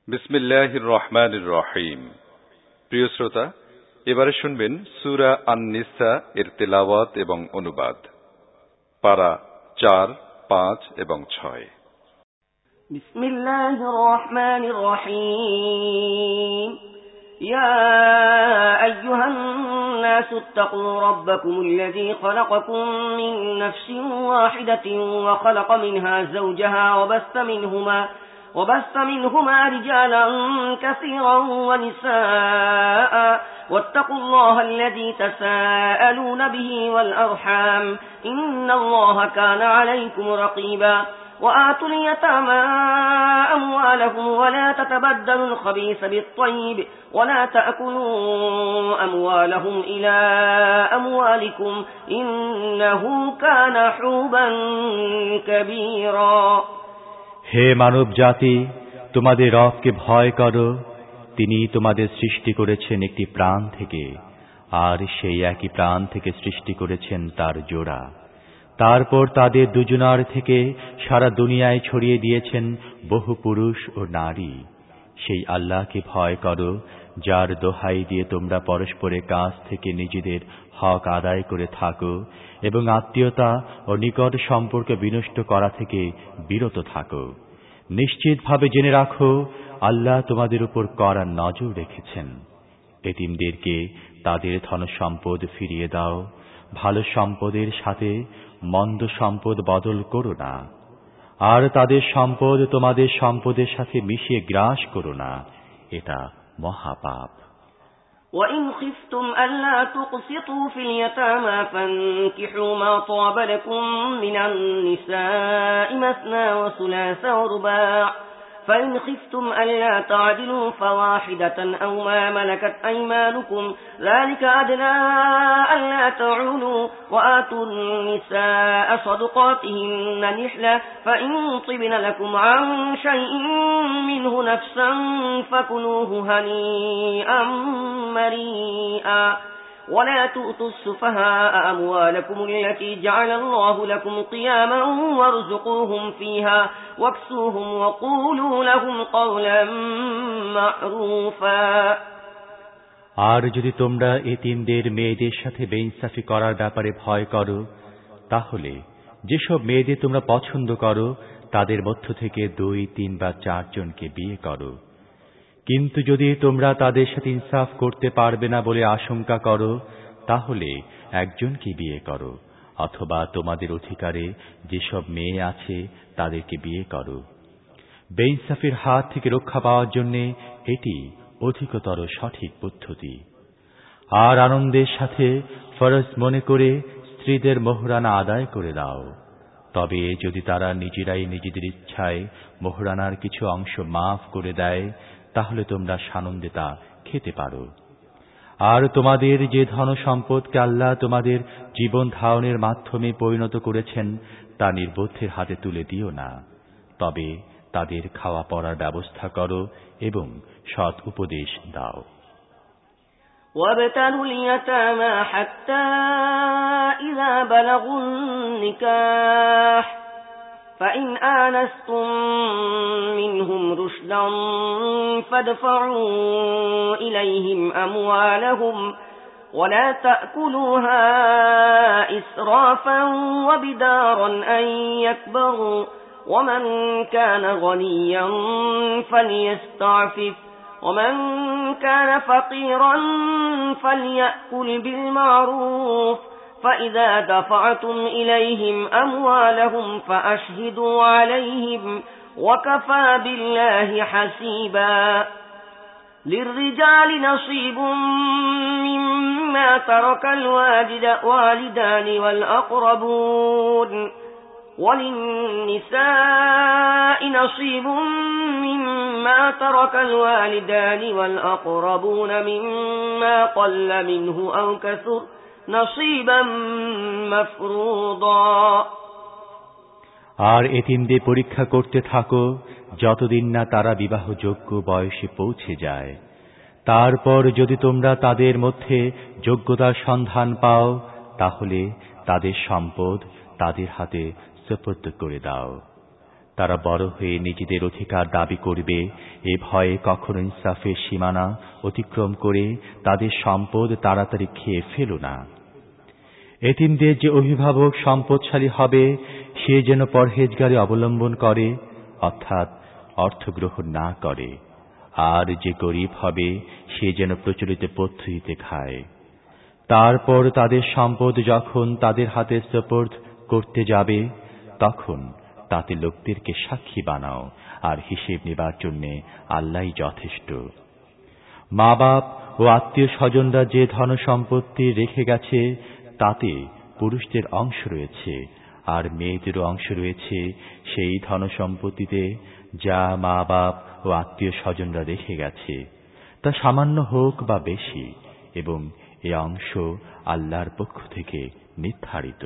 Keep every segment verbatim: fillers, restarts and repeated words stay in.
বিসমিল্লাহির রহমানির রহিম। প্রিয় শ্রোতা, এবারে শুনবেন সূরা আন-নিসা এর তেলাওয়াত এবং অনুবাদ। পারা চার, পাঁচ এবং ছয়। বিসমিল্লাহির রহমানির রহিম। ইয়া আইয়ুহান নাসু ইত্তাকু রাব্বাকুমুল্লাযী খালাকাকুম মিন নাফসিন ওয়াহিদাতিন ওয়া খালাকা মিনহা যাওজাহা ওয়া বাসসা মিনহুমা وبث منهما رجالا كثيرا ونساء واتقوا الله الذي تساءلون به والأرحام إن الله كان عليكم رقيبا وآتوا اليتامى أموالهم ولا تتبدلوا الخبيث بالطيب ولا تأكلوا أموالهم إلى أموالكم إنه كان حوبا كبيرا। হে মানব জাতি, তোমাদের রবকে ভয় করো। তিনি তোমাদের সৃষ্টি করেছেন একটি প্রাণ থেকে, আর সেই একই প্রাণ থেকে সৃষ্টি করেছেন তার জোড়া। তারপর তাদের দুজনার থেকে সারা দুনিয়ায় ছড়িয়ে দিয়েছেন বহু পুরুষ ও নারী। সেই আল্লাহকে ভয় করো, যার দোহাই দিয়ে তোমরা পরস্পরের কাছ থেকে নিজেদের হক আদায় করে থাকো এবং আত্মীয়তা ও নিকট সম্পর্ক বিনষ্ট করা থেকে বিরত থাকো। নিশ্চিতভাবে জেনে রাখো, আল্লাহ তোমাদের উপর কড়া নজর রেখেছেন। এতিমদেরকে তাদের ধনসম্পদ ফিরিয়ে দাও। ভালো সম্পদের সাথে মন্দ সম্পদ বদল করো না, আর তাদের সম্পদ তোমাদের সম্পদের সাথে মিশিয়ে গ্রাস করো না, এটা মহাপাপ। وَإِنْ خِفْتُمْ أَلَّا تُقْسِطُوا فِي الْيَتَامَى فَانكِحُوا مَا طَابَ لَكُم مِّنَ النِّسَاءِ مَثْنَىٰ وَثُلَاثَ وَرُبَاعَ فَإِنْ خِفْتُمْ أَلَّا تَعْدِلُوا فَوَاحِدَةً أَوْ مَا مَلَكَتْ أَيْمَانُكُمْ ذَلِكَ أَدْنَىٰ أَلَّا تَعُولُوا وَآتُوا النِّسَاءَ صَدُقَاتِهِنَّ نِحْلَةً فَإِن طِبْنَ لَكُمْ عَن شَيْءٍ مِّنْهُ نَفْسًا فَكُلُوهُ هَنِيئًا مريئا ولا تؤتوا السفهاء أموالكم التي جعل الله لكم قياما وارزقوهم فيها واكسوهم وقولوا لهم قولا معروفا। আর যদি তোমরা এতিমদের মেয়েদের সাথে বেইনসাফি করার ব্যাপারে ভয় করো, তাহলে যেসব মেয়েদের তোমরা পছন্দ করো তাদের মধ্য থেকে দুই, তিন বা চারজনকে বিয়ে করো। কিন্তু যদি তোমরা তাদের সাথে ইনসাফ করতে পারবে না বলে আশঙ্কা করো, তাহলে একজনকে বিয়ে করো, অথবা তোমাদের অধিকারে যেসব মেয়ে আছে তাদেরকে বিয়ে করো। বেইনসাফির হাত থেকে রক্ষা পাওয়ার জন্য এটি অধিকতর সঠিক পদ্ধতি। আর আনন্দের সাথে ফরজ মনে করে স্ত্রীদের মোহরানা আদায় করে দাও। তবে যদি তারা নিজেরাই নিজেদের ইচ্ছায় মোহরানার কিছু অংশ মাফ করে দেয়, তাহলে তোমরা সানন্দে তা খেতে পারো। আর তোমাদের যে ধন সম্পদকে আল্লাহ তোমাদের জীবন ধারণের মাধ্যমে পরিণত করেছেন তা নির্বোধের হাতে তুলে দিও না, তবে তাদের খাওয়া পড়ার ব্যবস্থা করো এবং সৎ উপদেশ দাও। وابتلوا اليتامى حتى إذا بلغوا النكاح فإن آنستم منهم رشدا فادفعوا إليهم أموالهم ولا تأكلوها إسرافا وبدارا أن يكبروا ومن كان غنيا فليستعفف ومن كان فقيرا فليأكل بالمعروف فإذا دفعتم إليهم أموالهم فأشهدوا عليهم وكفى بالله حسيبا للرجال نصيب مما ترك الوالدان والأقربون وللنساء نصيب مما ترك الوالدان والأقربون مما قل منه أو كثر نصيبا مفروضا। আর এতিমদের পরীক্ষা করতে থাকো যতদিন না তারা বিবাহযোগ্য বয়সে পৌঁছে যায়। তারপর যদি তোমরা তাদের মধ্যে যোগ্যতার সন্ধান পাও, তাহলে তাদের সম্পদ তাদের হাতে সুপর্দ করে দাও। তারা বড় হয়ে নিজেদের অধিকার দাবি করবে এ ভয়ে কখনো ইনসাফের সীমানা অতিক্রম করে তাদের সম্পদ তাড়াতাড়ি খেয়ে ফেলো না। এতিমদের যে অভিভাবক সম্পদশালী হবে সে যেন পরহেজগারি অবলম্বন করে, অর্থাৎ অর্থ গ্রহণ না করে, আর যে গরিব হবে সে যেন প্রচলিত পদ্ধতিতে খায়। তারপর তাদের সম্পদ যখন তাদের হাতে সুপর্দ করতে যাবে তখন তাতে লোকদেরকে সাক্ষী বানাও, আর হিসেব নেবার জন্য আল্লাহই যথেষ্ট। মা বাপ ও আত্মীয় স্বজনরা যে ধন সম্পত্তি রেখে গেছে তাতে পুরুষদের অংশ রয়েছে, আর মেয়েদেরও অংশ রয়েছে সেই ধন সম্পত্তিতে যা মা বাপ ও আত্মীয় স্বজনরা রেখে গেছে, তা সামান্য হোক বা বেশি, এবং এ অংশ আল্লাহর পক্ষ থেকে নির্ধারিত।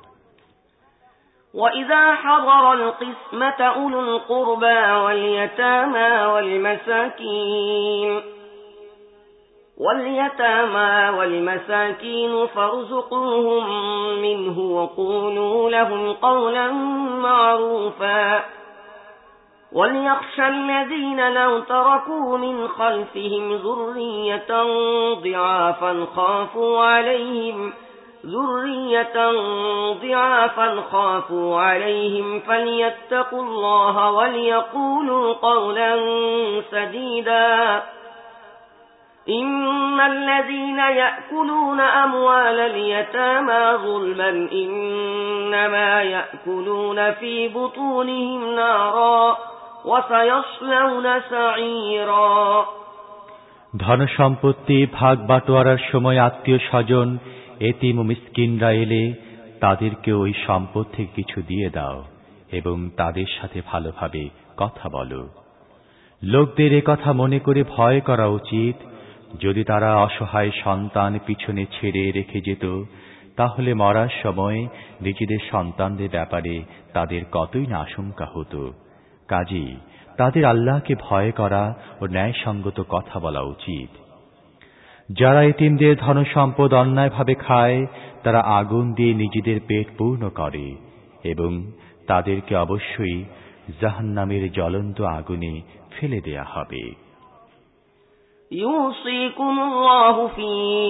وَإِذَا حَضَرَ الْقِسْمَةَ أُولُو الْقُرْبَى وَالْيَتَامَى وَالْمَسَاكِينُ وَالْيَتَامَى وَالْمَسَاكِينُ فَارْزُقُوهُم مِّنْهُ وَقُولُوا لَهُمْ قَوْلًا مَّعْرُوفًا وَلْيَخْشَ الَّذِينَ لَوْ تَرَكُوا مِنْ خَلْفِهِمْ ذُرِّيَّةً ضِعَافًا خَافُوا عَلَيْهِمْ ذُرِّيَّةً ضِعَافًا خَافُوا عَلَيْهِمْ فَلْيَتَّقُوا اللَّهَ وَلْيَقُولُوا قَوْلًا سَدِيدًا إِنَّ الَّذِينَ يَأْكُلُونَ أَمْوَالَ الْيَتَامَى ظُلْمًا إِنَّمَا يَأْكُلُونَ فِي بُطُونِهِمْ نَارًا وَسَيَصْلَوْنَ سَعِيرًا। ধন সম্পত্তি ভাগ বাটোয়ারার সময় আত্মীয় স্বজন এতিম ও মিসকিনরা এলে তাদেরকে ওই সম্পদ থেকে কিছু দিয়ে দাও এবং তাদের সাথে ভালোভাবে কথা বলো। লোকদের এ কথা মনে করে ভয় করা উচিত, যদি তারা অসহায় সন্তান পিছনে ছেড়ে রেখে যেত তাহলে মরার সময় নিজেদের সন্তানদের ব্যাপারে তাদের কতই না আশঙ্কা হতো। কাজেই তাদের আল্লাহকে ভয় করা ও ন্যায়সঙ্গত কথা বলা উচিত। যারা এতিমদের ধন সম্পদ অন্যায়ভাবে খায় তারা আগুন দিয়ে নিজেদের পেট পূর্ণ করে, এবং তাদেরকে অবশ্যই জাহান্নামের জ্বলন্ত আগুনে ফেলে দেয়া হবে। يوصيكم الله في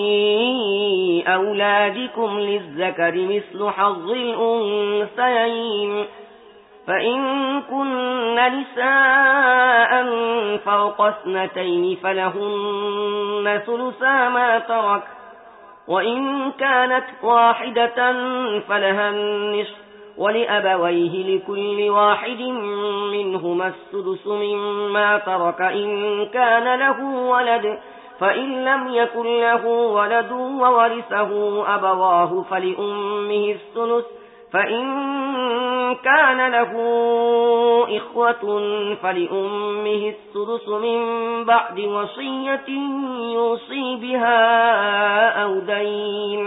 أولادكم للذكر مثل حظ الأنثيين فإن كن نساء فوق اثنتين فلهن ثلثا ما ترك وإن كانت واحدة فلها النصف ولأبويه لكل واحد منهما السدس مما ترك إن كان له ولد فإن لم يكن له ولد وورثه أبواه فلأمه الثلث فإن كان له إخوة فلأمه الثلث من بعد وصية يوصي بها أو دين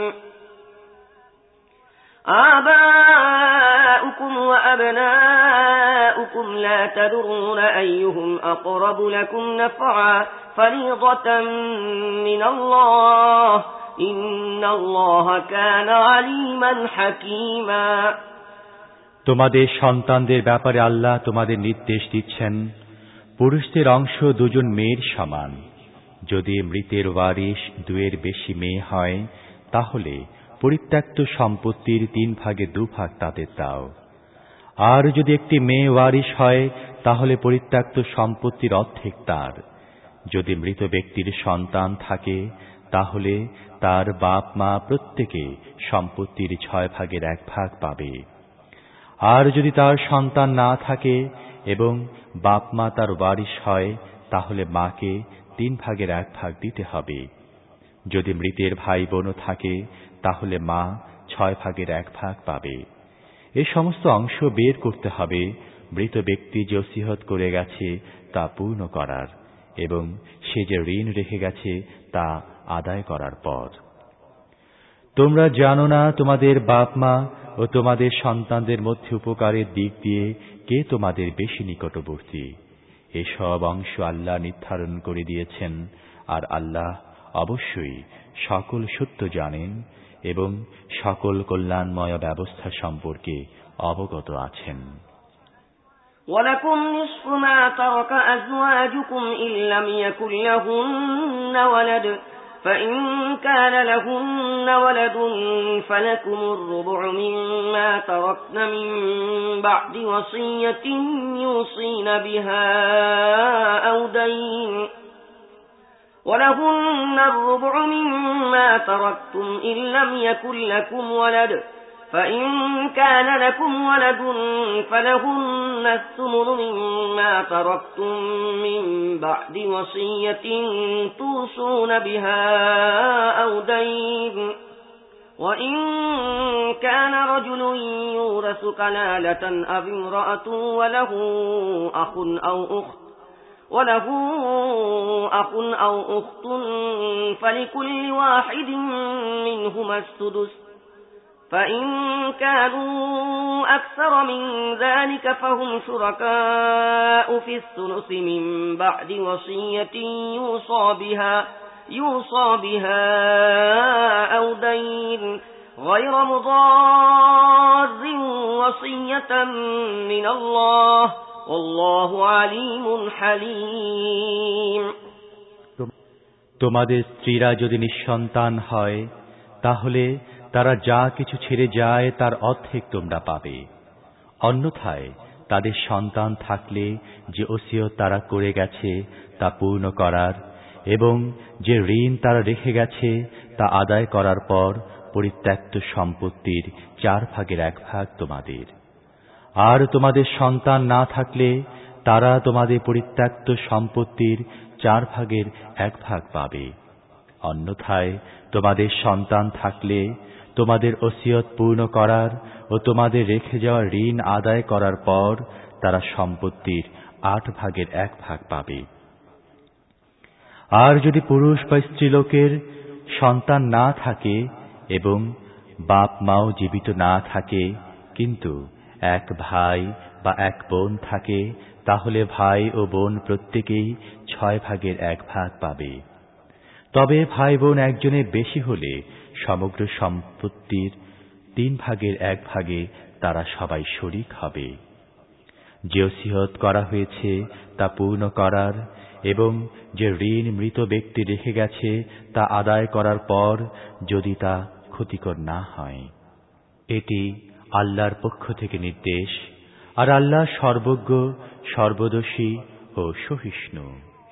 آباؤكم وأبناؤكم لا تدرون أيهم أقرب لكم نفعا فريضة من الله إن الله كان عليما حكيما। তোমাদের সন্তানদের ব্যাপারে আল্লাহ তোমাদের নির্দেশ দিচ্ছেন, পুরুষদের অংশ দুজন মেয়ের সমান। যদি মৃতের ওয়ারিশ দুয়ের বেশি মেয়ে হয় তাহলে পরিত্যক্ত সম্পত্তির তিন ভাগে দু ভাগ তাদের দাও। আর যদি একটি মেয়ে ওয়ারিশ হয় তাহলে পরিত্যক্ত সম্পত্তির অর্ধেক তার। যদি মৃত ব্যক্তির সন্তান থাকে তাহলে তার বাপ মা প্রত্যেকে সম্পত্তির ছয় ভাগের এক ভাগ পাবে। আর যদি তার সন্তান না থাকে এবং বাপ মা তার ওয়ারিশ হয় তাহলে মাকে তিন ভাগের এক ভাগ দিতে হবে। যদি মৃতের ভাই বোনও থাকে তাহলে মা ছয় ভাগের এক ভাগ পাবে। এ সমস্ত অংশ বের করতে হবে মৃত ব্যক্তি যে ওসিয়ত করে গেছে তা পূর্ণ করার, এবং সে যে ঋণ রেখে গেছে তা আদায় করার পর। তোমরা জানো না তোমাদের বাপ মা ও তোমাদের সন্তানদের মধ্যে উপকারের দিক দিয়ে কে তোমাদের বেশি নিকটবর্তী। এসব অংশ আল্লাহ নির্ধারণ করে দিয়েছেন, আর আল্লাহ অবশ্যই সকল সত্য জানেন এবং সকল কল্যাণময় ব্যবস্থা সম্পর্কে অবগত আছেন। ولكم نصف ما ترك أزواجكم إن لم يكن لهن ولد فإن كان لهن ولد فلكم الربع مما تركن من بعد وصية يوصين بها أو دين ولهن الربع مما تركتم إن لم يكن لكم ولد فإن كان لكم ولد فلهن الثمن مما تركتم من بعد وصية توصون بها أو دين وإن كان رجل يورث كلالة أو امرأة وله أخ أو أخت وله أخ أو أخت فلكل واحد منهما السدس فإن كانوا أكثر من ذلك فهم شركاء في الثلث من بعد وصية يوصى بها يوصى بها أو دين غير مضار وصية من الله والله عليم حليم। তোমাদের স্ত্রীরা যদি নিঃসন্তান হয় তাহলে তারা যা কিছু ছেড়ে যায় তার অর্ধেক তোমরা পাবে। অন্যথায় তাদের সন্তান থাকলে যে ওসিয়ত তারা করে গেছে তা পূর্ণ করার এবং যে ঋণ তারা রেখে গেছে তা আদায় করার পর পরিত্যক্ত সম্পত্তির চার ভাগের এক ভাগ তোমাদের। আর তোমাদের সন্তান না থাকলে তারা তোমাদের পরিত্যক্ত সম্পত্তির চার ভাগের এক ভাগ পাবে। অন্যথায় তোমাদের সন্তান থাকলে তোমাদের ওসিয়ত পূর্ণ করার ও তোমাদের রেখে যাওয়া ঋণ আদায় করার পর তারা সম্পত্তির আট ভাগের এক ভাগ পাবে। আর যদি পুরুষ বা স্ত্রীলোকের সন্তান না থাকে এবং বাপ মাও জীবিত না থাকে কিন্তু এক ভাই বা এক বোন থাকে তাহলে ভাই ও বোন প্রত্যেকেই ছয় ভাগের এক ভাগ পাবে। তবে ভাই বোন একজনের বেশি হলে সমগ্র সম্পত্তির তিন ভাগের এক ভাগে তারা সবাই শরিক হবে। যে ওসিয়ত করা হয়েছে তা পূর্ণ করার এবং যে ঋণ মৃত ব্যক্তি রেখে গেছে তা আদায় করার পর যদি তা ক্ষতিকর না হয়, এটি আল্লাহর পক্ষ থেকে নির্দেশ, আর আল্লাহ সর্বজ্ঞ সর্বদোষী ও সহিষ্ণু।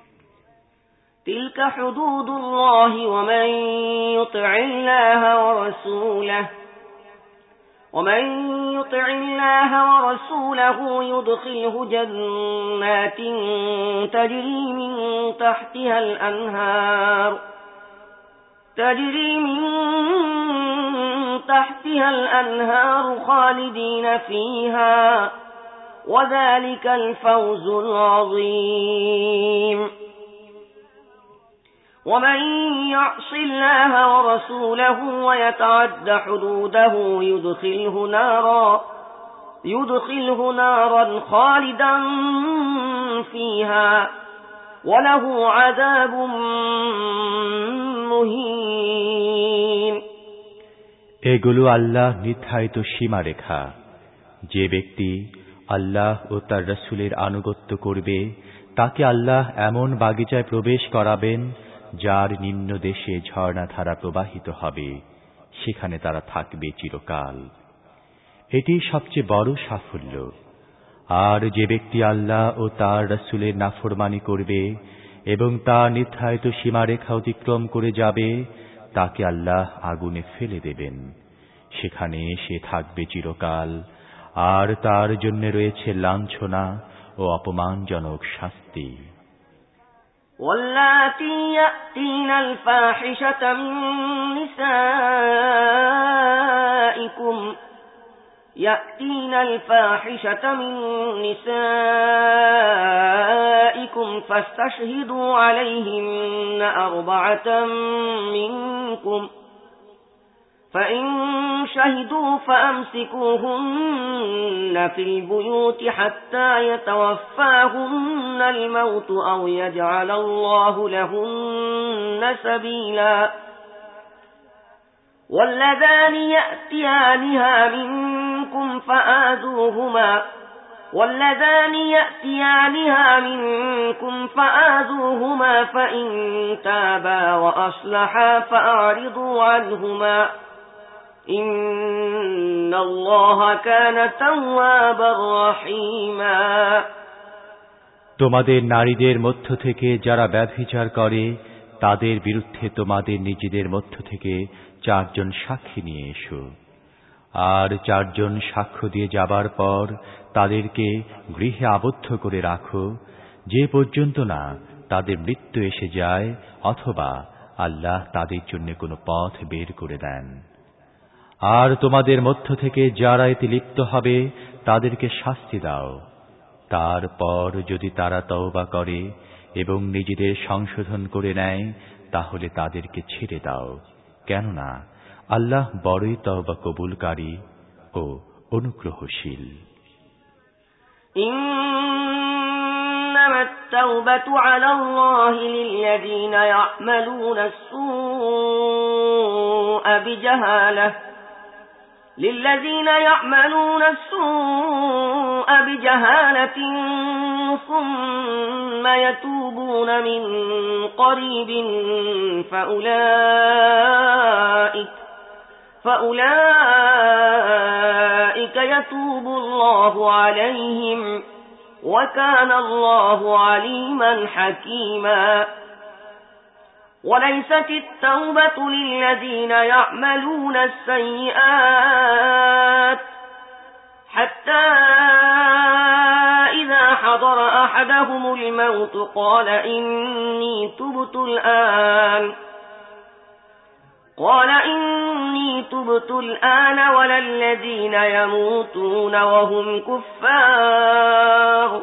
تلك حدود الله ومن يطع الله ورسوله ومن يطع الله ورسوله يدخله جنات تجري من تحتها الأنهار تجري من تحتها الأنهار خالدين فيها وذلك الفوز العظيم ومن يعص الله ورسوله ويتعد حدوده يدخله نارا يدخله نارا خالدا فيها وله عذاب مهين। এগুলো আল্লাহ নির্ধারিত সীমারেখা। যে ব্যক্তি আল্লাহ ও তার রাসূলের আনুগত্য করবে তাকে আল্লাহ এমন বাগিচায় প্রবেশ করাবেন যার নিম্ন দেশে ঝর্ণাধারা প্রবাহিত হবে, সেখানে তারা থাকবে চিরকাল। এটি সবচেয়ে বড় সাফল্য। আর যে ব্যক্তি আল্লাহ ও তার রাসূলের নাফরমানি করবে এবং তা নির্ধারিত সীমারেখা অতিক্রম করে যাবে তাকে আল্লাহ আগুনে ফেলে দেবেন, সেখানে সে থাকবে চিরকাল, আর তার জন্য রয়েছে লাঞ্ছনা ও অপমানজনক শাস্তি। واللاتي يأتين الفاحشة من نسائكم يأتين الفاحشة من نسائكم فاستشهدوا عليهن أربعة منكم فإن شهدوا فأمسكوهن في البيوت حتى يتوفاهن الموت أو يجعل الله لهن سبيلا واللذان يأتيانها منكم فآذوهما واللذان يأتيانها منكم فآذوهما فإن تابا وأصلحا فأعرضوا عنهما إن الله كان توابا رحيما। তোমাদের নারীদের মধ্য থেকে যারা ব্যভিচার করে তাদের বিরুদ্ধে তোমাদের নিজেদের মধ্য থেকে চারজন সাক্ষী নিয়ে এসো, আর চারজন সাক্ষ্য দিয়ে যাবার পর তাদেরকে গৃহে আবদ্ধ করে রাখো যে পর্যন্ত না তাদের মৃত্যু এসে যায় অথবা আল্লাহ তাদের জন্য কোনো পথ বের করে দেন। আর তোমাদের মধ্য থেকে যারা এতে লিপ্ত হবে তাদেরকে শাস্তি দাও। তারপর যদি তারা তওবা করে এবং নিজেদের সংশোধন করে নেয় তাহলে তাদেরকে ছেড়ে দাও, কেননা আল্লাহ বড়ই তওবা কবুলকারী ও অনুগ্রহশীল। ইন্নামাত তাওবাতু আলাল্লাহি লিল্লাযীনা ইয়া'মালুনা আস-সু'আ বিজাহালাহ للذين يعملون السوء بجهالة ثم يتوبون من قريب فأولئك فأولئك يتوب الله عليهم وكان الله عليما حكيما। وليست التوبة للذين يعملون السيئات حتى إذا حضر أحدهم الموت قال إني تبت الآن قال إني تبت الآن ولا الذين يموتون وهم كفار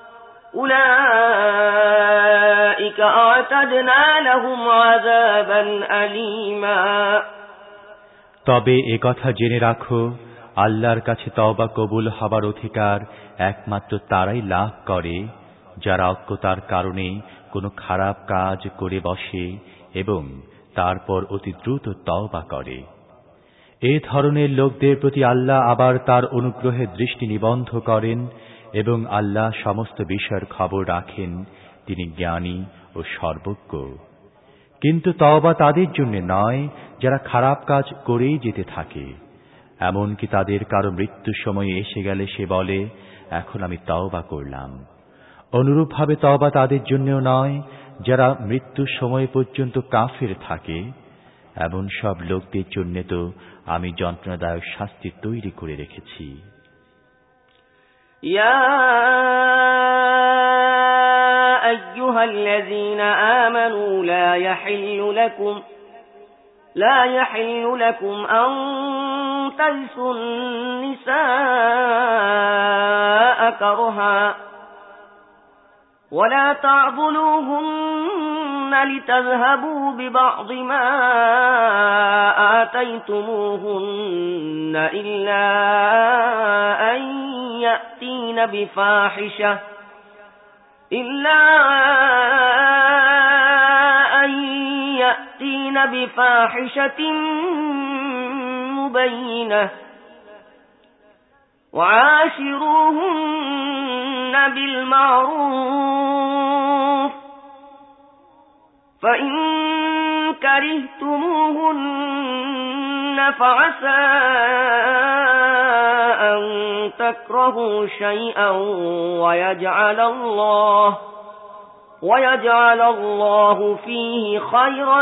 أولئك أعتدنا لهم عذابا أليما। তবে একথা জেনে রাখো, আল্লাহর কাছে তওবা কবুল হবার অধিকার একমাত্র তারাই লাভ করে যারা অজ্ঞতার কারণে কোনো খারাপ কাজ করে বসে এবং তারপর অতি দ্রুত তওবা করে। এই ধরনের লোকদের প্রতি আল্লাহ আবার তার অনুগ্রহের দৃষ্টি নিবদ্ধ করেন এবং আল্লাহ সমস্ত বিষয়ের খবর রাখেন, তিনি জ্ঞানী ও সর্বজ্ঞ। কিন্তু তওবা তাদের জন্য নয় যারা খারাপ কাজ করেই যেতে থাকে, এমনকি তাদের কারো মৃত্যুর সময় এসে গেলে সে বলে এখন আমি তওবা করলাম। অনুরূপভাবে তওবা তাদের জন্যও নয় যারা মৃত্যুর সময় পর্যন্ত কাফের থাকে। এমন সব লোকদের জন্য তো আমি যন্ত্রণাদায়ক শাস্তি তৈরি করে রেখেছি। يا أيها الذين آمنوا لا يحل لكم لا يحل لكم أن ترثوا النساء كرها ولا تعضلوهن لتذهبوا ببعض ما آتيتموهن إلا أن يأتين بفاحشة إلا أن يأتين بفاحشة مبينة وعاشروهن بالمعروف فإن كرهتموهن فعسى أن تكرهوا شيئا ويجعل الله ويجعل الله فيه خيرا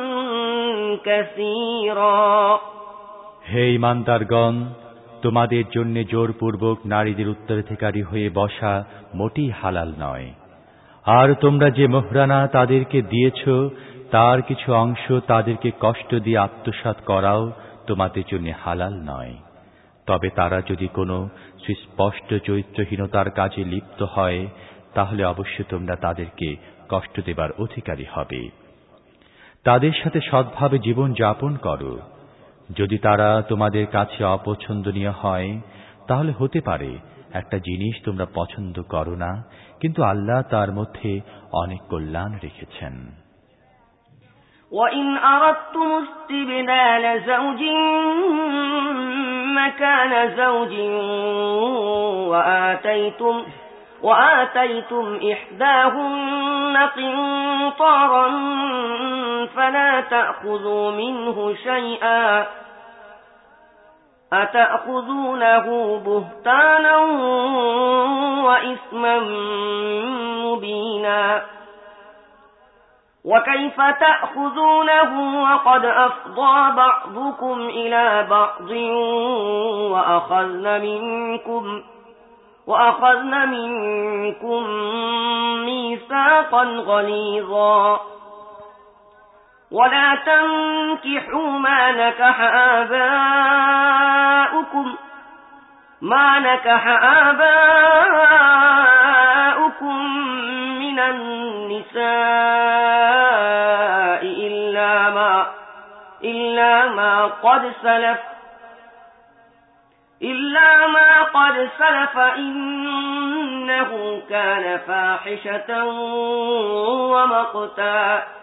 كثيرا। হে ঈমানদারগণ, তোমাদের জন্য জোরপূর্বক নারীদের উত্তরাধিকারী হয়ে বসা মোটেই হালাল নয়। আর তোমরা যে মোহরানা তাদেরকে দিয়েছ তার কিছু অংশ তাদেরকে কষ্ট দিয়ে আত্মসাৎ করাও তোমাদের জন্য হালাল নয়। তবে তারা যদি কোনো সুস্পষ্ট চরিত্রহীনতার কাজে লিপ্ত হয় তাহলে অবশ্য তোমরা তাদেরকে কষ্ট দেবার অধিকারী হবে। তাদের সাথে সৎভাবে জীবন যাপন করো। যদি তারা তোমাদের কাছে অপছন্দনীয় হয় তাহলে হতে পারে একটা জিনিস তোমরা পছন্দ করো না, কিন্তু আল্লাহ তার মধ্যে অনেক কল্যাণ রেখেছেন। وَإِنْ أَرَدْتُمُ اسْتِبْدَالَ زَوْجٍ مكان زوج وآتيتم وآتيتم إحداهن قنطارا فلا تأخذوا منه شيئا أتأخذونه بهتانا وإثما مبينا وكيف تأخذونه وقد أفضى بعضكم إلى بعض وأخذن منكم وأخذن منكم ميثاقا غليظا ولا تنكحوا ما نكح آباؤكم ما نكح آباؤكم من النساء إلا ما إلا ما قد سلف إلا ما قد سلف إنه كان فاحشة ومقتا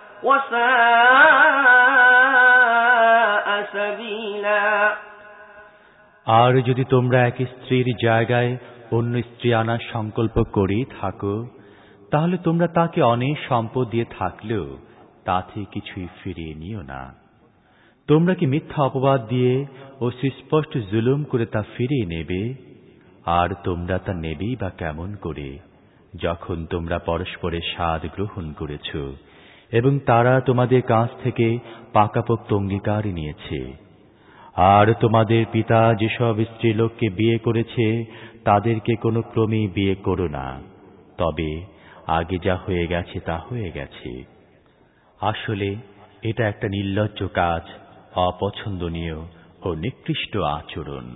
وساء سبيلا আর যদি তোমরা এক স্ত্রীর জায়গায় অন্য স্ত্রী আনার সংকল্প করে থাকো তাহলে তোমরা তাকে অনেক সম্পদ দিয়ে থাকলেও তা থেকে কিছুই ফিরিয়ে নিও না। তোমরা কি মিথ্যা অপবাদ দিয়ে ও সুস্পষ্ট জুলুম করে তা ফিরিয়ে নেবে? আর তোমরা তা নেবেই বা কেমন করে যখন তোমরা পরস্পরের স্বাদ গ্রহণ করেছ এবং তারা তোমাদের কাছ থেকে পাকাপোক্ত অঙ্গীকার নিয়েছে। আর তোমাদের পিতা যেসব স্ত্রীলোককে বিয়ে করেছে তাদেরকে কোনো ক্রমেই বিয়ে করো না, তবে আগে যা হয়ে গেছে তা হয়ে গেছে। আসলে এটা একটা নির্লজ্জ কাজ, অপছন্দনীয় ও নিকৃষ্ট আচরণ।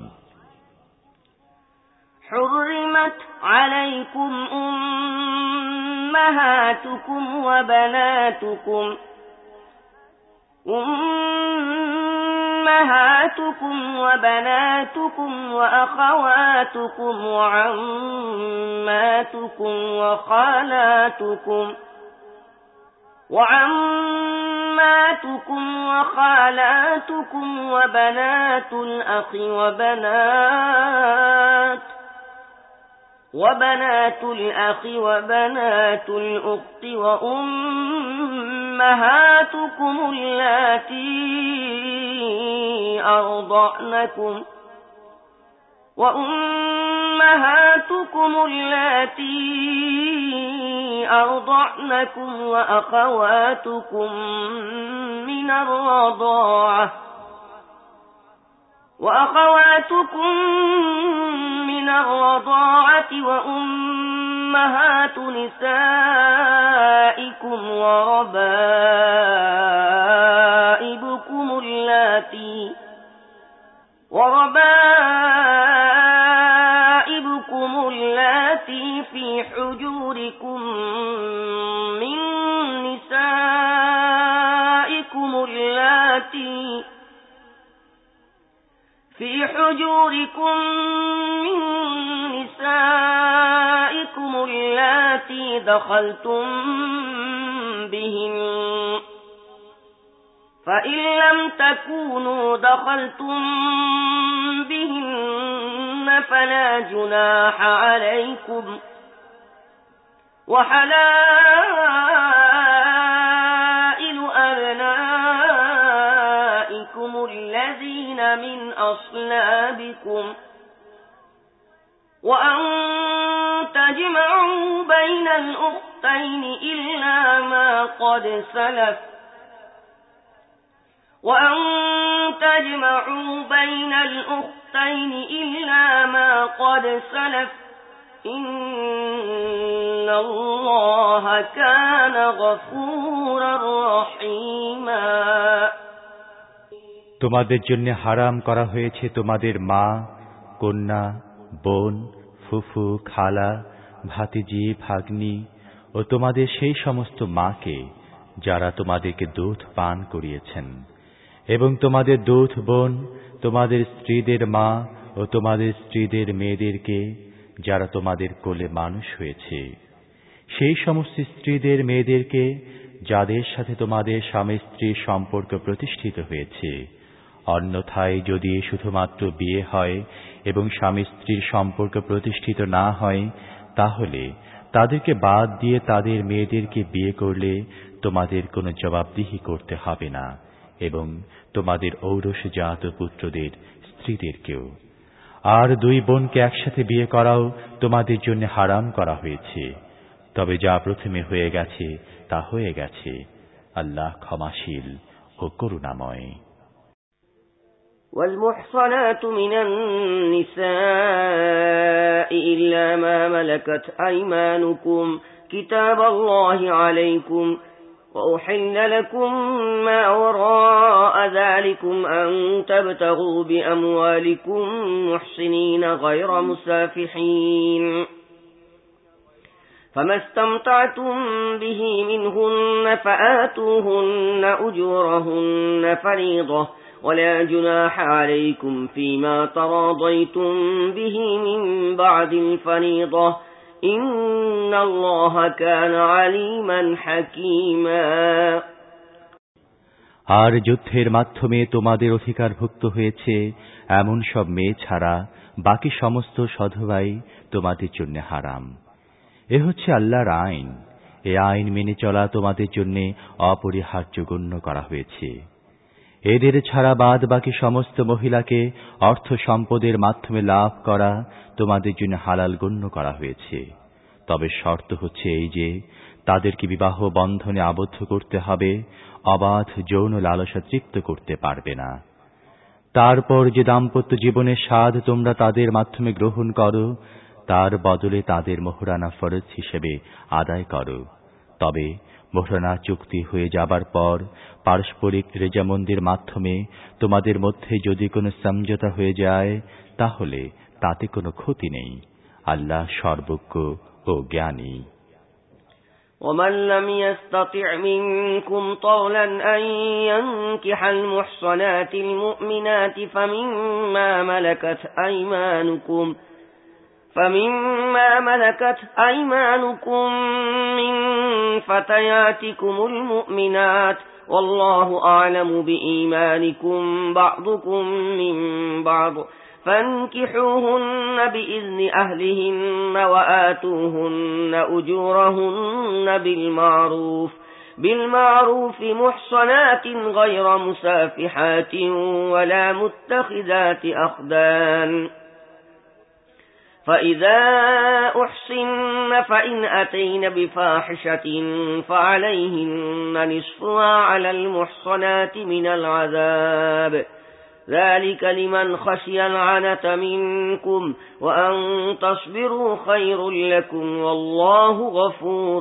حرمت عليكم أمهاتكم وبناتكم أمهاتكم وبناتكم وأخواتكم وعماتكم وخالاتكم وعماتكم وخالاتكم وبنات الأخ وبنات وبنات الأخ وبنات الأخت وأمهاتكم اللاتي أرضعنكم وأمهاتكم اللاتي أرضعنكم وأخواتكم من الرضاعة وأخواتكم من الرضاعة وأمهات نسائكم وربائبكم اللاتي وربائبكم اللاتي في حجوركم من نسائكم اللاتي في حجوركم من نسائكم اللاتي دخلتم بهن فإن لم تكونوا دخلتم بهن فلا جناح عليكم وحلائل أبنائكم الذين من أصلابكم وأن تجمعوا بين الأختين إلا ما قد سلف وأن تجمعوا بين الأختين إلا ما قد سلف إن الله كان غفورا رحيما তোমাদের জন্য হারাম করা হয়েছে তোমাদের মা, কন্যা, বোন, ফুফু, খালা, ভাতিজি, ভাগ্নি ও তোমাদের সেই সমস্ত মাকে যারা তোমাদেরকে দুধ পান করিয়েছেন, এবং তোমাদের দুধ বোন, তোমাদের স্ত্রীদের মা ও তোমাদের স্ত্রীদের মেয়েদেরকে যারা তোমাদের কোলে মানুষ হয়েছে, সেই সমস্ত স্ত্রীদের মেয়েদেরকে যাদের সাথে তোমাদের স্বামী স্ত্রীর সম্পর্ক প্রতিষ্ঠিত হয়েছে, অন্যথায় যদি শুধুমাত্র বিয়ে হয় এবং স্বামী স্ত্রীর সম্পর্ক প্রতিষ্ঠিত না হয়, তাহলে তাদেরকে বাদ দিয়ে তাদের মেয়েদেরকে বিয়ে করলে তোমাদের কোনো জবাবদিহি করতে হবে না, এবং তোমাদের ঔরসজাত পুত্রদের স্ত্রীদেরকেও। আর দুই বোনকে একসাথে বিয়ে করাও তোমাদের জন্য হারাম করা হয়েছে। তবে যা প্রথমে হয়ে গেছে তা হয়ে গেছে। আল্লাহ ক্ষমাশীল ও করুণাময়। والمحصنات من النساء إلا ما ملكت أيمانكم كتاب الله عليكم وأحل لكم ما وراء ذلكم أن تبتغوا بأموالكم محصنين غير مسافحين فما استمتعتم به منهن فآتوهن أجورهن فريضة ولا جناح عليكم فيما تراضيتم به من بعد الفريضة إن الله كان عليما حكيما। আর যুদ্ধের মাধ্যমে তোমাদের অধিকারভুক্ত হয়েছে এমন সব মেয়ে ছাড়া বাকি সমস্ত সধবাই তোমাদের জন্য হারাম। এ হচ্ছে আল্লাহর আইন। এ আইন মেনে চলা তোমাদের জন্য অপরিহার্য গণ্য করা হয়েছে। এদের ছাড়া বাদ বাকি সমস্ত মহিলাকে অর্থ সম্পদের মাধ্যমে লাভ করা তোমাদের জন্য হালাল গণ্য করা হয়েছে। তবে শর্ত হচ্ছে এই যে তাদেরকে বিবাহ বন্ধনে আবদ্ধ করতে হবে, অবাধ যৌন লালসা তৃপ্ত করতে পারবে না। তারপর যে দাম্পত্য জীবনের স্বাদ তোমরা তাদের মাধ্যমে গ্রহণ করো, তার বদলে তাদের মোহরানা ফরজ হিসেবে আদায় করো। তবে মোহরানা চুক্তি হয়ে যাবার পর পারস্পরিক রেজামন্দির মাধ্যমে তোমাদের মধ্যে যদি কোনো সমঝোতা হয়ে যায়, তাহলে তাতে কোনো ক্ষতি নেই। আল্লাহ সর্বজ্ঞ ও জ্ঞানী। ومن لم يستطع منكم طولا أن ينكح المحصنات المؤمنات فمما ملكت أيمانكم فمما ملكت أيمانكم من فتياتكم المؤمنات والله أعلم بإيمانكم بعضكم من بعض فانكحوهن بإذن أهلهن وآتوهن أجورهن بالمعروف بالمعروف محصنات غير مسافحات ولا متخذات أخدان فإذا أحصن فإن أتين بفاحشة فعليهن نصفها على المحصنات من العذاب ذلك لمن خشي العنة منكم وأن تصبروا خير لكم والله غفور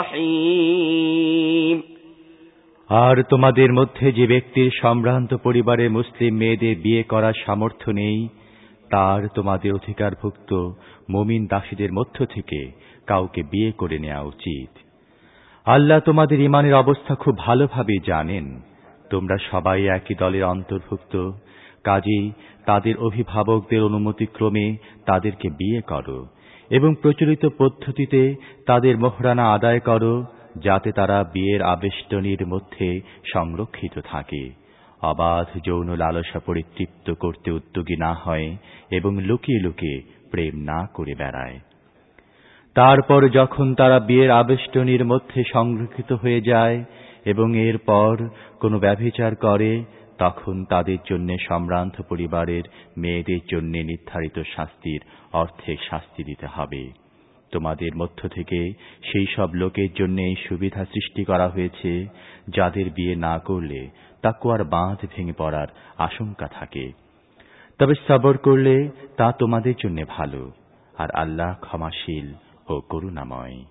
رحيم। আর তোমাদের মধ্যে যে ব্যক্তির সম্ভ্রান্ত পরিবারে মুসলিম মেয়েদের বিয়ে করার সামর্থ্য নেই, তার তোমাদের অধিকারভুক্ত মুমিন দাসীদের মধ্য থেকে কাউকে বিয়ে করে নেওয়া উচিত। আল্লাহ তোমাদের ঈমানের অবস্থা খুব ভালোভাবে জানেন। তোমরা সবাই একই দলের অন্তর্ভুক্ত, কাজেই তাদের অভিভাবকদের অনুমতিক্রমে তাদেরকে বিয়ে করো এবং প্রচলিত পদ্ধতিতে তাদের মোহরানা আদায় করো, যাতে তারা বিয়ের আবেষ্টনীর মধ্যে সংরক্ষিত থাকে, অবাধ যৌন লালসা পরিতৃপ্ত করতে উদ্যোগী না হয় এবং লুকিয়ে লুকিয়ে প্রেম না করে বেড়ায়। তারপর যখন তারা বিয়ের আবেষ্টনীর মধ্যে সংরক্ষিত হয়ে যায় এবং এরপর কোনো ব্যভিচার করে, তখন তাদের জন্য সম্ভ্রান্ত পরিবারের মেয়েদের জন্য নির্ধারিত শাস্তির অর্ধেক শাস্তি দিতে হবে। তোমাদের মধ্য থেকে সেই সব লোকের জন্য এই সুবিধা সৃষ্টি করা হয়েছে যাদের বিয়ে না করলে তাকওয়ার বাঁধ ভেঙে পড়ার আশঙ্কা থাকে। তবে সবর করলে তা তোমাদের জন্য ভালো, আর আল্লাহ ক্ষমাশীল ও করুণাময়।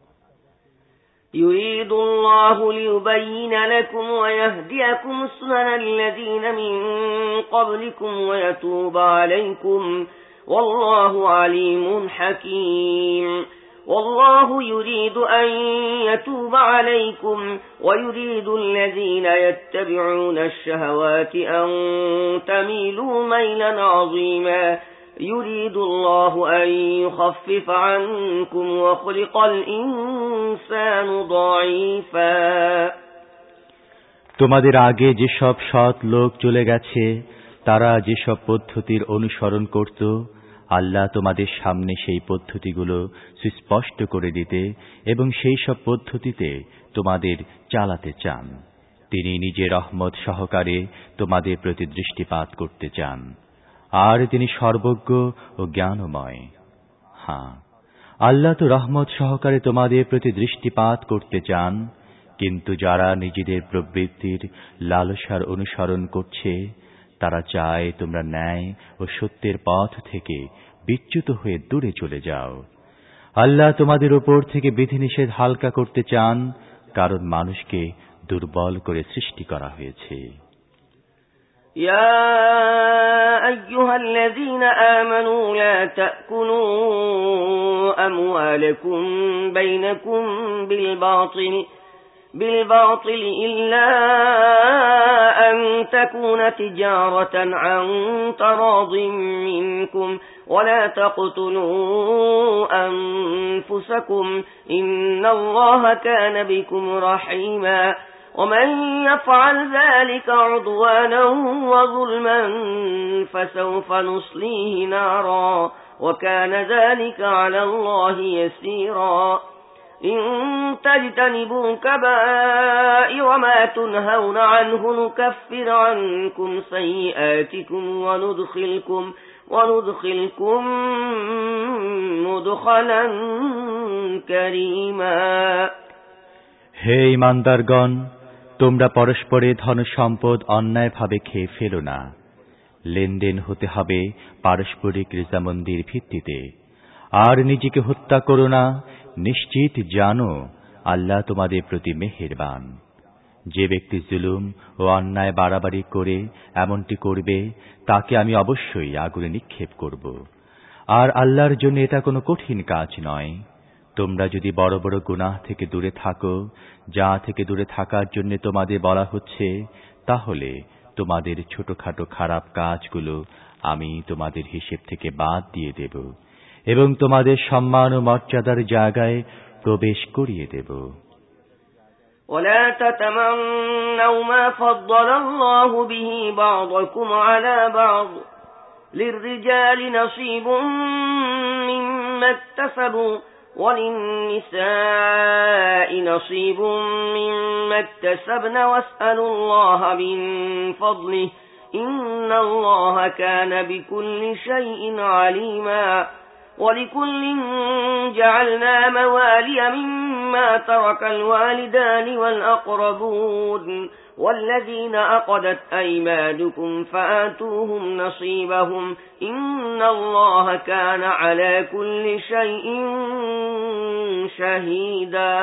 يريد الله ليبين لكم ويهديكم سنن الذين من قبلكم ويتوب عليكم والله عليم حكيم والله يريد أن يتوب عليكم ويريد الذين يتبعون الشهوات أن تميلوا ميلا عظيما يريد الله أن يخفف عنكم وخلق الإنسان ضعيفا। তোমাদের আগে যেসব সৎ লোক চলে গেছে তারা যেসব পদ্ধতির অনুসরণ করত, আল্লাহ তোমাদের সামনে সেই পদ্ধতিগুলো সুস্পষ্ট করে দিতে এবং সেই সব পদ্ধতিতে তোমাদের চালাতে চান। তিনি নিজের রহমত সহকারে তোমাদের প্রতি দৃষ্টিপাত করতে চান, আর তিনি সর্বজ্ঞ ও জ্ঞানময়। হ্যাঁ, আল্লাহ তো রহমত সহকারে তোমাদের প্রতি দৃষ্টিপাত করতে চান, কিন্তু যারা নিজেদের প্রবৃত্তির লালসার অনুসরণ করছে তারা চায় তোমরা ন্যায় ও সত্যের পথ থেকে বিচ্যুত হয়ে দূরে চলে যাও। আল্লাহ তোমাদের উপর থেকে বিধিনিষেধ হালকা করতে চান, কারণ মানুষকে দুর্বল করে সৃষ্টি করা হয়েছে। يا أيها الذين آمنوا لا تأكلوا أموالكم بينكم بالباطل بالباطل إلا أن تكون تجارة عن تراض منكم ولا تقتلوا أنفسكم إن الله كان بكم رحيما ومن يفعل ذلك عدوانا وظلما فسوف نصليه نارا وكان ذلك على الله يسيرا إن تجتنبوا كبائر ما تنهون عنه نكفر عنكم سيئاتكم وندخلكم وندخلكم مدخلا كريما। হে ঈমানদারগণ, তোমরা পরস্পরে ধন সম্পদ অন্যায়ভাবে খেয়ে ফেলো না। লেনদেন হতে হবে পারস্পরিক রেজামন্দির ভিত্তিতে। আর নিজেকে হত্যা করো না, নিশ্চিত জানো আল্লাহ তোমাদের প্রতি মেহেরবান। যে ব্যক্তি জুলুম ও অন্যায় বাড়াবাড়ি করে এমনটি করবে তাকে আমি অবশ্যই আগুনে নিক্ষেপ করব, আর আল্লাহর জন্য এটা কোনো কঠিন কাজ নয়। তোমরা যদি বড় বড় গুনাহ থেকে দূরে থাকো, যা থেকে দূরে থাকার জন্য তোমাদের বলা হচ্ছে, তাহলে তোমাদের ছোটখাটো খারাপ কাজগুলো আমি তোমাদের হিসেব থেকে বাদ দিয়ে দেব এবং তোমাদের সম্মান ও মর্যাদার জায়গায় প্রবেশ করিয়ে দেব। ولا تتمنوا ما فضل الله به بعضكم على بعض للرجال نصيب مما اكتسبوا وللنساء نصيب مما اكتسبن واسألوا الله من فضله إن الله كان بكل شيء عليما ولكل جعلنا موالي مما ترك الوالدان والأقربون والذين عقدت أيمانكم فآتوهم نصيبهم إن الله كان على كل شيء شهيدا।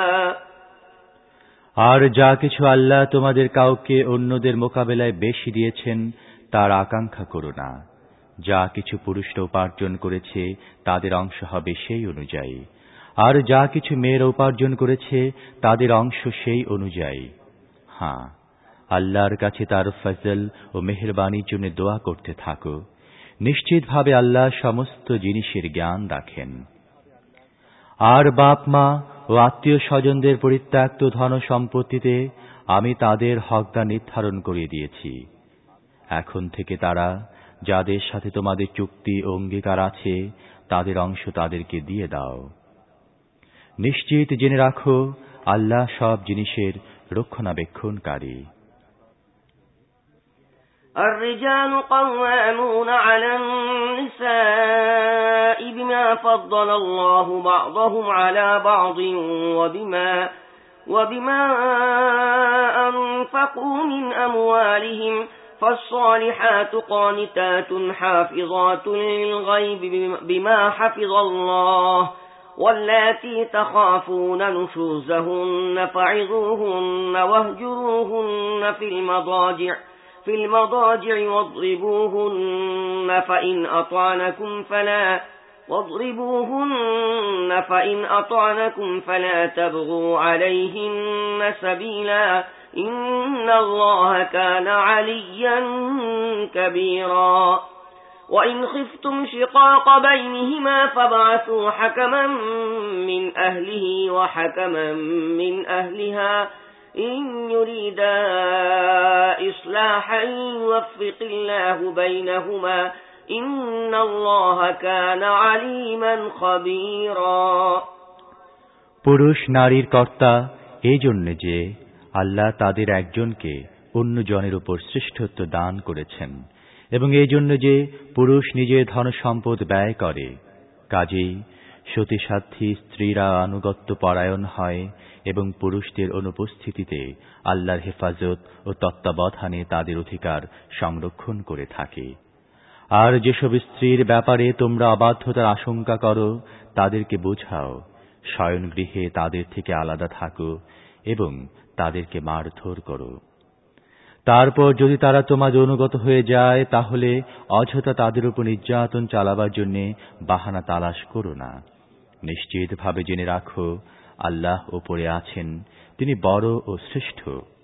আর যা কিছু আল্লাহ তোমাদের কাউকে অন্যদের মোকাবেলায় বেশি দিয়েছেন তার আকাঙ্ক্ষা করো না। যা কিছু পুরুষরা উপার্জন করেছে তাদের অংশ হবে সেই অনুযায়ী, আর যা কিছু মেয়েরা উপার্জন করেছে তাদের অংশ সেই অনুযায়ী। হ্যাঁ, আল্লাহর কাছে তার ফজল ও মেহেরবানির জন্য দোয়া করতে থাকো। নিশ্চিতভাবে আল্লাহ সমস্ত জিনিসের জ্ঞান রাখেন। আর বাপ মা ও আত্মীয় স্বজনদের পরিত্যক্ত ধন সম্পত্তিতে আমি তাদের হকদার নির্ধারণ করিয়ে দিয়েছি। এখন থেকে তারা যাদের সাথে তোমাদের চুক্তি ও অঙ্গীকার আছে তাদের অংশ তাদেরকে দিয়ে দাও। নিশ্চিত জেনে রাখো আল্লাহ সব জিনিসের রক্ষণাবেক্ষণকারী। الرجال قوامون على النساء بما فضل الله بعضهم على بعض وبما وبما أنفقوا من أموالهم فالصالحات قانتات حافظات للغيب بما حفظ الله واللاتي تخافون نشوزهن فعظوهن واهجروهن في المضاجع في المضاجع واضربوهن فإن أطعنكم فلا واضربوهن فإن أطعنكم فلا تبغوا عليهن سبيلا إن الله كان عليا كبيرا وإن خفتم شقاق بينهما فابعثوا حكما من أهله وحكما من أهلها إن يريدا إصلاحا يوفق الله بينهما إن الله كان عليما خبيرا পুরুষ নারীর কর্তা এই জন্য যে আল্লাহ তাদের একজনকে অন্য জনের উপর শ্রেষ্ঠত্ব দান করেছেন এবং এই জন্য যে পুরুষ নিজের ধন সম্পদ ব্যয় করে কাজেই সতীসাধ্বী স্ত্রীরা আনুগত্য পরায়ণ হয় এবং পুরুষদের অনুপস্থিতিতে আল্লাহর হেফাজত ও তত্ত্বাবধানে তাদের অধিকার সংরক্ষণ করে থাকে। আর যেসব স্ত্রীর ব্যাপারে তোমরা অবাধ্যতার আশঙ্কা করো তাদেরকে বোঝাও, শয়নগৃহে তাদের থেকে আলাদা থাকো এবং তাদেরকে মারধর করো। তারপর যদি তারা তোমাদের অনুগত হয়ে যায় তাহলে অযথা তাদের উপর নির্যাতন চালাবার জন্য বাহানা তালাশ করো না। নিশ্চিতভাবে জেনে রাখো আল্লাহ উপরে আছেন, তিনি বড় ও শ্রেষ্ঠ।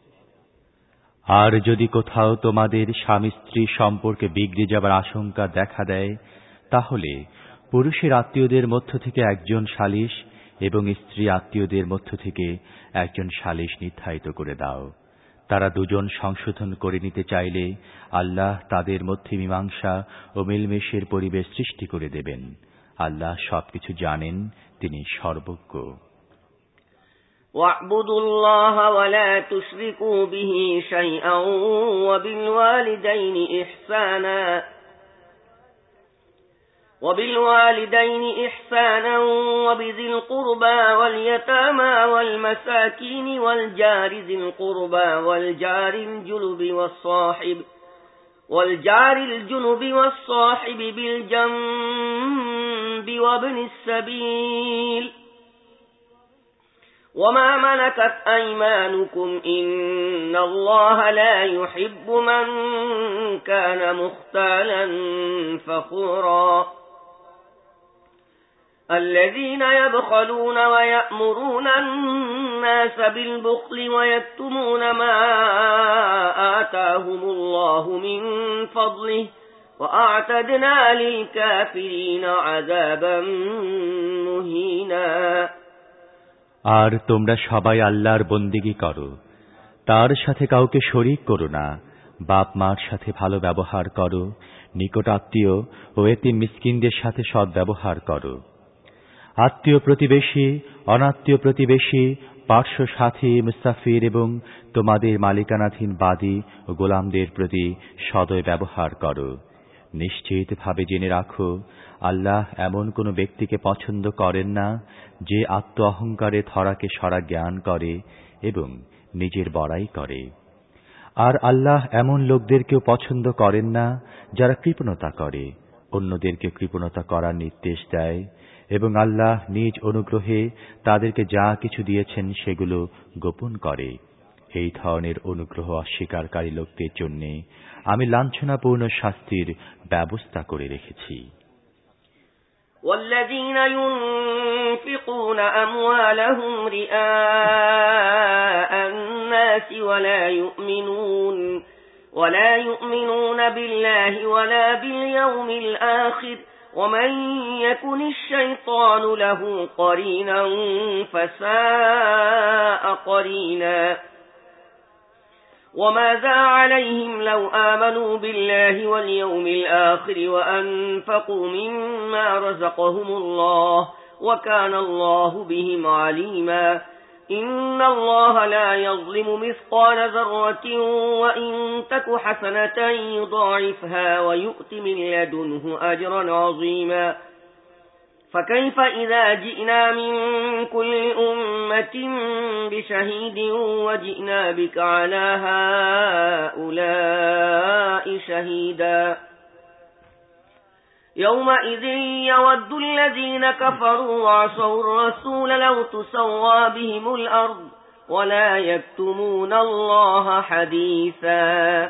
আর যদি কোথাও তোমাদের স্বামী স্ত্রী সম্পর্কে বিগড়ে যাবার আশঙ্কা দেখা দেয় তাহলে পুরুষের আত্মীয়দের মধ্য থেকে একজন সালিশ এবং স্ত্রী আত্মীয়দের মধ্য থেকে একজন সালিশ নির্ধারিত করে দাও। তারা দুজন সংশোধন করে নিতে চাইলে আল্লাহ তাদের মধ্যে মীমাংসা ও মিলমেশের পরিবেশ সৃষ্টি করে দেবেন। আল্লাহ সবকিছু জানেন, তিনি সর্বজ্ঞ। واعبدوا الله ولا تشركوا به شيئا وبالوالدين إحسانا وبالوالدين إحسانا وبذي القربى واليتامى والمساكين والجار ذي القربى والجار الجنب والصاحب والجار الجنب والصاحب بالجنب وابن السبيل وما ملكت أيمانكم إن الله لا يحب من كان مختالا فخورا الذين يبخلون ويأمرون الناس بالبخل ويكتمون ما آتاهم الله من فضله وأعتدنا للكافرين عذابا مهينا আর তোমরা সবাই আল্লাহর বন্দেগী করো, তার সাথে কাউকে শরীক করো না। বাপ মার সাথে ভালো ব্যবহার করো, নিকট আত্মীয় ও এতিম মিসকিনদের সাথে সৎ ব্যবহার করো। আত্মীয় প্রতিবেশী, অনাত্মীয় প্রতিবেশী, পার্শ্ব সাথী, মুসাফির এবং তোমাদের মালিকানাধীন বাদী ও গোলামদের প্রতি সদয় ব্যবহার করো। নিশ্চিতভাবে জেনে রাখো আল্লাহ এমন কোন ব্যক্তিকে পছন্দ করেন না যে আত্ম অহংকারে থরাকে সরা জ্ঞান করে এবং নিজের বড়াই করে। আর আল্লাহ এমন লোকদেরকেও পছন্দ করেন না যারা কৃপণতা করে, অন্যদেরকে কৃপণতা করার নির্দেশ দেয় এবং আল্লাহ নিজ অনুগ্রহে তাদেরকে যা কিছু দিয়েছেন সেগুলো গোপন করে। এই ধরনের অনুগ্রহ অস্বীকারী লোকদের জন্য আমি লাঞ্ছনাপূর্ণ শাস্তির ব্যবস্থা করে রেখেছি। والذين ينفقون أموالهم رئاء الناس ولا يؤمنون ولا يؤمنون بالله ولا باليوم الآخر ومن يكن الشيطان له قرينا فساء قرينا وماذا عليهم لو آمنوا بالله واليوم الآخر وأنفقوا مما رزقهم الله وكان الله بهم عليما إن الله لا يظلم مثقال ذرة وإن تك حسنة يضاعفها ويؤت من لدنه أجرا عظيما فكيف إذا جئنا من كل أمة بشهيد وجئنا بك على هؤلاء شهيدا يومئذ يود الذين كفروا وعصوا الرسول لو تسوى بهم الأرض ولا يكتمون الله حديثا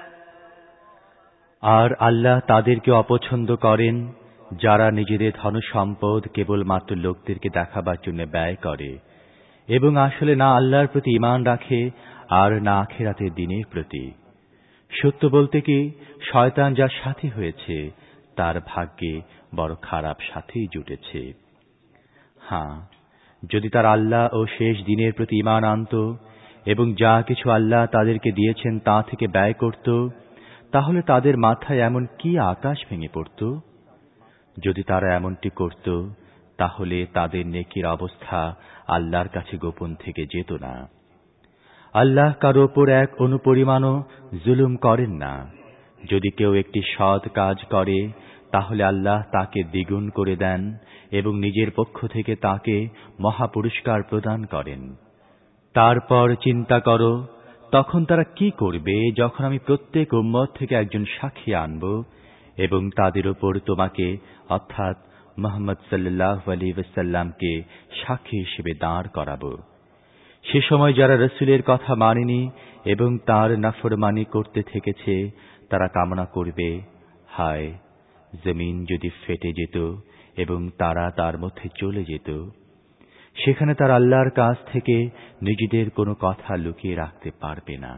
আর আল্লাহ তাদেরকে অপছন্দ করেন যারা নিজেদের ধন সম্পদ কেবলমাত্র লোকদেরকে দেখাবার জন্য ব্যয় করে এবং আসলে না আল্লাহর প্রতি ঈমান রাখে আর না আখিরাতের দিনের প্রতি। সত্য বলতে কি, শয়তান যার সাথী হয়েছে তার ভাগ্যে বড় খারাপ সাথী জুটেছে। হ্যাঁ, যদি তার আল্লাহ ও শেষ দিনের প্রতি ঈমান আনত এবং যা কিছু আল্লাহ তাদেরকে দিয়েছেন তা থেকে ব্যয় করত, তাহলে তাদের মাথায় এমন কি আকাশ ভেঙে পড়ত? যদি তারা এমনটি করত, তাহলে তাদের নেকির অবস্থা আল্লাহর কাছে গোপন থেকে যেত না। আল্লাহ কারো ওপর এক অনুপরিমাণও জুলুম করেন না। যদি কেউ একটি সৎ কাজ করে, তাহলে আল্লাহ তাকে দ্বিগুণ করে দেন এবং নিজের পক্ষ থেকে তাকে মহাপুরস্কার প্রদান করেন। তারপর চিন্তা করো, তখন তারা কি করবে যখন আমি প্রত্যেক উম্মত থেকে একজন সাক্ষী আনব এবং তাদের উপর তোমাকে অর্থাৎ মুহাম্মদ সাল্লাল্লাহু আলাইহি ওয়াসাল্লামকে সাক্ষী হিসেবে দাঁড় করাবো। সে সময় যারা রাসূলের কথা মানেনি এবং তার নাফরমানি করতে থেকেছে, তারা কামনা করবে, হায় জমিন যদি ফেটে যেত এবং তারা তার মধ্যে চলে যেত। সেখানে তার আল্লাহর কাছ থেকে নিজেদের কোনো কথা লুকিয়ে রাখতে পারবে না।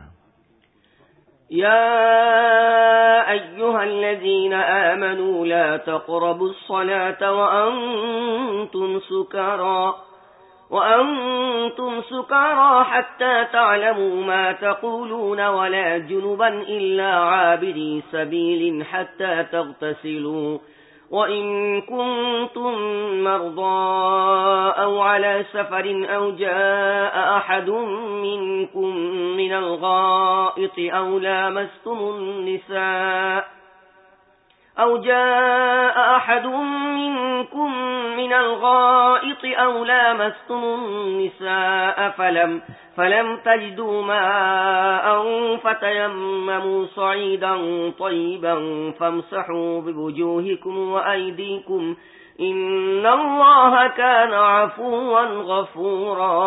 ইয়া আইয়ুহাল্লাযীনা আমানু লা তাকরাবুস সালাতা ওয়া আনতুম সুকারা وأنتم سكارى حتى تعلموا ما تقولون ولا جنبا إلا عابري سبيل حتى تغتسلوا وإن كنتم مرضى أو على سفر أو جاء أحد منكم من الغائط أو لامستم النساء أو جاء أحد منكم من الغائط أو لامستم النساء فلم فلم تجدوا ماء فتيمموا صعيدا طيبا فامسحوا بوجوهكم وأيديكم إن الله كان عفوا غفورا।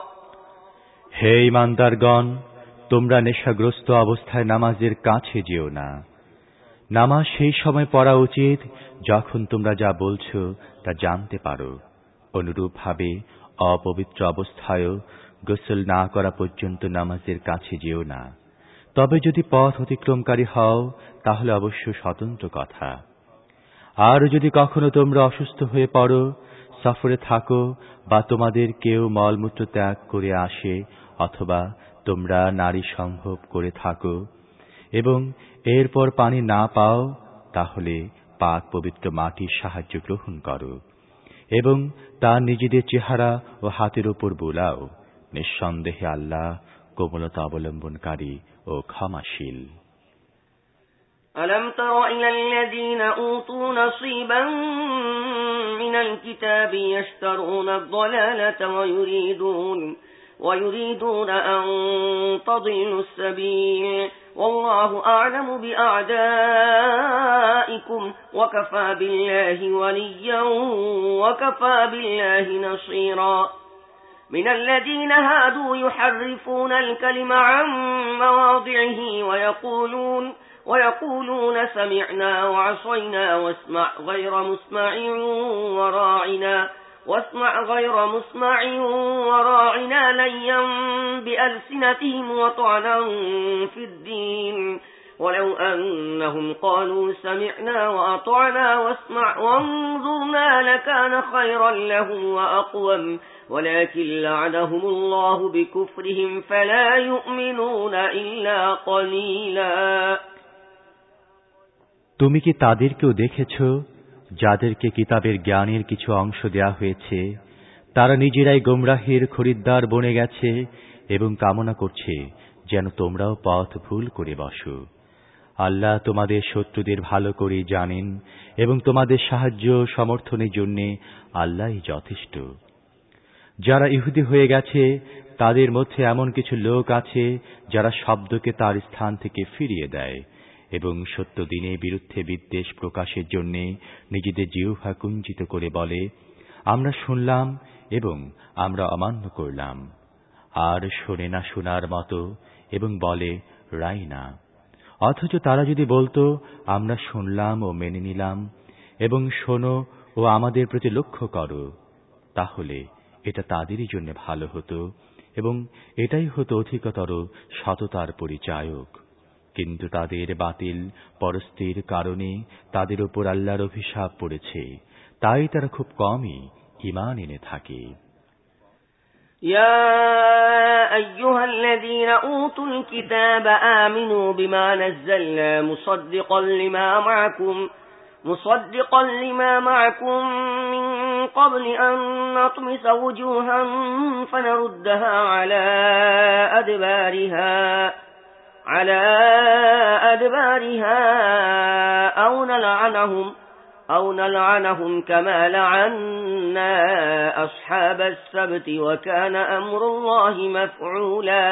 হে ঈমানদারগণ, তোমরা নেশাগ্রস্ত অবস্থায় নামাজের কাছে যেও না। নামাজ সেই সময় পড়া উচিত যখন তোমরা যা বলছো তা জানতে পারো। অনুরূপভাবে অপবিত্র অবস্থায়ও গোসল না করা পর্যন্ত নামাজের কাছে যেও না। তবে যদি পথ অতিক্রমকারী হও, তাহলে অবশ্য স্বতন্ত্র কথা। আর যদি কখনো তোমরা অসুস্থ হয়ে পড়ো, সফরে থাকো বা তোমাদের কেউ মলমূত্র ত্যাগ করে আসে, অথবা তোমরা নারী সম্ভোগ করে থাকো এবং এরপর পানি না পাও, তাহলে পাক পবিত্র মাটির সাহায্য গ্রহণ করো এবং তা নিজেদের চেহারা ও হাতের উপর বোলাও। নিঃসন্দেহে আল্লাহ কোমলতা অবলম্বনকারী ও ক্ষমাশীল। ألم تر إلى الذين أوتوا نصيبا من الكتاب يشترون الضلالة ويريدون ويريدون أن تضلوا السبيل والله أعلم بأعدائكم وكفى بالله وليا وكفى بالله نصيرا. من الذين هادوا يحرفون الكلم عن مواضعه ويقولون ويقولون سمعنا وعصينا واسمع غير مسمع وراعنا واسمع غير مسمع وراعنا ليا بألسنتهم وطعنا في الدين ولو أنهم قالوا سمعنا وأطعنا واسمع وانظرنا لكان خيرا لهم وأقوم ولكن لعنهم الله بكفرهم فلا يؤمنون إلا قليلا. তুমি কি তাদেরকেও দেখেছ যাদেরকে কিতাবের জ্ঞানের কিছু অংশ দেয়া হয়েছে? তারা নিজেরাই গোমরাহের খরিদ্দার বনে গেছে এবং কামনা করছে যেন তোমরাও পথ ভুল করে বসো। আল্লাহ তোমাদের শত্রুদের ভালো করে জানেন এবং তোমাদের সাহায্য সমর্থনের জন্য আল্লাহই যথেষ্ট। যারা ইহুদি হয়ে গেছে তাদের মধ্যে এমন কিছু লোক আছে যারা শব্দকে তার স্থান থেকে ফিরিয়ে দেয় এবং সত্য দিনের বিরুদ্ধে বিদ্বেষ প্রকাশের জন্য নিজেদের জিহ্বা কুঞ্চিত করে বলে, আমরা শুনলাম এবং আমরা অমান্য করলাম। আর শোনে না শোনার মতো এবং বলে রাই না। অথচ তারা যদি বলতো আমরা শুনলাম ও মেনে নিলাম এবং শোনো ও আমাদের প্রতি লক্ষ্য করো, তাহলে এটা তাদেরই জন্য ভালো হতো এবং এটাই হতো অধিকতর সততার পরিচায়ক। কিন্তু তাদের বাতিল পরস্তির কারণে তাদের উপর আল্লাহর অভিশাপ পড়েছে, তাই তারা খুব কমই ঈমান এনে থাকে। يا أيها الذين أوتوا الكتاب آمنوا بما نزلنا مصدقا لما معكم مصدقا لما معكم من قبل أن نطمس وجوها فنردها على أدبارها على أدبارها أو نلعنهم أو نلعنهم كما لعنا أصحاب السبت وكان أمر الله مفعولا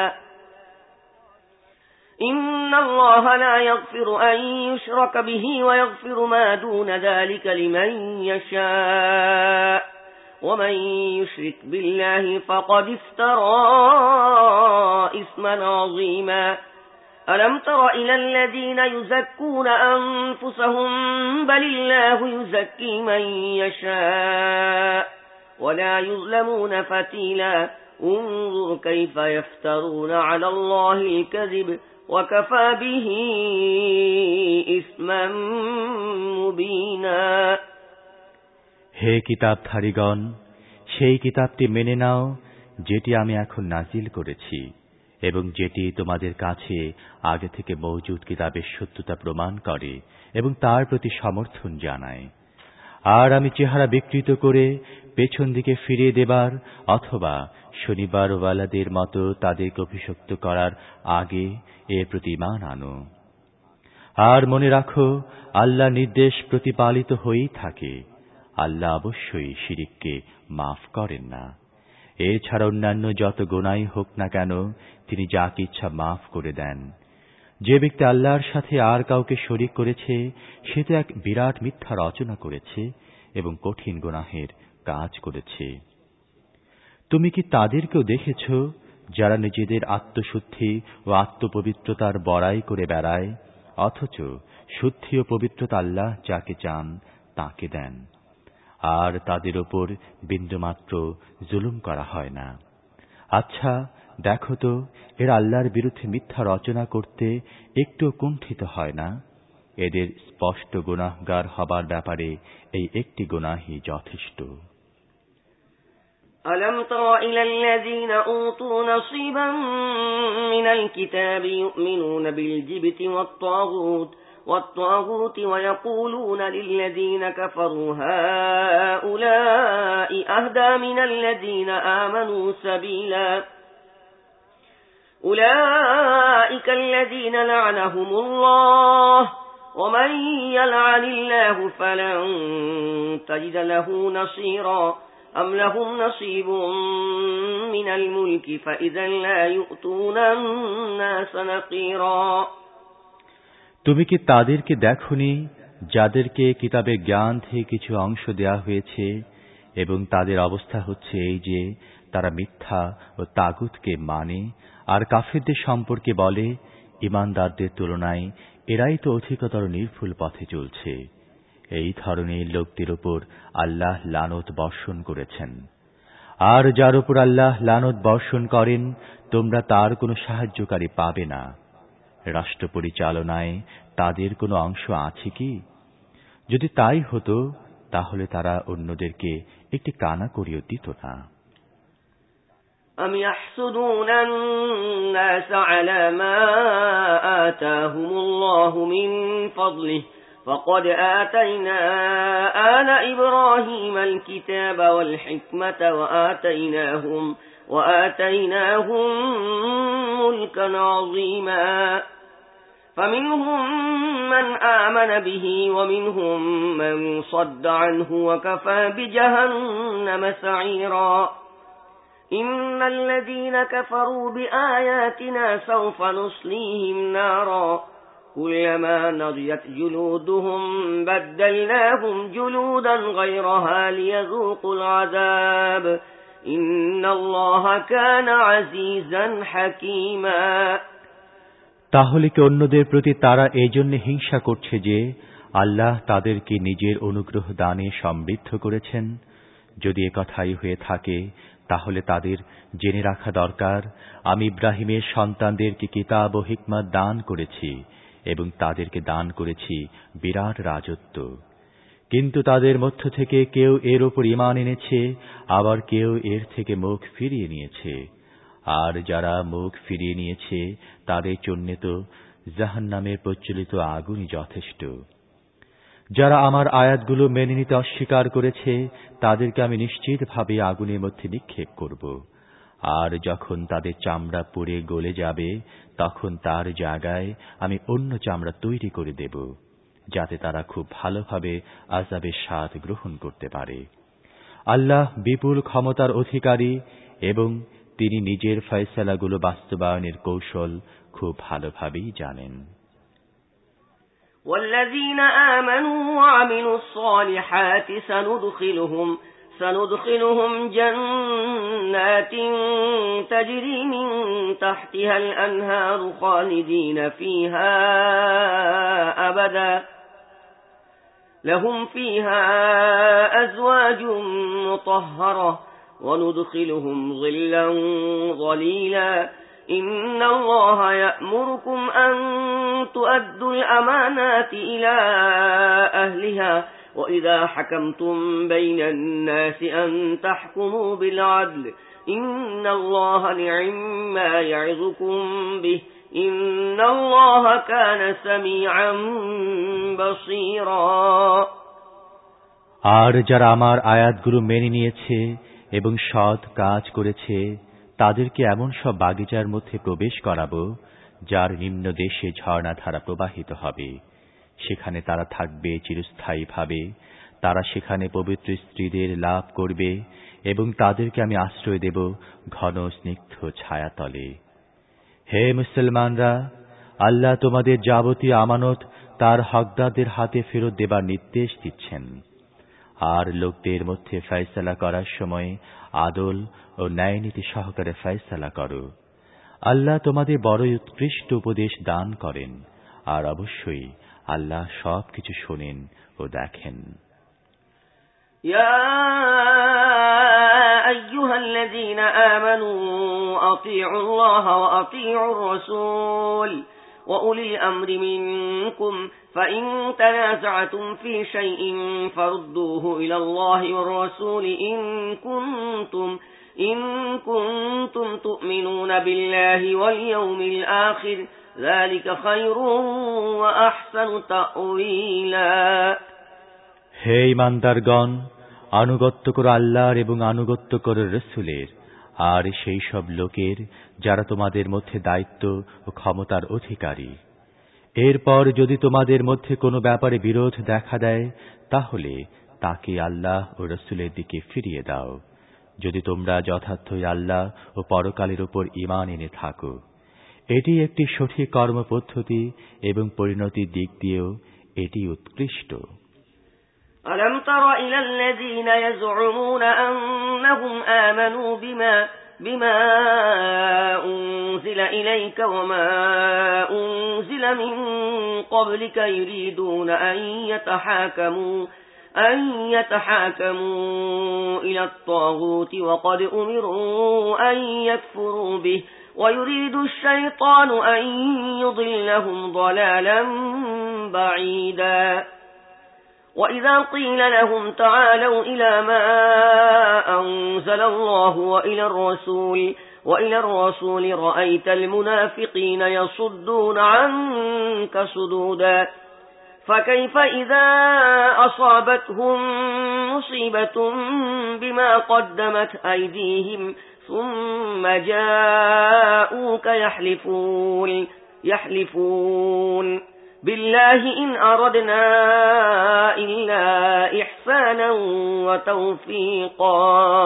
إن الله لا يغفر أن يشرك به ويغفر ما دون ذلك لمن يشاء ومن يشرك بالله فقد افترى إثما عظيما ألم تر إلى الذين يزكون أنفسهم بل الله يزكي من يشاء ولا يظلمون فتيلا انظر كيف يفترون على الله الكذب وكفى به إثما مبينا হে কিতাবধারীগণ, সেই কিতাবটি মেনে নাও যেটি আমি এখন নাজিল করেছি এবং যেটি তোমাদের কাছে আগে থেকে মওজুদ কিতাবের সত্যতা প্রমাণ করে এবং তার প্রতি সমর্থন জানায়। আর আমি চেহারা বিকৃত করে পেছন দিকে ফিরিয়ে দেবার অথবা শনিবার ওয়ালাদের মতো তাদেরকে অভিশপ্ত করার আগে এর প্রতি ঈমান আনো। আর মনে রাখো, আল্লাহ নির্দেশ প্রতিপালিত হয়েই থাকে। আল্লাহ অবশ্যই শিরিককে মাফ করেন না। এছাড়া অন্যান্য যত গুনাহ হোক না কেন তিনি যাকে ইচ্ছা মাফ করে দেন। যে ব্যক্তি আল্লাহর সাথে আর কাউকে শরীক করেছে সে তো এক বিরাট মিথ্যা রচনা করেছে এবং কঠিন গুনাহের কাজ করেছে। তুমি কি তাদেরকেও দেখেছ যারা নিজেদের আত্মশুদ্ধি ও আত্মপবিত্রতার বড়াই করে বেড়ায়, অথচ শুদ্ধি ও পবিত্রতা আল্লাহ যাকে চান তাকে দেন, আর তাদের উপর বিন্দুমাত্র জুলুম করা হয় না। আচ্ছা দেখো তো, এরা আল্লাহর বিরুদ্ধে মিথ্যা রচনা করতে একটু কুণ্ঠিত হয় না? এদের স্পষ্ট গুনাহগার হবার ব্যাপারে এই একটি গুনাহই যথেষ্ট। ألم تر إلى الذين أوتوا نصيبا من الكتاب يؤمنون بالجبت والطاغوت والطاغوت ويقولون للذين كفروا هؤلاء أهدى من الذين آمنوا سبيلا أولئك الذين لعنهم الله ومن يلعن الله فلن تجد له نصيرا أم لهم نصيب من الملك فإذا لا يؤتون الناس نقيرا তুমি কি তাদেরকে দেখোনি যাদেরকে কিতাবের জ্ঞান থেকে কিছু অংশ দেয়া হয়েছে এবং তাদের অবস্থা হচ্ছে এই যে তারা মিথ্যা ও তাগুতকে মানে আর কাফিরদের সম্পর্কে বলে, ঈমানদারদের তুলনায় এরাই তো অধিকতর নির্ভুল পথে চলছে। এই ধরনের লোকদের উপর আল্লাহ লানত বর্ষণ করেছেন। আর যার উপর আল্লাহ লানত বর্ষণ করেন তোমরা তার কোনো সাহায্যকারী পাবে না। রাষ্ট্র পরিচালনায় তাদের কোনো অংশ আছে কি? যদি তাই হতো তাহলে তারা অন্যদেরকে একটি কানাকড়িও দিত না। أم يحسدون الناس على ما آتاهم الله من فضله فقد آتينا آل إبراهيم الكتاب والحكمة وآتيناهم وآتيناهم ملكا عظيما فمنهم من آمن به ومنهم من صد عنه وكفى بجهنم سعيرا إن الذين كفروا بآياتنا سوف نصليهم نارا كلما نضجت جلودهم بدلناهم جلودا غيرها ليذوقوا العذاب إن الله كان عزيزا حكيما তাহলে কি অন্যদের প্রতি তারা এই জন্য হিংসা করছে যে আল্লাহ তাদেরকে নিজের অনুগ্রহ দানে সমৃদ্ধ করেছেন? যদি একথাই হয়ে থাকে তাহলে তাদের জেনে রাখা দরকার, আমি ইব্রাহিমের সন্তানদেরকে কিতাব ও হিকমত দান করেছি এবং তাদেরকে দান করেছি বিরাট রাজত্ব। কিন্তু তাদের মধ্য থেকে কেউ এর উপর ঈমান এনেছে, আবার কেউ এর থেকে মুখ ফিরিয়ে নিয়েছে। আর যারা মুখ ফিরিয়ে নিয়েছে তাদের জন্য তো জাহান্নামের প্রজ্বলিত আগুনই যথেষ্ট। যারা আমার আয়াতগুলো মেনে নিতে অস্বীকার করেছে তাদেরকে আমি নিশ্চিতভাবে আগুনের মধ্যে নিক্ষেপ করব। আর যখন তাদের চামড়া পুড়ে গলে যাবে তখন তার জায়গায় আমি অন্য চামড়া তৈরি করে দেব, যাতে তারা খুব ভালোভাবে আযাবের স্বাদ গ্রহণ করতে পারে। আল্লাহ বিপুল ক্ষমতার অধিকারী এবং তিনি নিজের ফয়সালাগুলো বাস্তবায়নের কৌশল খুব ভালোভাবেই জানেন। والذين آمنوا وعملوا الصالحات سندخلهم سندخلهم جنات تجري من تحتها الأنهار خالدين فيها أبدا لهم فيها أزواج مطهرة وندخلهم ظلا ظليلا إن الله يأمركم أن تؤدوا الأمانات إلى أهلها وإذا حكمتم بين الناس أن تحكموا بالعدل إن الله نعم ما يعظكم به إن الله كان سميعا بصيرا। আর যারা আমার আয়াতগুলো মেনে নিয়েছে এবং সৎ কাজ করেছে তাদেরকে এমন সব বাগিচার মধ্যে প্রবেশ করাবো যার নিম্ন দেশে ঝর্ণাধারা প্রবাহিত হবে। সেখানে তারা থাকবে চিরস্থায়ীভাবে। তারা সেখানে পবিত্র স্ত্রীদের লাভ করবে এবং তাদেরকে আমি আশ্রয় দেব ঘন স্নিগ্ধ ছায়াতলে। হে মুসলমানরা, আল্লাহ তোমাদের যাবতীয় আমানত তার হকদারদের হাতে ফেরত দেবার নির্দেশ দিচ্ছেন। আর লোকদের মধ্যে ফয়সালা করার সময় আদল ও ন্যায়নীতি সহকারে ফয়সালা করো। আল্লাহ তোমাদের বড়ই উৎকৃষ্ট উপদেশ দান করেন, আর অবশ্যই আল্লাহ সবকিছু শোনেন ও দেখেন। يا أيها الذين آمنوا أطيعوا الله وأطيعوا الرسول وأولي الأمر منكم فإن تنازعتم في شيء فردوه إلى الله والرسول إن كنتم إن كنتم تؤمنون بالله واليوم الآخر ذلك خير وأحسن تأويلا। হে ঈমানদারগণ, আনুগত্য করো আল্লাহর এবং আনুগত্য করো রাসূলের আর সেই সব লোকের যারা তোমাদের মধ্যে দায়িত্ব ও ক্ষমতার অধিকারী। এরপর যদি তোমাদের মধ্যে কোনো ব্যাপারে বিরোধ দেখা দেয় তাহলে তাকে আল্লাহ ও রাসূলের দিকে ফিরিয়ে দাও, যদি তোমরা যথার্থই আল্লাহ ও পরকালের উপর ঈমান এনে থাকো। এটি একটি সঠিক কর্মপদ্ধতি এবং পরিণতির দিক দিয়েও এটি উৎকৃষ্ট। ألم تر إلى الذين يزعمون أنهم آمنوا بما بما أنزل إليك وما أنزل من قبلك يريدون أن يتحاكموا أن يتحاكموا إلى الطاغوت وقد أمروا أن يكفروا به ويريد الشيطان أن يضلهم ضلالا بعيدا وإذا قيل لهم تعالوا إلى ما أنزل الله وإلى الرسول وإلى الرسول رأيت المنافقين يصدون عنك صدودا فكيف إذا أصابتهم مصيبة بما قدمت أيديهم ثم جاءوك يحلفون يحلفون بالله إن أردنا إلا إحسانا وتوفيقا।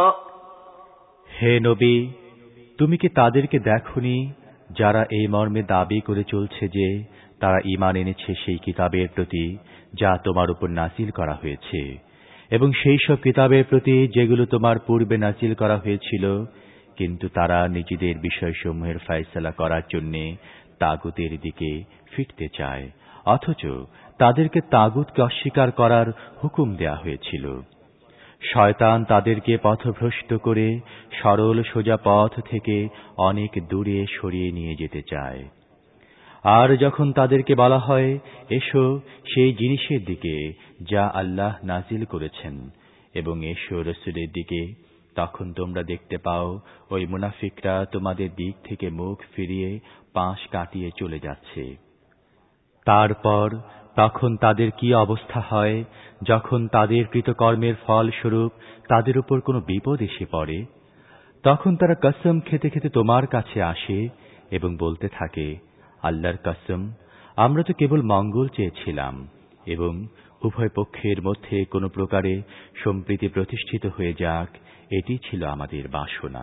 হে নবী, তুমি কি তাদেরকে দেখোনি যারা এই মর্মে দাবি করে চলছে যে তারা ঈমান এনেছে সেই কিতাবের প্রতি যা তোমার উপর নাযিল করা হয়েছে এবং সেই সব কিতাবের প্রতি যেগুলো তোমার পূর্বে নাযিল করা হয়েছিল, কিন্তু তারা নিজেদের বিষয়সমূহের ফয়সালা করার জন্য তাগুতের দিকে ফিরতে চায়, অথচ তাদেরকে তাগুতকে অস্বীকার করার হুকুম দেয়া হয়েছিল। শয়তান তাদেরকে পথভ্রষ্ট করে সরল সোজা পথ থেকে অনেক দূরে সরিয়ে নিয়ে যেতে চায়। আর যখন তাদেরকে বলা হয়, এসো সেই জিনিসের দিকে যা আল্লাহ নাজিল করেছেন, এবং এসো রাসূলের দিকে, তখন তোমরা দেখতে পাও ওই মুনাফিকরা তোমাদের দিক থেকে মুখ ফিরিয়ে পাশ কাটিয়ে চলে যাচ্ছে। তারপর তখন তাদের কি অবস্থা হয় যখন তাদের কৃতকর্মের ফলস্বরূপ তাদের উপর কোনো বিপদ এসে পড়ে? তখন তারা কসম খেতে খেতে তোমার কাছে আসে এবং বলতে থাকে, আল্লাহর কসম, আমরা তো কেবল মঙ্গল চেয়েছিলাম এবং উভয় পক্ষের মধ্যে কোনো প্রকারে সম্প্রীতি প্রতিষ্ঠিত হয়ে যাক, এটি ছিল আমাদের বাসনা।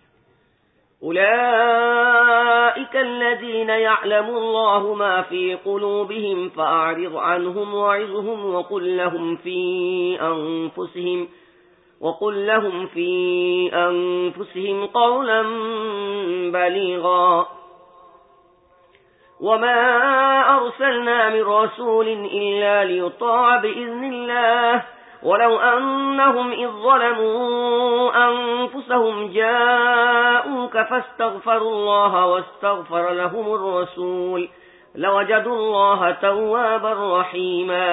أولئك الذين يعلم الله ما في قلوبهم فأعرض عنهم وعظهم وقل لهم في أنفسهم وقل لهم في أنفسهم قولا بليغا وما أرسلنا من رسول إلا ليطاع بإذن الله ولو أنهم إذ ظلموا أنفسهم جاءوك فاستغفروا الله واستغفر لهم الرسول لوجدوا الله توابا رحيما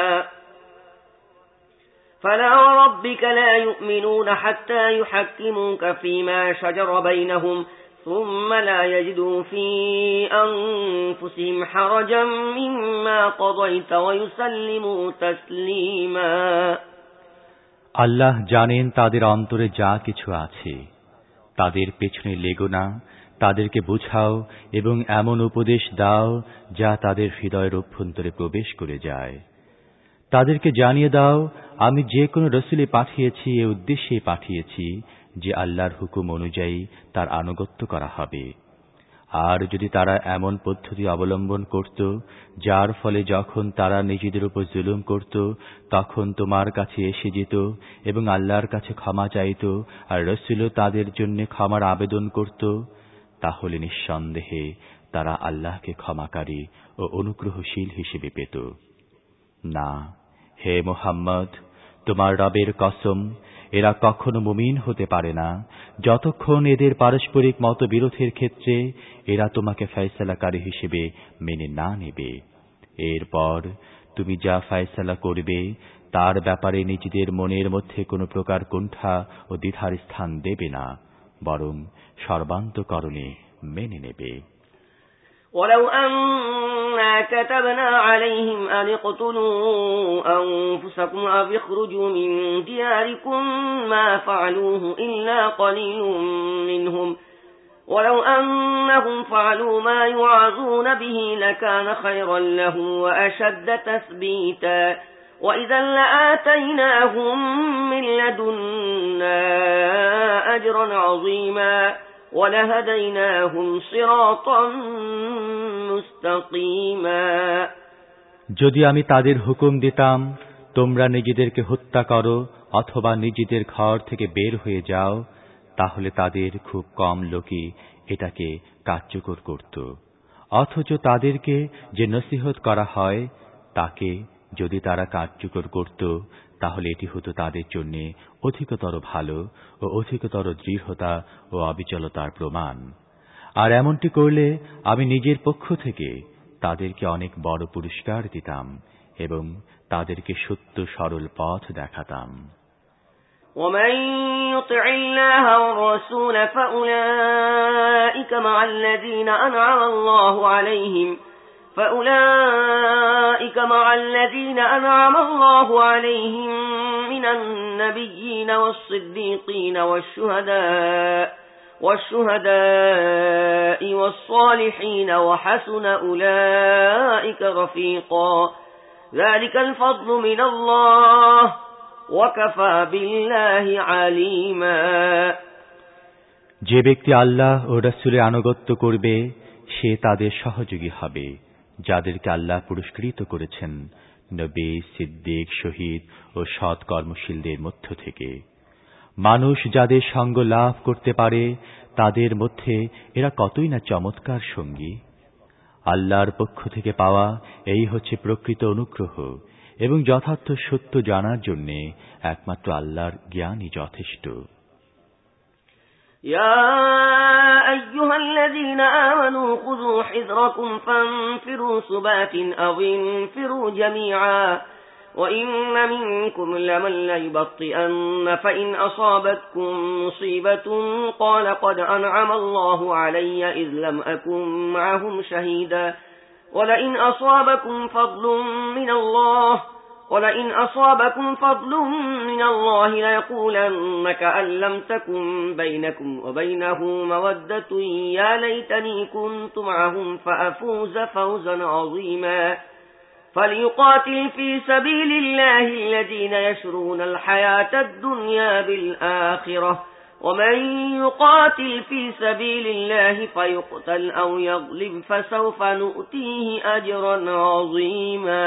فلا وربك لا يؤمنون حتى يحكموك فيما شجر بينهم ثم لا يجدوا في أنفسهم حرجا مما قضيت ويسلموا تسليما আল্লাহ জানেন তাদের অন্তরে যা কিছু আছে। তাদের পেছনে লেগো না, তাদেরকে বুঝাও এবং এমন উপদেশ দাও যা তাদের হৃদয়ের অভ্যন্তরে প্রবেশ করে যায়। তাদেরকে জানিয়ে দাও, আমি যে কোনো রসুলে পাঠিয়েছি এ উদ্দেশ্যে পাঠিয়েছি যে আল্লাহর হুকুম অনুযায়ী তার আনুগত্য করা হবে। আর যদি তারা এমন পদ্ধতি অবলম্বন করত যার ফলে যখন তারা নিজেদের উপর জুলুম করত তখন তোমার কাছে এসে যেত এবং আল্লাহর কাছে ক্ষমা চাইত আর রাসূলও তাদের জন্য ক্ষমার আবেদন করত, তাহলে নিঃসন্দেহে তারা আল্লাহকে ক্ষমাকারী ও অনুগ্রহশীল হিসেবে পেত। না, হে মুহাম্মদ, তোমার রবের কসম, এরা কখনো মুমিন হতে পারে না যতক্ষণ এদের পারস্পরিক মতবিরোধের ক্ষেত্রে এরা তোমাকে ফয়সালাকারী হিসেবে মেনে না নেবে। এরপর তুমি যা ফয়সালা করবে তার ব্যাপারে নিজেদের মনের মধ্যে কোনো প্রকার কুণ্ঠা ও দ্বিধার স্থান দেবে না, বরং সর্বান্তঃকরণে মেনে নেবে। ولو أنا كتبنا عليهم أن اقتلوا أنفسكم أو اخرجوا من دياركم ما فعلوه إلا قليل منهم ولو أنهم فعلوا ما يوعظون به لكان خيرا لهم وأشد تثبيتا وإذا لآتيناهم من لدنا أجرا عظيما ولهديناهم صراطا مستقيما যদি আমি তাদের হুকুম দিতাম তোমরা নিজেদেরকে হত্যা করো অথবা নিজেদের ঘর থেকে বের হয়ে যাও, তাহলে তাদের খুব কম লোকই এটাকে কার্যকর করত। অথচ তাদেরকে যে নসিহত করা হয় তাকে যদি তারা কার্যকর করত তাহলে এটি হতো তাদের জন্য অধিকতর ভালো ও অধিকতর দৃঢ়তা ও অবিচলতার প্রমাণ। আর এমনটি করলে আমি নিজের পক্ষ থেকে তাদেরকে অনেক বড় পুরস্কার দিতাম এবং তাদেরকে সত্য সরল পথ দেখাতাম। ومن يطع الله والرسول فأولئك مع الذين أنعم الله عليهم فأولئك مع الذين أنعم الله عليهم من النبيين والصديقين والشهداء والشهداء والصالحين وحسن أولئك رفيقا ذلك الفضل من الله وكفى بالله عليما যে ব্যক্তি আল্লাহ ও রাসূলের আনুগত্য করবে সে তাদের সহযোগী হবে যাদেরকে আল্লাহ পুরস্কৃত করেছেন নবী, সিদ্দিক, শহীদ ও সৎ কর্মশীলদের মধ্য থেকে। মানুষ যাদের সঙ্গ লাভ করতে পারে তাদের মধ্যে এরা কতই না চমৎকার সঙ্গী। আল্লাহর পক্ষ থেকে পাওয়া এই হচ্ছে প্রকৃত অনুগ্রহ এবং যথার্থ সত্য জানার জন্য একমাত্র আল্লাহর জ্ঞানই যথেষ্ট। يا أيها الذين آمنوا خذوا حذركم فانفروا ثبات أو انفروا جميعا وإن منكم لمن ليبطئن فإن أصابتكم مصيبة قال قد أنعم الله علي إذ لم أكن معهم شهيدا ولئن أصابكم فضل من الله ولئن أصابكم فضل من الله ليقولن كأن لم تكن بينكم وبينه مودة يا ليتني كنت معهم فأفوز فوزا عظيما فليقاتل في سبيل الله الذين يشرون الحياة الدنيا بالآخرة ومن يقاتل في سبيل الله فيقتل أو يغلب فسوف نؤتيه أجرا عظيما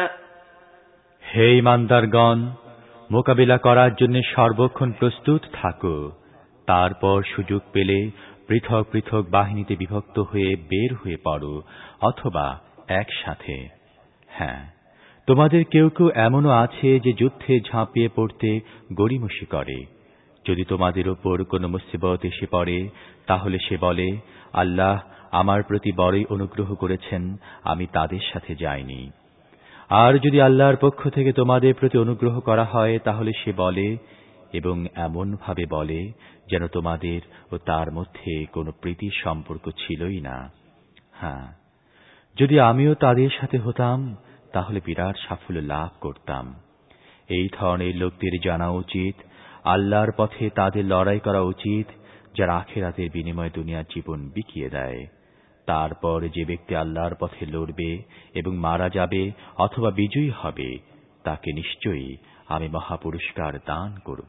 হে ইমানদারগণ, মোকাবিলা করার জন্য সর্বক্ষণ প্রস্তুত থাকো। তারপর সুযোগ পেলে পৃথক পৃথক বাহিনীতে বিভক্ত হয়ে বের হয়ে পড়ো, অথবা একসাথে। হ্যাঁ, তোমাদের কেউ কেউ এমনও আছে যে যুদ্ধে ঝাঁপিয়ে পড়তে গড়িমসি করে। যদি তোমাদের উপর কোনো মুসিবত এসে পড়ে, তাহলে সে বলে, আল্লাহ আমার প্রতি বড়ই অনুগ্রহ করেছেন, আমি তাদের সাথে যাইনি। আর যদি আল্লাহর পক্ষ থেকে তোমাদের প্রতি অনুগ্রহ করা হয়, তাহলে সে বলে, এবং এমন ভাবে বলে যেন তোমাদের ও তার মধ্যে কোনো প্রীতির সম্পর্ক ছিলই না। হ্যাঁ, যদি আমিও তাদের সাথে হতাম, তাহলে বিরাট সাফল্য লাভ করতাম। এই ধরনের লোকদের জানা উচিত, আল্লাহর পথে তাদের লড়াই করা উচিত, যারা আখিরাতের বিনিময়ে দুনিয়ার জীবন বিকিয়ে দেয়। তারপর যে ব্যক্তি আল্লাহর পথে লড়বে এবং মারা যাবে অথবা বিজয়ী হবে, তাকে নিশ্চয়ই আমি মহাপুরস্কার দান করব।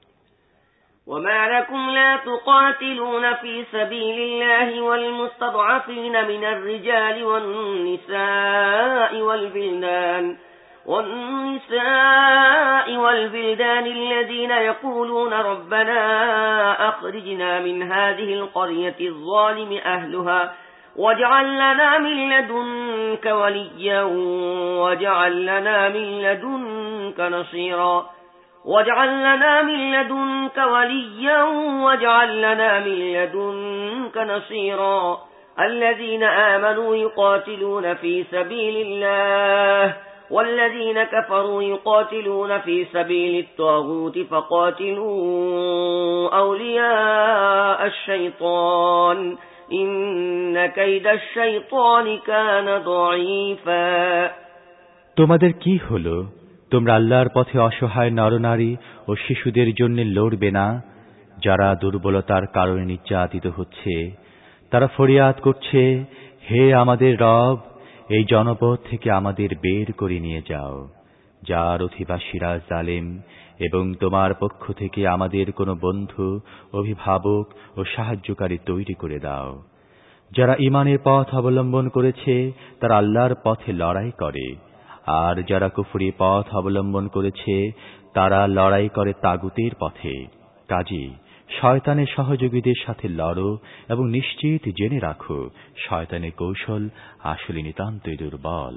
وما لكم لا تقاتلون في سبيل الله والمستضعفين من الرجال والنساء والبلدان والنساء والبلدان الذين يقولون ربنا أخرجنا من هذه القرية الظالم أهلها واجعل لنا من لدنك وليا واجعل لنا من لدنك نصيرا واجعل لنا من لدنك وليا واجعل لنا من لدنك نصيرا الذين آمنوا يقاتلون في سبيل الله والذين كفروا يقاتلون في سبيل الطاغوت فقاتلوا أولياء الشيطان إن كيد الشيطان كان ضعيفا তোমাদের কি হলো? তোমরা আল্লাহর পথে অসহায় নরনারী ও শিশুদের জন্য লড়বে না, যারা দুর্বলতার কারণে নির্যাতিত হচ্ছে। তারা ফরিয়াদ করছে, হে আমাদের রব, এই জনপদ থেকে আমাদের বের করে নিয়ে যাও, যার অধিবাসীরা জালেম, এবং তোমার পক্ষ থেকে আমাদের কোনো বন্ধু, অভিভাবক ও সাহায্যকারী তৈরি করে দাও। যারা ঈমানের পথ অবলম্বন করেছে, তারা আল্লাহর পথে লড়াই করে, আর যারা কুফরি পথ অবলম্বন করেছে, তারা লড়াই করে তাগুতের পথে। কাজী শয়তানের সহযোগীদের সাথে লড়ো এবং নিশ্চিত জেনে রাখো, শয়তানের কৌশল আসলে নিতান্তই দুর্বল।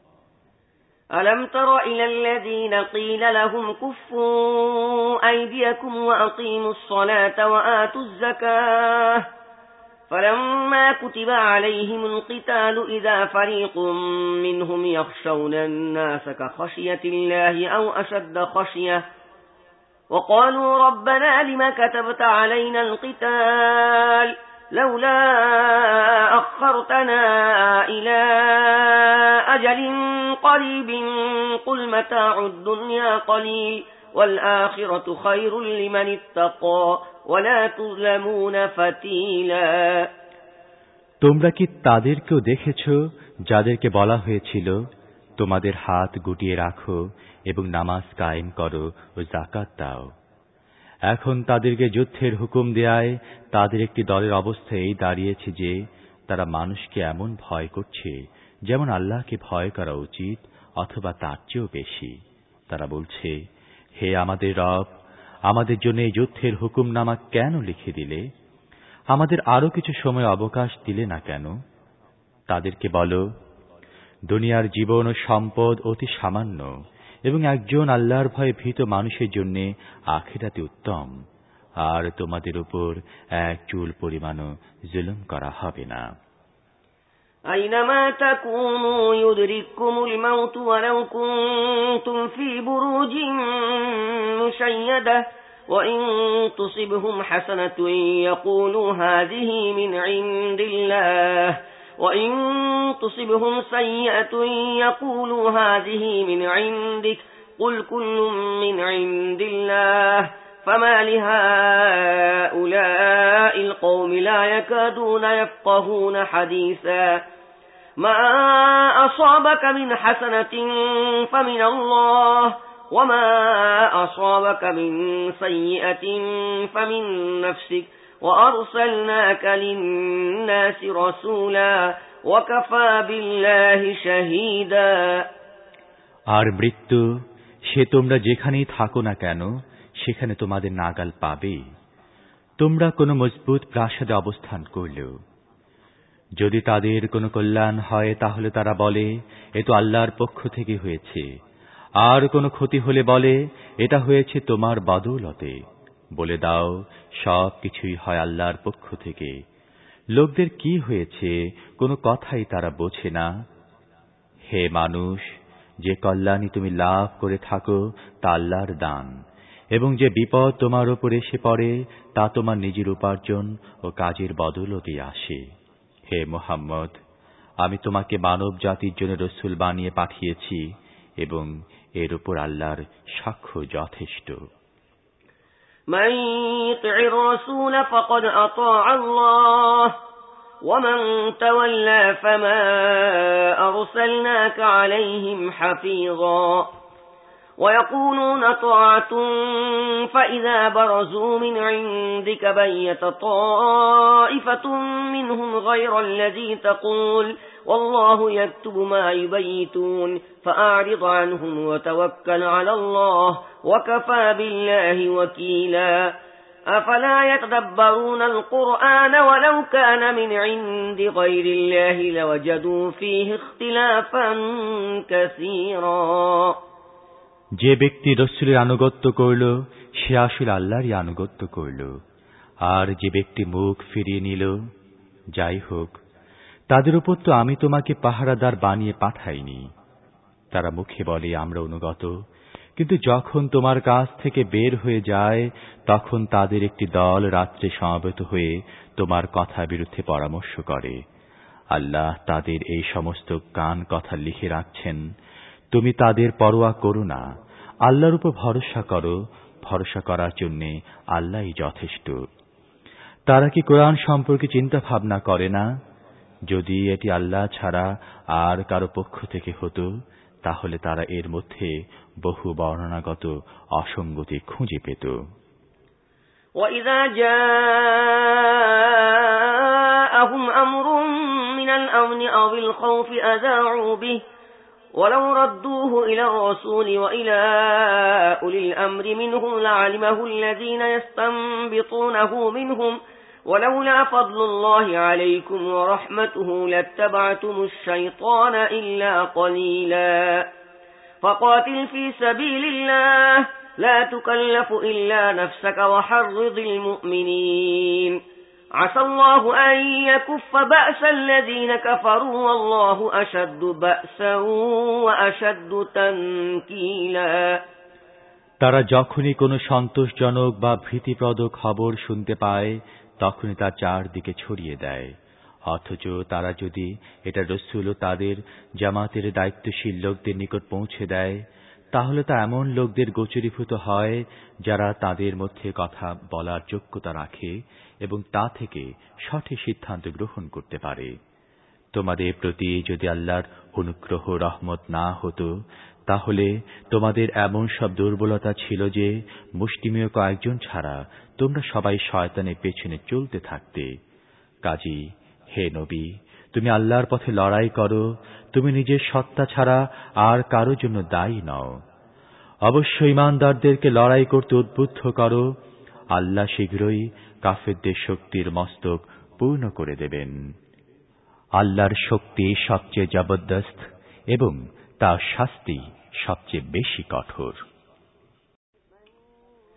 ألم تر إلى الذين قيل لهم كفوا أيديكم وأقيموا الصلاة وآتوا الزكاة فلما كتب عليهم القتال إذا فريق منهم يخشون الناس كخشية الله أو أشد خشية وقالوا ربنا لم كتبت علينا القتال لولا أخرتنا إلى أجل قريب قل متاع الدنيا قليل والآخرة خير لمن اتقى ولا تظلمون فتيلا তোমরা কি তাদেরকেও দেখেছো যাদেরকে বলা হয়েছিল, তোমাদের হাত গুটিয়ে রাখো এবং নামাজ কায়েম করো ও যাকাত দাও? এখন তাদেরকে যুদ্ধের হুকুম দেয়ায় তাদের একটি দলের অবস্থা এই দাঁড়িয়েছে যে তারা মানুষকে এমন ভয় করছে যেমন আল্লাহকে ভয় করা উচিত, অথবা তার চেয়েও বেশি। তারা বলছে, হে আমাদের রব, আমাদের জন্য এই যুদ্ধের হুকুমনামা কেন লিখে দিলে? আমাদের আরো কিছু সময় অবকাশ দিলে না কেন? তাদেরকে বলো, দুনিয়ার জীবন ও সম্পদ অতি সামান্য, এবং একজন আল্লাহর ভয়ে ভীত মানুষের জন্য আখিরাতে উত্তম। আর তোমাদের উপর এক চুল পরিমাণও জুলুম করা হবে না। أينما تكونوا يدرككم الموت ولو كنتم في بروج مشيدة وإن تصبهم حسنة يقولوا هذه من عند الله وإن تصبهم سيئة يقولوا هذه من عندك قل كل من عند الله فما لهؤلاء القوم لا يكادون يفقهون حديثا ما أصابك من حسنة فمن الله وما أصابك من سيئة فمن نفسك وأرسلناك للناس رسولا وكفى بالله شهيدا আর মৃত্যু সে তোমরা যেখানেই থাকো না কেন সেখানে তোমাদের নাগাল পাবে। তোমরা কোনো মজবুত প্রাসাদে অবস্থান করলেও যদি তাদের কোনো কল্যাণ হয় তাহলে তারা বলে এ তো আল্লাহর পক্ষ থেকে হয়েছে, আর কোনো ক্ষতি হলে বলে এটা হয়েছে তোমার বদৌলতে। বলে দাও সব কিছুই হয় আল্লাহর পক্ষ থেকে। লোকদের কি হয়েছে কোনো কথাই তারা বোঝে না। হে মানুষ, যে কল্যাণই তুমি লাভ করে থাকো তা আল্লাহর দান, এবং যে বিপদ তোমার উপর এসে পড়ে তা তোমার নিজের উপার্জন ও কাজের বদৌলতেই আসে। হে মুহাম্মদ, আমি তোমাকে মানব জাতির জন্য রসূল বানিয়ে পাঠিয়েছি এবং এর উপর আল্লাহর সাক্ষ্য যথেষ্ট। من يطع الرسول فقد أطاع الله ومن تولى فما أرسلناك عليهم حفيظا ويقولون طاعة فإذا برزوا من عندك بيت طائفة منهم غير الذي تقول والله يكتب ما يبيتون فأعرض عنهم وتوكل على الله وكفى بالله وكيلا أفلا يتدبرون القرآن ولو كان من عند غير الله لوجدوا فيه اختلافا كثيرا যে ব্যক্তি রাসূলের আনুগত্য করল সে আসলে আল্লাহরই আনুগত্য করল, আর যে ব্যক্তি মুখ ফিরিয়ে নিল, যাই হোক তাদের উপর তো আমি তোমাকে পাহারাদার বানিয়ে পাঠাইনি। তারা মুখে বলে আমরা অনুগত, কিন্তু যখন তোমার কাছ থেকে বের হয়ে যায় তখন তাদের একটি দল রাত্রে সমবেত হয়ে তোমার কথা বিরুদ্ধে পরামর্শ করে। আল্লাহ তাদের এই সমস্ত কান কথা লিখে রাখছেন। তুমি তাদের পরোয়া করো না, আল্লাহর উপর ভরসা করো, ভরসা করার জন্য আল্লাহই যথেষ্ট। তারা কি কোরআন সম্পর্কে চিন্তা ভাবনা করে না? যদি এটি আল্লাহ ছাড়া আর কারো পক্ষ থেকে হতো তাহলে তারা এর মধ্যে বহু বর্ণনাগত অসঙ্গতি খুঁজে পেত। وَإِذَا جَاءَهُمْ أَمْرٌ مِّنَ الْأَمْنِ أَوِ الْخَوْفِ أَذَاعُوا بِهِ وَلَوْ رَدُّوهُ إِلَى الرَّسُولِ وَإِلَى أُولِي الْأَمْرِ مِنْهُمْ لَعَلِمَهُ الَّذِينَ يَسْتَنبِطُونَهُ مِنْهُمْ وَلَوْلَا فَضْلُ اللَّهِ عَلَيْكُمْ وَرَحْمَتُهُ لَاتَّبَعْتُمُ الشَّيْطَانَ إِلَّا قَلِيلًا فَقَاتِلْ فِي سَبِيلِ اللَّهِ لا تكلف إلا نفسك وحرض المؤمنين عسى الله أن يكف بأس الذين كفروا والله أشد بأسا وأشد تنكيلا তারা যখনই কোনো সন্তোষজনক বা ভীতিপ্রদ খবর শুনতে পায় তখনই তা চারদিকে ছড়িয়ে দেয়। অথচ তারা যদি এটা রাসূল ও তাদের জামাতের দায়িত্বশীল লোকদের নিকট পৌঁছে দেয় তাহলে তা এমন লোকদের গোচরীভূত হয় যারা তাদের মধ্যে কথা বলার যোগ্যতা রাখে এবং তা থেকে সঠিক সিদ্ধান্ত গ্রহণ করতে পারে। তোমাদের প্রতি যদি আল্লাহর অনুগ্রহ রহমত না হতো তাহলে তোমাদের এমন সব দুর্বলতা ছিল যে মুষ্টিমেয় কয়েকজন ছাড়া তোমরা সবাই শয়তানের পেছনে চলতে থাকতে। কাজী হে নবী, তুমি আল্লাহর পথে লড়াই করো, তুমি নিজের সত্তা ছাড়া আর কারো জন্য দায়ী নও। অবশ্যই ঈমানদারদেরকে লড়াই করতে উদ্বুদ্ধ করো, আল্লাহ শীঘ্রই কাফেরদের শক্তির মস্তক পূর্ণ করে দেবেন। আল্লাহর শক্তি সবচেয়ে জবরদস্ত এবং তার শাস্তি সবচেয়ে বেশি কঠোর।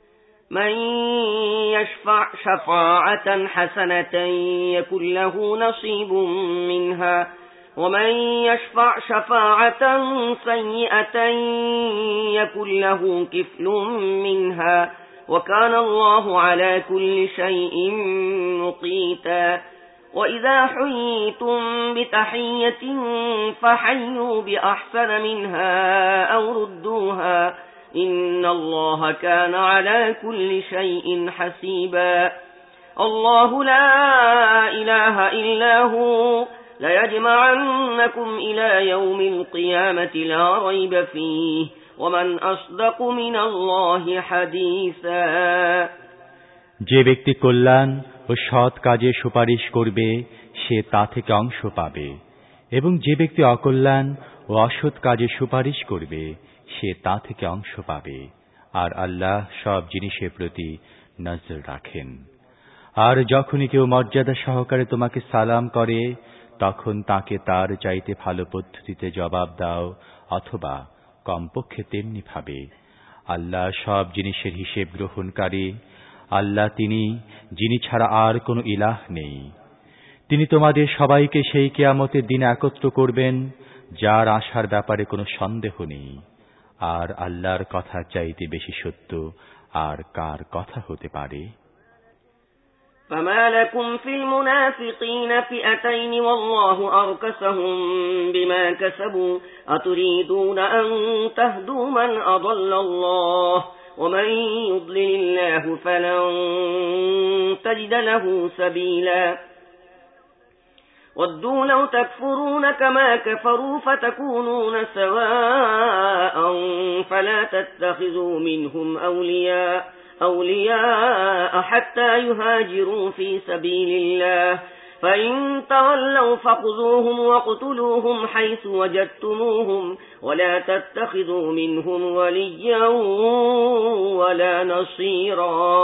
من يشفع شفاعة حسنة يكن له نصيب منها ومن يشفع شفاعة سيئة يكن له كفل منها وكان الله على كل شيء مقيتا وإذا حييتم بتحية فحيوا بأحسن منها أو ردوها إن الله كان على كل شيء حسيبا الله لا إله إلا هو ليجمعنكم إلى يوم القيامة لا ريب فيه ومن أصدق من الله حديثا যে ব্যক্তি কল্যাণ ও সৎ কাজে সুপারিশ করবে সে তা থেকে অংশ পাবে এবং যে ব্যক্তি অকল্যাণ ও অসৎ কাজে সুপারিশ করবে সে তা থেকে অংশ পাবে আর আল্লাহ সব জিনিসের প্রতি নজর রাখেন আর যখনই কেউ মর্যাদা সহকারে তোমাকে সালাম করে তখন তাকে তার চাইতে ভালো পদ্ধতিতে জবাব দাও অথবা কমপক্ষে তেমনি ভাবে আল্লাহ সব জিনিসের হিসেব গ্রহণকারী আল্লাহ তিনি যিনি ছাড়া আর কোনো ইলাহ নেই তিনি তোমাদের সবাইকে সেই কিয়ামতের দিনে একত্র করবেন যার আশার ব্যাপারে কোনো সন্দেহ নেই আর আল্লাহর কথা চাইতে বেশি সত্য আর কার কথা হতে পারে فما لكم في المنافقين فئتين والله أركسهم بما كسبوا أتريدون أن تهدوا من أضل الله ومن يضلل الله فلن تجد له سبيلا ودوا لو تكفرون كما كفروا فتكونون سواء فلا تتخذوا منهم أولياء أولياء حتى يهاجروا في سبيل الله فإن تولوا فخذوهم وقتلوهم حيث وجدتموهم ولا تتخذوا منهم وليا ولا نصيرا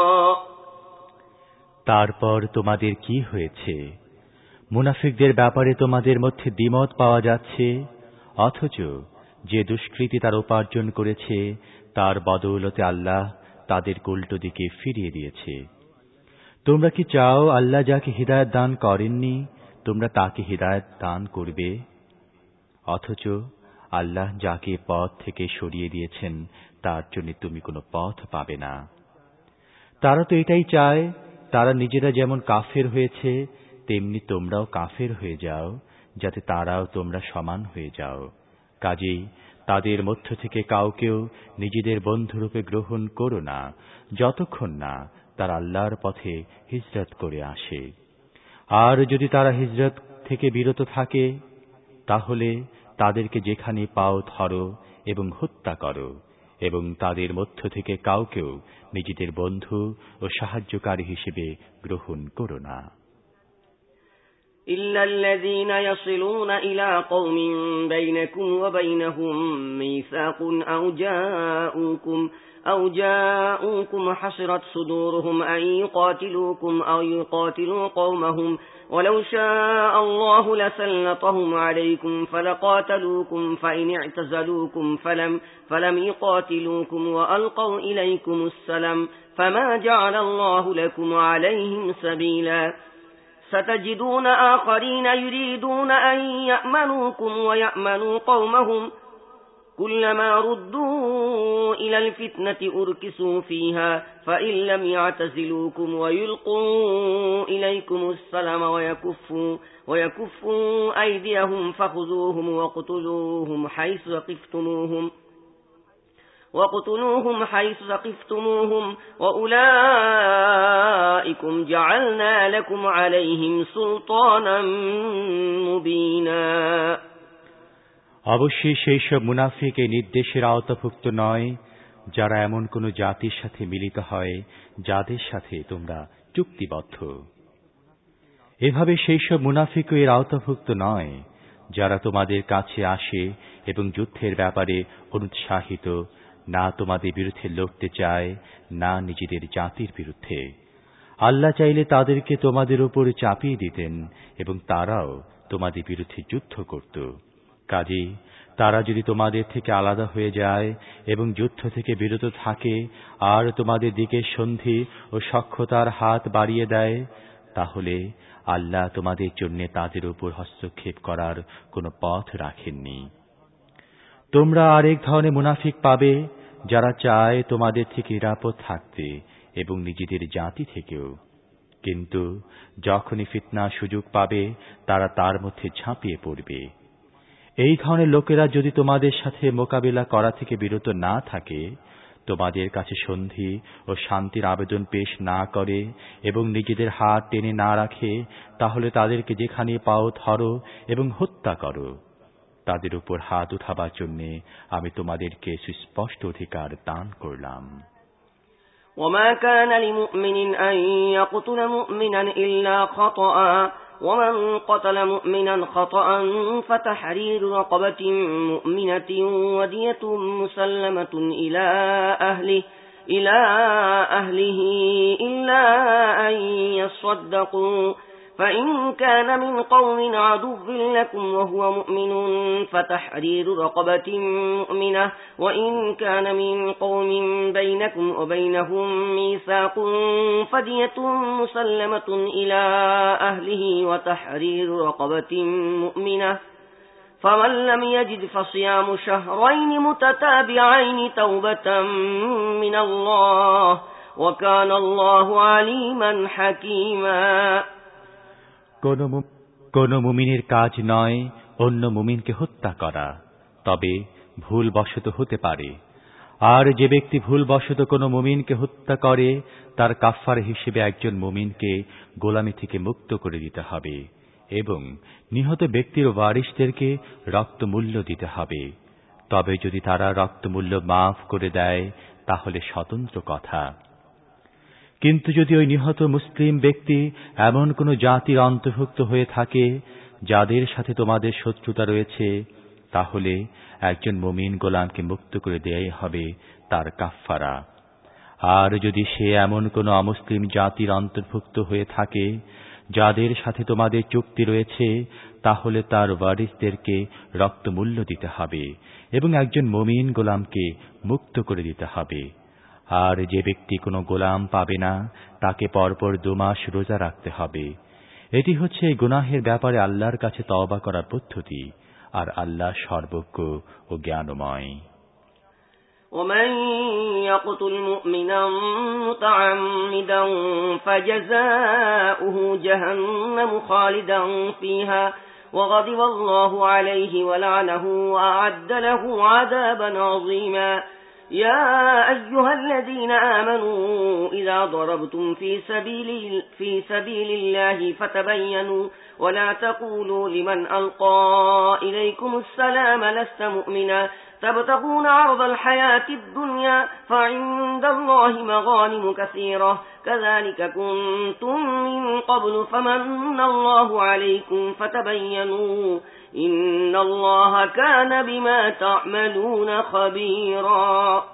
তারপর তোমাদের কি হয়েছে মুনাফিকদের ব্যাপারে তোমাদের মধ্যে দ্বিমত পাওয়া যাচ্ছে অথচ যে দুষ্কৃতি তার উপার্জন করেছে তার বদৌলতে আল্লাহ তাদের উল্টো দিকে ফিরিয়ে দিয়েছে তোমরা কি চাও আল্লাহ যাকে হিদায়াত দান করেননি তোমরা তাকে হিদায়াত দান করবে অথচ আল্লাহ যাকে পথ থেকে সরিয়ে দিয়েছেন তার জন্য তুমি কোনো পথ পাবে না তারা তো এটাই চায় তারা নিজেরা যেমন কাফের হয়েছে তেমনি তোমরাও কাফের হয়ে যাও যাতে তারাও তোমরা সমান হয়ে যাও কাজেই তাদের মধ্য থেকে কাউকেও নিজেদের বন্ধুরূপে গ্রহণ করো না যতক্ষণ না তারা আল্লাহর পথে হিজরত করে আসে আর যদি তারা হিজরত থেকে বিরত থাকে তাহলে তাদেরকে যেখানে পাও ধরো এবং হত্যা করো এবং তাদের মধ্য থেকে কাউকেও নিজেদের বন্ধু ও সাহায্যকারী হিসেবে গ্রহণ করো না إلا الذين يصلون إلى قوم بينكم وبينهم ميثاق أو جاءوكم أو جاءوكم حصرت صدورهم أن يقاتلوكم أو يقاتلوا قومهم ولو شاء الله لسلطهم عليكم فلقاتلوكم فإن اعتزلوكم فلم, فلم يقاتلوكم وألقوا إليكم السلام فما جعل الله لكم عليهم سبيلا ستجدون آخرين يريدون أن يأمنوكم ويأمنوا قومهم كلما ردوا إلى الفتنة أركسوا فيها فإن لم يعتزلوكم ويلقوا إليكم السلام ويكفوا, ويكفوا أيديهم فخذوهم وقتلوهم حيث ثقفتموهم وقتلوهم حيث ثقفتموهم وأولئكم جعلنا لكم عليهم سلطانا مبينا অবশ্যই সেই সব মুনাফিক এই নির্দেশের আওতাভুক্ত নয় যারা এমন কোন জাতির সাথে মিলিত হয় যাদের সাথে তোমরা চুক্তিবদ্ধ এভাবে সেই সব মুনাফিক এর আওতাভুক্ত নয় যারা তোমাদের কাছে আসে এবং যুদ্ধের ব্যাপারে অনুৎসাহিত না তোমাদের বিরুদ্ধে লড়তে চায় না নিজেদের জাতির বিরুদ্ধে আল্লাহ চাইলে তাদেরকে তোমাদের উপর চাপিয়ে দিতেন এবং তারাও তোমাদের বিরুদ্ধে যুদ্ধ করত কাজেই তারা যদি তোমাদের থেকে আলাদা হয়ে যায় এবং যুদ্ধ থেকে বিরত থাকে আর তোমাদের দিকে সন্ধি ও সখ্যতার হাত বাড়িয়ে দেয়, তাহলে আল্লাহ তোমাদের জন্য তাদের উপর হস্তক্ষেপ করার কোনো পথ রাখেননি। তোমরা আরেক ধরনের মুনাফিক পাবে, যারা চায় তোমাদের থেকে নিরাপদ থাকতে এবং নিজেদের জাতি থেকেও, কিন্তু যখনই ফিতনা সুযোগ পাবে তারা তার মধ্যে ঝাঁপিয়ে পড়বে। এই ধরনের লোকেরা যদি তোমাদের সাথে মোকাবিলা করা থেকে বিরত না থাকে, তোমাদের কাছে সন্ধি ও শান্তির আবেদন পেশ না করে এবং নিজেদের হাত টেনে না রাখে, তাহলে তাদেরকে যেখানে পাও ধরো এবং হত্যা করো। তাদের উপর হাত উঠাবার জন্য আমি তোমাদেরকে সুস্পষ্ট অধিকার দান করলাম। وما كان لمؤمن أن يقتل مؤمنا إلا خطأ ومن قتل مؤمنا خطأ فتحرير رقبة مؤمنة ودية مسلمة إلى أهله إلى أهله إلا أن يصدقوا فإن كان من قوم عدو لكم وهو مؤمن فتحرير رقبة مؤمنة وإن كان من قوم بينكم وبينهم ميثاق فدية مسلمة إلى أهله وتحرير رقبة مؤمنة فمن لم يجد فصيام شهرين متتابعين توبة من الله وكان الله عليما حكيما। কোন মুমিনের কাজ নয় অন্য মুমিনকে হত্যা করা, তবে ভুলবশত হতে পারে। আর যে ব্যক্তি ভুলবশত কোন মুমিনকে হত্যা করে, তার কাফফারা হিসেবে একজন মুমিনকে গোলামি থেকে মুক্ত করে দিতে হবে এবং নিহত ব্যক্তির ওয়ারিসদেরকে রক্তমূল্য দিতে হবে। তবে যদি তারা রক্তমূল্য মাফ করে দেয় তাহলে স্বতন্ত্র কথা। কিন্তু যদি ওই নিহত মুসলিম ব্যক্তি এমন কোন জাতির অন্তর্ভুক্ত হয়ে থাকে যাদের সাথে তোমাদের শত্রুতা রয়েছে, তাহলে একজন মুমিন গোলামকে মুক্ত করে দেয়াই হবে তার কাফফারা। আর যদি সে এমন কোন অমুসলিম জাতির অন্তর্ভুক্ত হয়ে থাকে যাদের সাথে তোমাদের চুক্তি রয়েছে, তাহলে তার ওয়ারিসদেরকে রক্তমূল্য দিতে হবে এবং একজন মুমিন গোলামকে মুক্ত করে দিতে হবে। আর যে ব্যক্তি কোনো গোলাম পাবে না, তাকে পরপর দুমাস রোজা রাখতে হবে। এটি হচ্ছে এই গুনাহের ব্যাপারে আল্লাহর কাছে তওবা করার পদ্ধতি, আর আল্লাহ সর্বজ্ঞ ও জ্ঞানময়। ومن يقتل مؤمنا متعمدا فجزاؤه جهنم خالدا فيها وغضب الله عليه ولعنه وأعد له عذابا عظيما يا أيها الذين آمنوا إذا ضربتم في سبيل في سبيل الله فتبينوا ولا تقولوا لمن ألقى إليكم السلام لست مؤمنا تبتغون عرض الحياة الدنيا فعند الله مغانم كثيرة كذلك كنتم من قبل فمن الله عليكم فتبينوا إن الله كان بما تعملون خبيرا।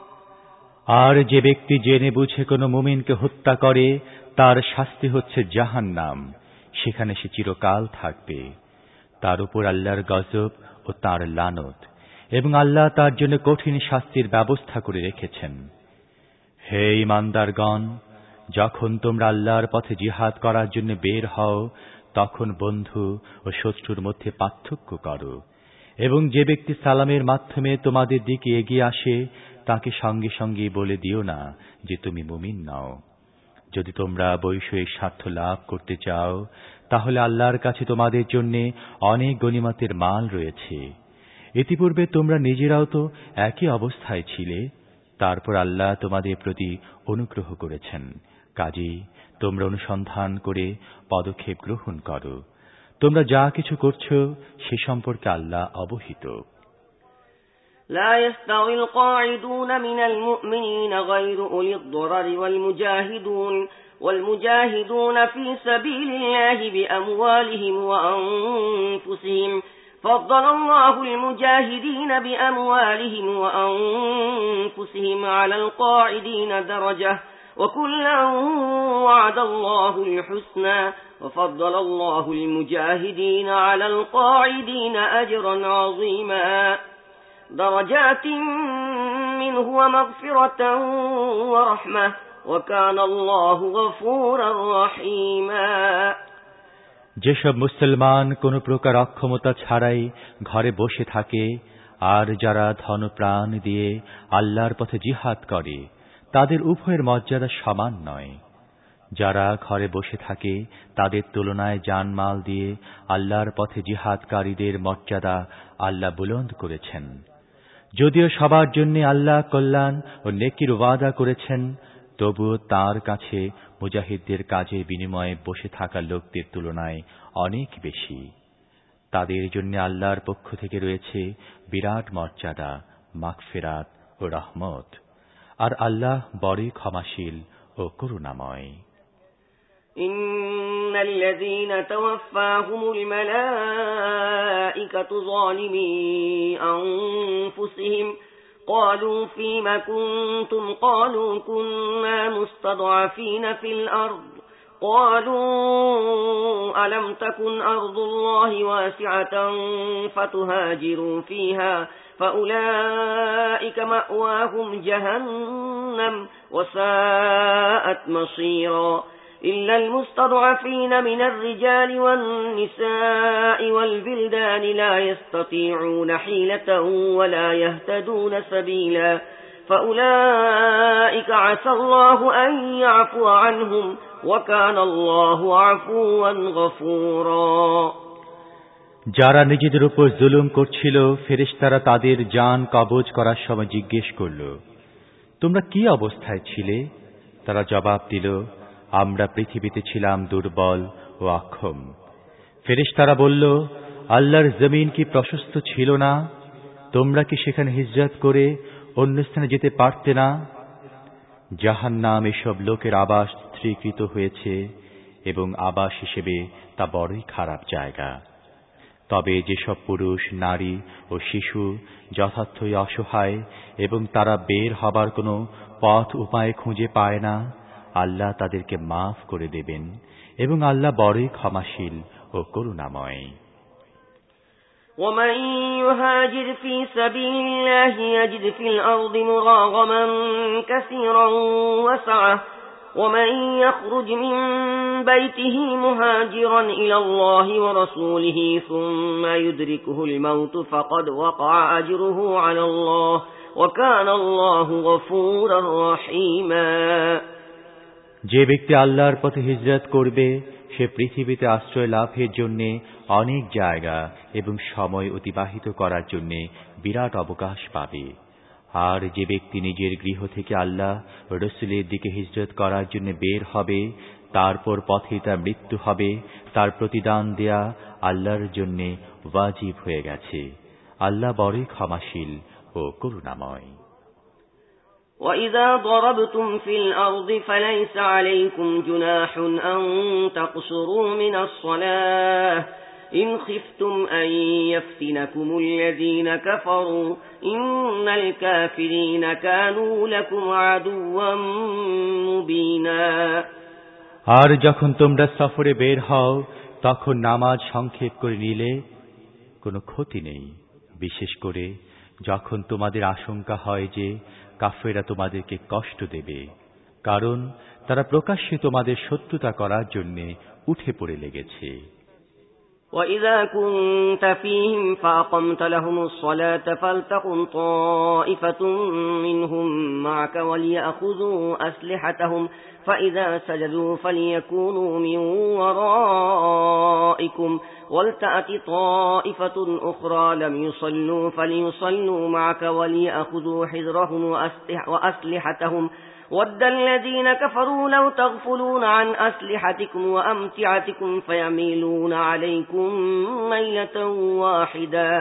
আর যে ব্যক্তি জেনে বুঝে কোনো মুমিনকে হত্যা করে, তার শাস্তি হচ্ছে জাহান্নাম, সেখানে সে চিরকাল থাকবে। তার উপর আল্লাহর গজব ও তার লানত, এবং আল্লাহ তার জন্য কঠিন শাস্তির ব্যবস্থা করে রেখেছেন। হে ঈমানদারগণ, যখন তোমরা আল্লাহর পথে জিহাদ করার জন্য বের হও, তখন বন্ধু ও শত্রুর মধ্যে পার্থক্য করো, এবং যে ব্যক্তি সালামের মাধ্যমে তোমাদের দিকে এগিয়ে আসে তাকে সঙ্গে সঙ্গে বলে দিও না যে তুমি মুমিন নও। যদি তোমরা বৈষয়িক স্বার্থ লাভ করতে চাও, তাহলে আল্লাহর কাছে তোমাদের জন্য অনেক গনিমতের মাল রয়েছে। ইতিপূর্বে তোমরা নিজেরাও তো একই অবস্থায় ছিলে, তারপর আল্লাহ তোমাদের প্রতি অনুগ্রহ করেছেন। কাজেই তোমরা অনুসন্ধান করে পদক্ষেপ গ্রহণ করো। তোমরা যা কিছু করছো সে সম্পর্কে আল্লাহ অবহিত। لا يستوي القاعدون من المؤمنين غير أولي الضرر والمجاهدون والمجاهدون في سبيل الله بأموالهم وأنفسهم فضل الله المجاهدين بأموالهم وأنفسهم على القاعدين درجة وكلا وعد الله الحسنى وفضل الله المجاهدين على القاعدين أجرا عظيما درجات منه ومغفرة ورحمة وكان الله غفورا رحيما যেসব মুসলমান কোন প্রকার অক্ষমতা ছাড়াই ঘরে বসে থাকে আর যারা ধন প্রাণ দিয়ে আল্লাহর পথে জিহাদ করে তাদের উভয়ের মর্যাদা সমান নয়। যারা ঘরে বসে থাকে তাদের তুলনায় জানমাল দিয়ে আল্লাহর পথে জিহাদকারীদের মর্যাদা আল্লাহ বুলন্দ করেছেন। যদিও সবার জন্য আল্লাহ কল্যাণ ও নেকির ওয়াদা করেছেন, তবুও তার কাছে মুজাহিদদের কাজে বিনিময়ে বসে থাকা লোকদের তুলনায় অনেক বেশি। তাদের জন্য আল্লাহর পক্ষ থেকে রয়েছে বিরাট মর্যাদা, মাগফিরাত ও রহমত, আর আল্লাহ বড়ই ক্ষমাশীল ও করুণাময়। إن الذين توفاهم الملائكة ظالمي أنفسهم قالوا فيم كنتم قالوا كنا مستضعفين في الأرض قالوا ألم تكن أرض الله واسعة فتهاجروا فيها فأولئك مأواهم جهنم وساءت مصيرا إلا المستضعفين من الرجال والنساء والبلدان لا يستطيعون حيلة ولا يهتدون سبيلا فأولئك عسى الله أن يعفو عنهم وكان الله عفوا غفورا যারা নিজেদের উপর জুলুম করছিল ফেরেশতারা তাদের জান কবজ করার সময় জিজ্ঞেস করল, তোমরা কি অবস্থায় ছিলে? তারা জবাব দিল, আমরা পৃথিবীতে ছিলাম দুর্বল ও অক্ষম। ফেরেশতারা বলল, আল্লাহর জমিন কি প্রশস্ত ছিল না? তোমরা কি সেখানে হিজরত করে অন্য স্থানে যেতে পারতে না? জাহান্নাম এসব লোকের আবাস স্থিরীকৃত হয়েছে এবং আবাস হিসেবে তা বড়ই খারাপ জায়গা। তবে যেসব পুরুষ, নারী ও শিশু যথার্থই অসহায় এবং তারা বের হবার কোনো পথ উপায় খুঁজে পায় না, আল্লাহ তাদেরকে মাফ করে দেবেন এবং আল্লাহ বড়ই ক্ষমাশীল ও করুণাময়। ومن يهاجر في سبيل الله يجد في الأرض مراغما كثيرا وسعة ومن يخرج من بيته مهاجرا إلى الله ورسوله ثم يدركه الموت فقد وقع أجره على الله وكان الله غفورا رحيما যে ব্যক্তি আল্লাহর পথে হিজরত করবে সে পৃথিবীতে আশ্রয় লাভের জন্য অনেক জায়গা এবং সময় অতিবাহিত করার জন্য বিরাট অবকাশ পাবে। আর যে ব্যক্তি নিজের গৃহ থেকে আল্লাহ ও রাসূলের দিকে হিজরত করার জন্য বের হবে, তারপর পথে তার মৃত্যু হবে, তার প্রতিদান দেয়া আল্লাহর জন্য ওয়াজিব হয়ে গেছে। আল্লাহ বড়ই ক্ষমাশীল ও করুণাময়। وَإِذَا ضَرَبْتُمْ فِي الْأَرْضِ فَلَيْسَ عَلَيْكُمْ جُنَاحٌ أَن تَقْصُرُوا مِنَ الصَّلَاةِ إِنْ خِفْتُمْ أَن يَفْتِنَكُمُ الَّذِينَ كَفَرُوا إِنَّ الْكَافِرِينَ كَانُوا لَكُمْ عَدُوًّا مُبِينًا আর যখন তোমরা সফরে বের হও তখন নামাজ সংক্ষেপ করে নিলে কোনো ক্ষতি নেই, বিশেষ করে যখন তোমাদের আশঙ্কা হয় যে কাফেররা তোমাদেরকে কষ্ট দেবে, কারণ তারা প্রকাশ্যে তোমাদের শত্রুতা করার জন্য উঠে পড়ে লেগেছে। وَإِذَا كُنْتَ فِيهِمْ فَأَقَمْتَ لَهُمُ الصَّلَاةَ فَلْتَقُمْ طَائِفَةٌ مِّنْهُمْ مَعَكَ وَلْيَأْخُذُوا أَسْلِحَتَهُمْ فَإِذَا سَجَدُوا فَلْيَكُونُوا مِنْ وَرَائِكُمْ وَلْتَأْتِ طَائِفَةٌ أُخْرَى لَمْ يُصَلُّوا فَلْيُصَلُّوا مَعَكَ وَلْيَأْخُذُوا حِذْرَهُمْ وَأَسْلِحَتَهُمْ وَدَّ الَّذِينَ كَفَرُوا لَوْ تَغْفُلُونَ عَنْ أَسْلِحَتِكُمْ وَأَمْتِعَتِكُمْ فَيَمِيلُونَ عَلَيْكُمْ مَيْلَةً وَاحِدَةً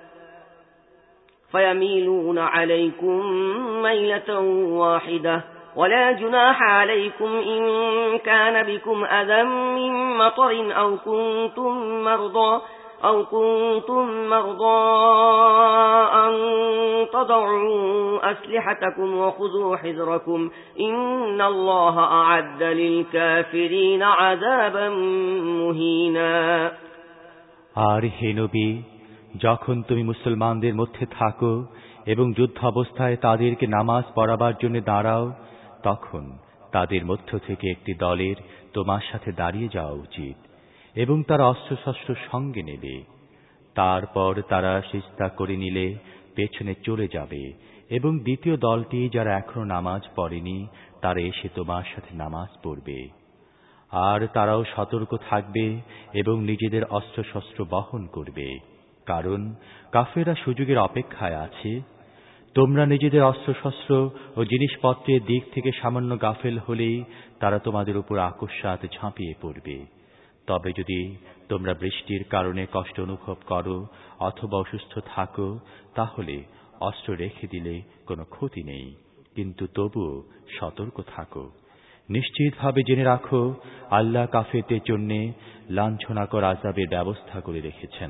فَيَمِيلُونَ عَلَيْكُمْ مَيْلَةً وَاحِدَةً وَلَا جُنَاحَ عَلَيْكُمْ إِن كَانَ بِكُمْ أَذًى مِّن مَّطَرٍ أَوْ كُنتُم مَّرْضَىٰ أَوْ كُنتُم مَّرْضَىٰ أَن تَضَعُوا أَسْلِحَتَكُمْ وَخُذُوا حِذْرَكُمْ إِنَّ اللَّهَ أَعَدَّ لِلْكَافِرِينَ عَذَابًا مُّهِينًا আর হে নবী, যখন তুমি মুসলমানদের মধ্যে থাকো এবং যুদ্ধ অবস্থায় তাদেরকে নামাজ পড়াবার জন্য দাঁড়াও, তখন তাদের মধ্য থেকে একটি দলের তোমার সাথে দাঁড়িয়ে যাওয়া উচিত এবং তারা অস্ত্রশস্ত্র সঙ্গে নেবে। তারপর তারা সিজদা করে নিলে পেছনে চলে যাবে এবং দ্বিতীয় দলটি যারা এখনো নামাজ পড়েনি তারা এসে তোমার সাথে নামাজ পড়বে। আর তারাও সতর্ক থাকবে এবং নিজেদের অস্ত্রশস্ত্র বহন করবে, কারণ কাফেররা সুযোগের অপেক্ষায় আছে। তোমরা নিজেদের অস্ত্রশস্ত্র ও জিনিসপত্রের দিক থেকে সামান্য গাফেল হলেই তারা তোমাদের উপর আকস্মাত ঝাঁপিয়ে পড়বে। তবে যদি তোমরা বৃষ্টির কারণে কষ্ট অনুভব করো অথবা অসুস্থ থাকো, তাহলে অস্ত্র রেখে দিলে কোনো ক্ষতি নেই, কিন্তু তবুও সতর্ক থাকো। নিশ্চিতভাবে জেনে রাখো, আল্লাহ কাফেরদের জন্য লাঞ্ছনাকর আযাবের ব্যবস্থা করে রেখেছেন।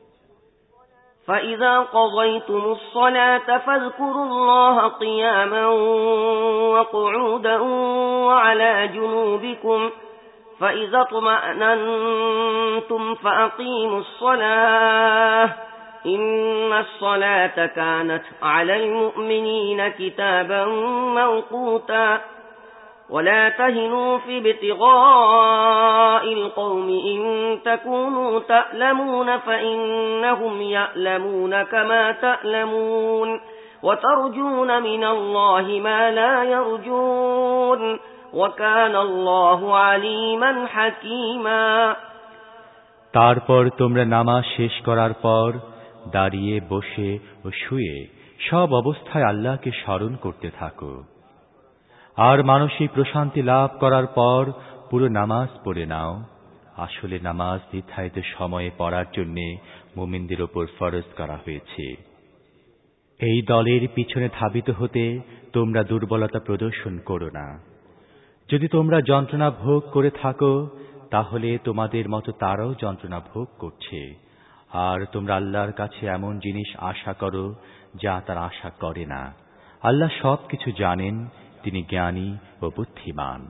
فإذا قضيتم الصلاة فاذكروا الله قياما وقعودا وعلى جنوبكم فإذا اطمأننتم فأقيموا الصلاة إن الصلاة كانت على المؤمنين كتابا موقوتا ولا تهنوا في ابتغاء القوم إن تكونوا تألمون فإنهم يألمون كما تألمون وترجون من الله ما لا يرجون وكان الله عليما حكيما। তারপর তোমরা নামাজ শেষ করার পর দাঁড়িয়ে বসে ও শুয়ে সব অবস্থায় আল্লাহকে স্মরণ করতে থাকো। আর মানসিক প্রশান্তি লাভ করার পর পুরো নামাজ পড়ে নাও। আসলে নামাজ নির্ধারিত সময়ে পড়ার জন্য মুমিনদের উপর ফরজ করা হয়েছে। এই দলের পিছনে ধাবিত হতে তোমরা দুর্বলতা প্রদর্শন করো না। যদি তোমরা যন্ত্রণা ভোগ করে থাকো, তাহলে তোমাদের মতো তারাও যন্ত্রণা ভোগ করছে। আর তোমরা আল্লাহর কাছে এমন জিনিস আশা করো যা তারা আশা করে না। আল্লাহ সবকিছু জানেন, তিনি জ্ঞানী ও বুদ্ধিমান।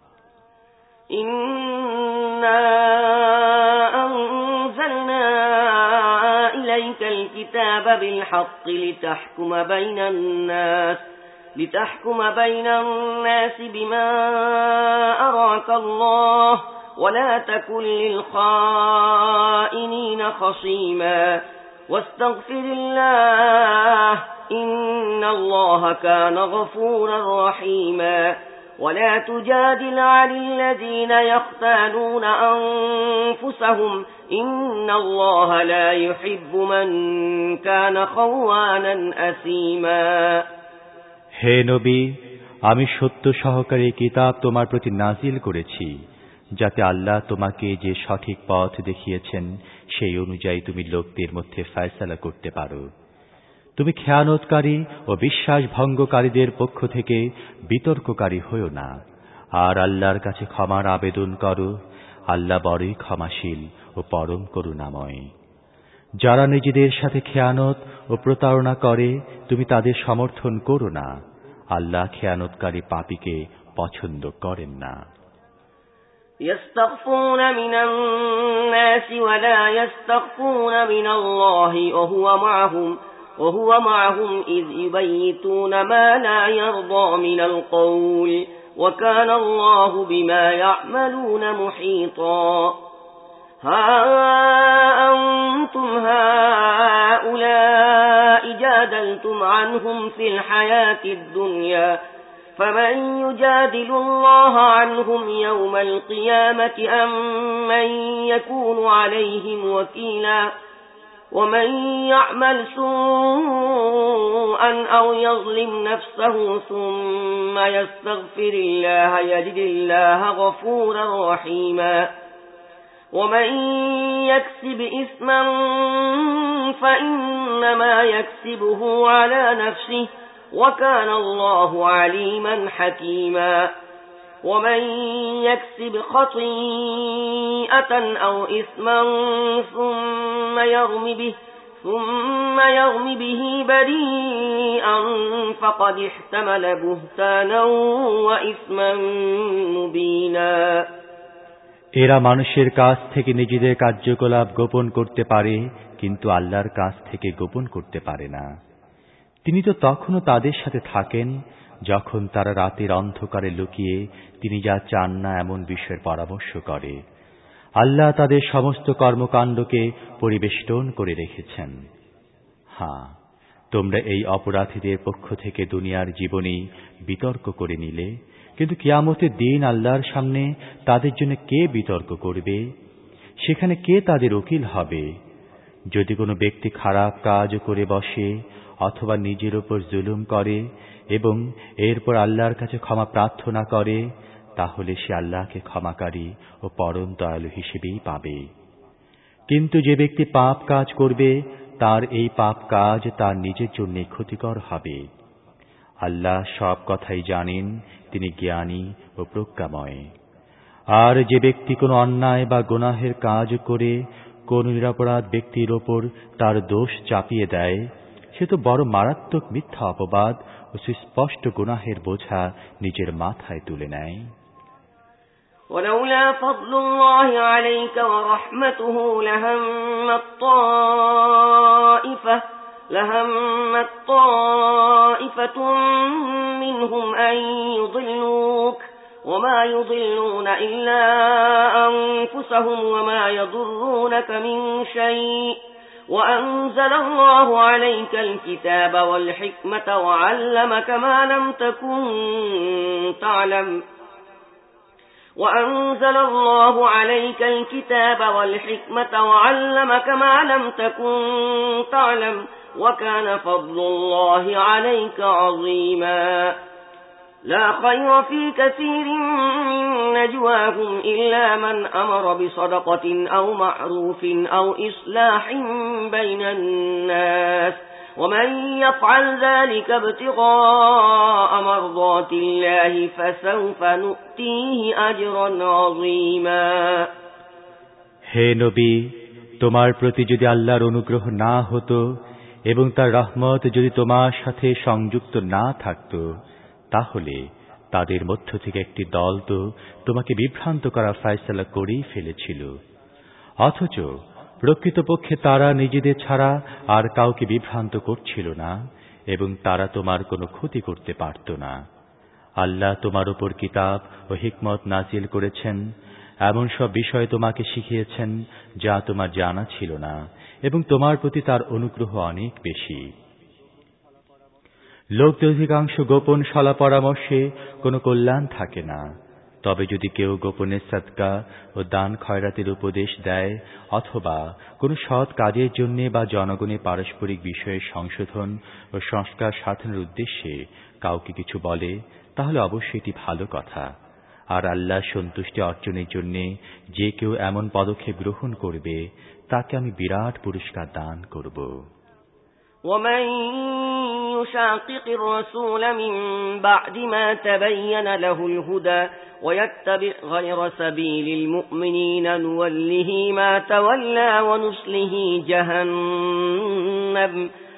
ইন্না আনজালনা ইলাইকাল কিতাবা বিল হাক্কি লিতাহকুমা বাইনান নাস লিতাহকুমা বাইনান নাস বিমা আরাকাল্লাহ ওয়ালা তাকুন লিল খাইনিনা খাসীমা ওয়াস্তাগফিরিল্লাহ إن الله كان غفورا رحيما ولا تجادل عن الذين يختانون أنفسهم إن الله لا يحب من كان خوانا أثيما। হে নবী, আমি সত্য সহকারে কিতাব তোমার প্রতি নাজিল করেছি, যাতে আল্লাহ তোমাকে যে সঠিক পথ দেখিয়েছেন সেই অনুযায়ী তুমি লোকদের মধ্যে ফয়সালা করতে পারো। তুমি খেয়ানতকারী ও বিশ্বাস ভঙ্গকারীদের পক্ষ থেকে বিতর্ককারী হও না, আর আল্লাহর কাছে ক্ষমার আবেদন করো। আল্লাহ বড়ই ক্ষমাশীল ও পরম করুণাময়। যারা নিজেদের সাথে খেয়ানত ও প্রতারণা করে তুমি তাদের সমর্থন করো না। আল্লাহ খেয়ানতকারী পাপীকে পছন্দ করেন না। يستخفون من الناس ولا يستخفون من الله وهو معهم وهو معهم إذ يبيتون ما لا يرضى من القول وكان الله بما يعملون محيطا ها أنتم هؤلاء جادلتم عنهم في الحياة الدنيا فمن يجادل الله عنهم يوم القيامة أم من يكون عليهم وكيلا ومن يعمل سوءا أو يظلم نفسه ثم يستغفر الله يجد الله غفورا رحيما ومن يكسب إثما فإنما يكسبه على نفسه وكان الله عليما حكيما ومن يكسب خطيئة أو إثما ثم يرم به ثم يرم به بريئا فقد احتمل بهتانا وإثما مبينا। এরা মানুষের কাছ থেকে নিজেদের কার্যকলাপ গোপন করতে পারে, কিন্তু আল্লাহর কাছ থেকে গোপন করতে পারে না। তিনি তো তখনও তাদের সাথে থাকেন যখন তারা রাতের অন্ধকারে লুকিয়ে তিনি যা চান না এমন বিষয়ের পরামর্শ করে। আল্লাহ তাদের সমস্ত কর্মকাণ্ডকে পরিবেষ্টন করে রেখেছেন। হ্যাঁ, তোমরা এই অপরাধীদের পক্ষ থেকে দুনিয়ার জীবনে বিতর্ক করে নিলে, কিন্তু কিয়ামতের দিন আল্লাহর সামনে তাদের জন্য কে বিতর্ক করবে? সেখানে কে তাদের উকিল হবে? যদি কোনো ব্যক্তি খারাপ কাজ করে বসে অথবা নিজের উপর জুলুম করে এবং এরপর আল্লাহর কাছে ক্ষমা প্রার্থনা করে, তাহলে সে আল্লাহকে ক্ষমাকারী ও পরম দয়ালু হিসেবেই পাবে। কিন্তু যে ব্যক্তি পাপ কাজ করবে, তার এই পাপ কাজ তার নিজের জন্য ক্ষতিকর হবে। আল্লাহ সব কথাই জানেন, তিনি জ্ঞানী ও প্রজ্ঞাময়। আর যে ব্যক্তি কোনো অন্যায় বা গুনাহের কাজ করে কোন নিরপরাধ ব্যক্তির ওপর তার দোষ চাপিয়ে দেয়, সে তো বড় মারাত্মক মিথ্যা অপবাদ ও সুস্পষ্ট গুনাহের বোঝা নিজের মাথায় তুলে নেয়। ولولا فضل الله عليك ورحمته لهمت طائفة لهمت طائفة منهم أن يضلوك وما يضلون إلا أنفسهم وما يضرونك من شيء وأنزل الله عليك الكتاب والحكمة وعلمك ما لم تكن تعلم وأنزل الله عليك الكتاب والحكمة وعلمك ما لم تكن تعلم وكان فضل الله عليك عظيما لا خير في كثير من نجواهم إلا من أمر بصدقة أو معروف أو إصلاح بين الناس ومن يفعل ذلك ابتغاء مرضات الله فسوف نؤتيه أجرا عظيما হে নবী, তোমার প্রতি যদি আল্লাহর অনুগ্রহ না হতো এবং তার রহমত যদি তোমার সাথে সংযুক্ত না থাকতো, তাহলে তাদের মধ্য থেকে একটি দল তো তোমাকে বিভ্রান্ত করার ফয়সালা করেই ফেলেছিল। অথচ প্রকৃতপক্ষে তারা নিজেদের ছাড়া আর কাউকে বিভ্রান্ত করছিল না এবং তারা তোমার কোনো ক্ষতি করতে পারত না। আল্লাহ তোমার উপর কিতাব ও হিকমত নাজিল করেছেন, এমন সব বিষয় তোমাকে শিখিয়েছেন যা তোমার জানা ছিল না, এবং তোমার প্রতি তার অনুগ্রহ অনেক বেশি। লোকদের অধিকাংশ গোপন সলা পরামর্শে কোনো কল্যাণ থাকে না। তবে যদি কেউ গোপনে সাদকা ও দান খয়রাতের উপদেশ দেয় অথবা কোনো সৎ কাজের জন্য বা জনগণের পারস্পরিক বিষয়ে সংশোধন ও সংস্কার সাধনের উদ্দেশ্যে কাউকে কিছু বলে, তাহলে অবশ্যই এটি ভালো কথা। আর আল্লাহ সন্তুষ্টি অর্জনের জন্য যে কেউ এমন পদক্ষেপ গ্রহণ করবে, তাকে আমি বিরাট পুরস্কার দান করব। ومن يشاقق الرسول من بعد ما تبين له الهدى ويتبع غير سبيل المؤمنين نوله ما تولى ونصله جهنم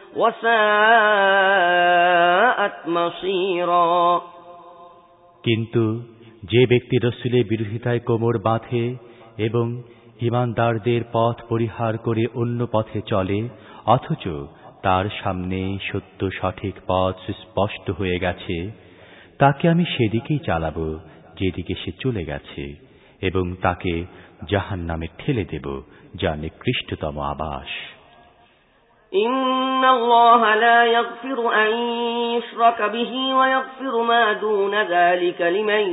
وساءت مصيرا কিন্তু যে ব্যক্তি রাসূলের বিরোধিতায় কোমর বাঁধে এবং ঈমানদারদের পথ পরিহার করে অন্য পথে চলে, অথচ তার সামনে সত্য সঠিক পথ স্পষ্ট হয়ে গেছে, তাকে আমি সেদিকেই চালাবো যেদিকে সে চলে গেছে, এবং তাকে জাহান্নামে ঠেলে দেব, যা নিকৃষ্টতম আবাস। إن الله لا يغفر أن يشرك به ويغفر ما دون ذلك لمن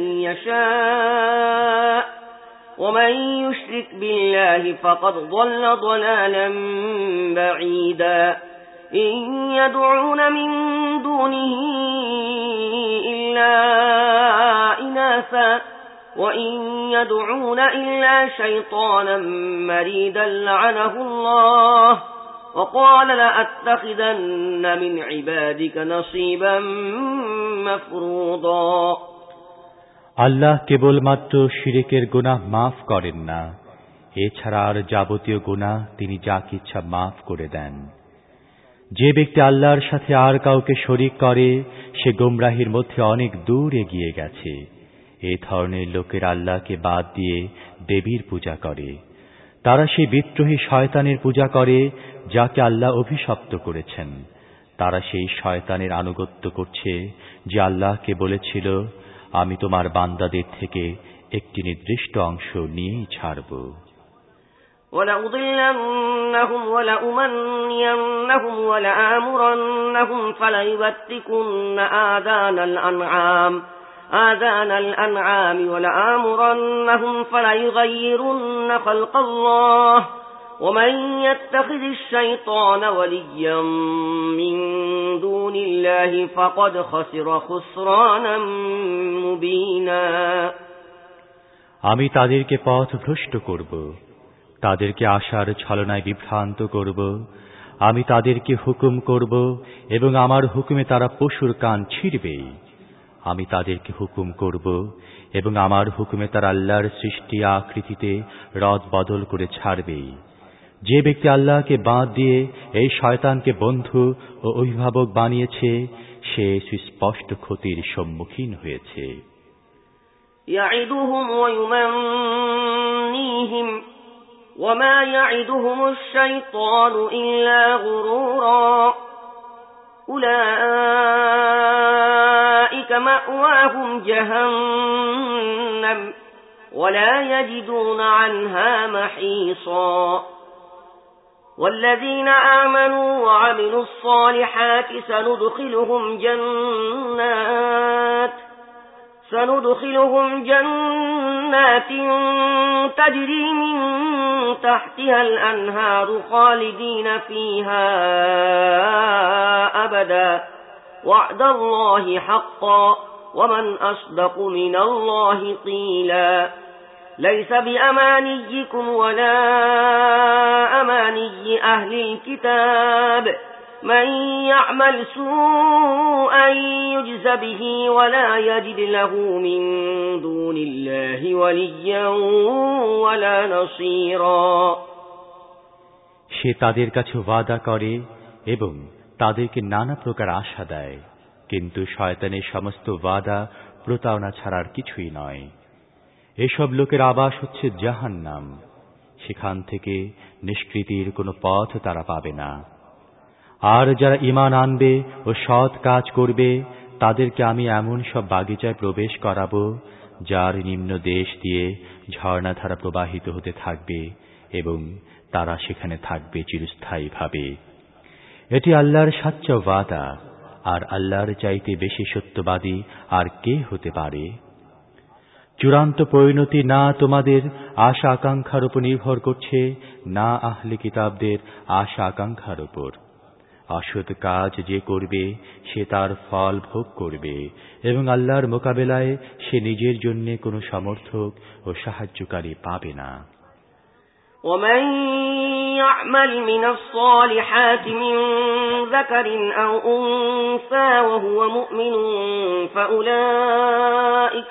يشاء ومن يشرك بالله فقد ضل ضلالا بعيدا إن يدعون من دونه إلا إناثا وإن يدعون إلا شيطانا مريدا لعنه الله وقال لأتخذن من عبادك نصيبا مفروضا আল্লাহ কেবলমাত্র শিরকের গুনাহ মাফ করেন না, এছাড়া আর যাবতীয় গুনাহ তিনি যাকে ইচ্ছা মাফ করে দেন। যে ব্যক্তি আল্লাহর সাথে আর কাউকে শরীক করে, সে গোমরাহির মধ্যে অনেক দূর এগিয়ে গেছে। এই ধরনের লোকের আল্লাহকে বাদ দিয়ে দেবীর পূজা করে। তারা সেই বিদ্রোহী শয়তানের পূজা করে যাকে আল্লাহ অভিশপ্ত করেছেন। তারা সেই শয়তানের আনুগত্য করছে যে আল্লাহকে বলেছিল, আমি তোমার বান্দাদের থেকে একটি নির্দিষ্ট অংশ নিয়েই ছাড়ব। وَلَأُضِلَّنَّهُمْ وَلَأُمَنِّيَنَّهُمْ وَلَآمُرَنَّهُمْ فَلَيُبَتِّكُنَّ آذَانَ الْأَنْعَامِ آذَانَ الْأَنْعَامِ وَلَآمُرَنَّهُمْ فَلَيُغَيِّرُنَّ خَلْقَ اللَّهِ وَمَن يَتَّخِذِ الشَّيْطَانَ وَلِيًّا مِّن دُونِ اللَّهِ فَقَدْ خَسِرَ خُسْرَانًا مُّبِينًا। আমি তাদেরকে পথ ভ্রষ্ট করব, তাদেরকে আশার ছলনায় বিভ্রান্ত করব। আমি তাদেরকে হুকুম করব এবং আমার হুকুমে তারা পশুর কান ছিঁড়বে। আমি তাদেরকে হুকুম করব এবং আমার হুকুমে তারা আল্লাহর সৃষ্টি আকৃতিতে রদ বদল করে ছাড়বে। যে ব্যক্তি আল্লাহকে বাদ দিয়ে এই শয়তানকে বন্ধু ও অভিভাবক বানিয়েছে, সে সুস্পষ্ট ক্ষতির সম্মুখীন হয়েছে। يعدهم ويمنيهم وما يعدهم الشيطان إلا غرورا أولئك مأواهم جهنم ولا يجدون عنها محيصا والذين آمنوا وعملوا الصالحات سندخلهم جنات سندخلهم جنات تجري من تحتها الأنهار خالدين فيها أبدا وعد الله حقا ومن أصدق من الله قيلا ليس بأمانيكم ولا أماني أهل الكتاب من يعمل سوءا يجز به ولا يجد له من دون الله وليا ولا نصيرا। সে তাদের কাছে ওয়াদা করে এবং তাদেরকে নানা প্রকার আশা দেয়, কিন্তু শয়তানের সমস্ত ওয়াদা প্রতারণা ছাড়ার কিছুই নয়। এসব লোকের আবাস হচ্ছে জাহান্নাম, সেখান থেকে নিষ্কৃতির কোনো পথ তারা পাবে না। আর যারা ঈমান আনবে ও সৎ কাজ করবে, তাদেরকে আমি এমন সব বাগিচায় প্রবেশ করাবো যার নিম্ন দেশ দিয়ে ঝর্ণাধারা প্রবাহিত হতে থাকবে এবং তারা সেখানে থাকবে চিরস্থায়ীভাবে। এটি আল্লাহর সাচ্চা ওয়াদা, আর আল্লাহর চাইতে বেশি সত্যবাদী আর কে হতে পারে? চূড়ান্ত পরিণতি না তোমাদের আশা আকাঙ্ক্ষার উপর নির্ভর করছে, না আহলে কিতাবদের আশা আকাঙ্ক্ষার উপর। অসৎ কাজ যে করবে সে তার ফল ভোগ করবে এবং আল্লাহর মোকাবেলায় সে নিজের জন্য কোনো সমর্থক ও সাহায্যকারী পাবে না। ومن يعمل من الصالحات من ذكر أو أنثى وهو مؤمن فأولئك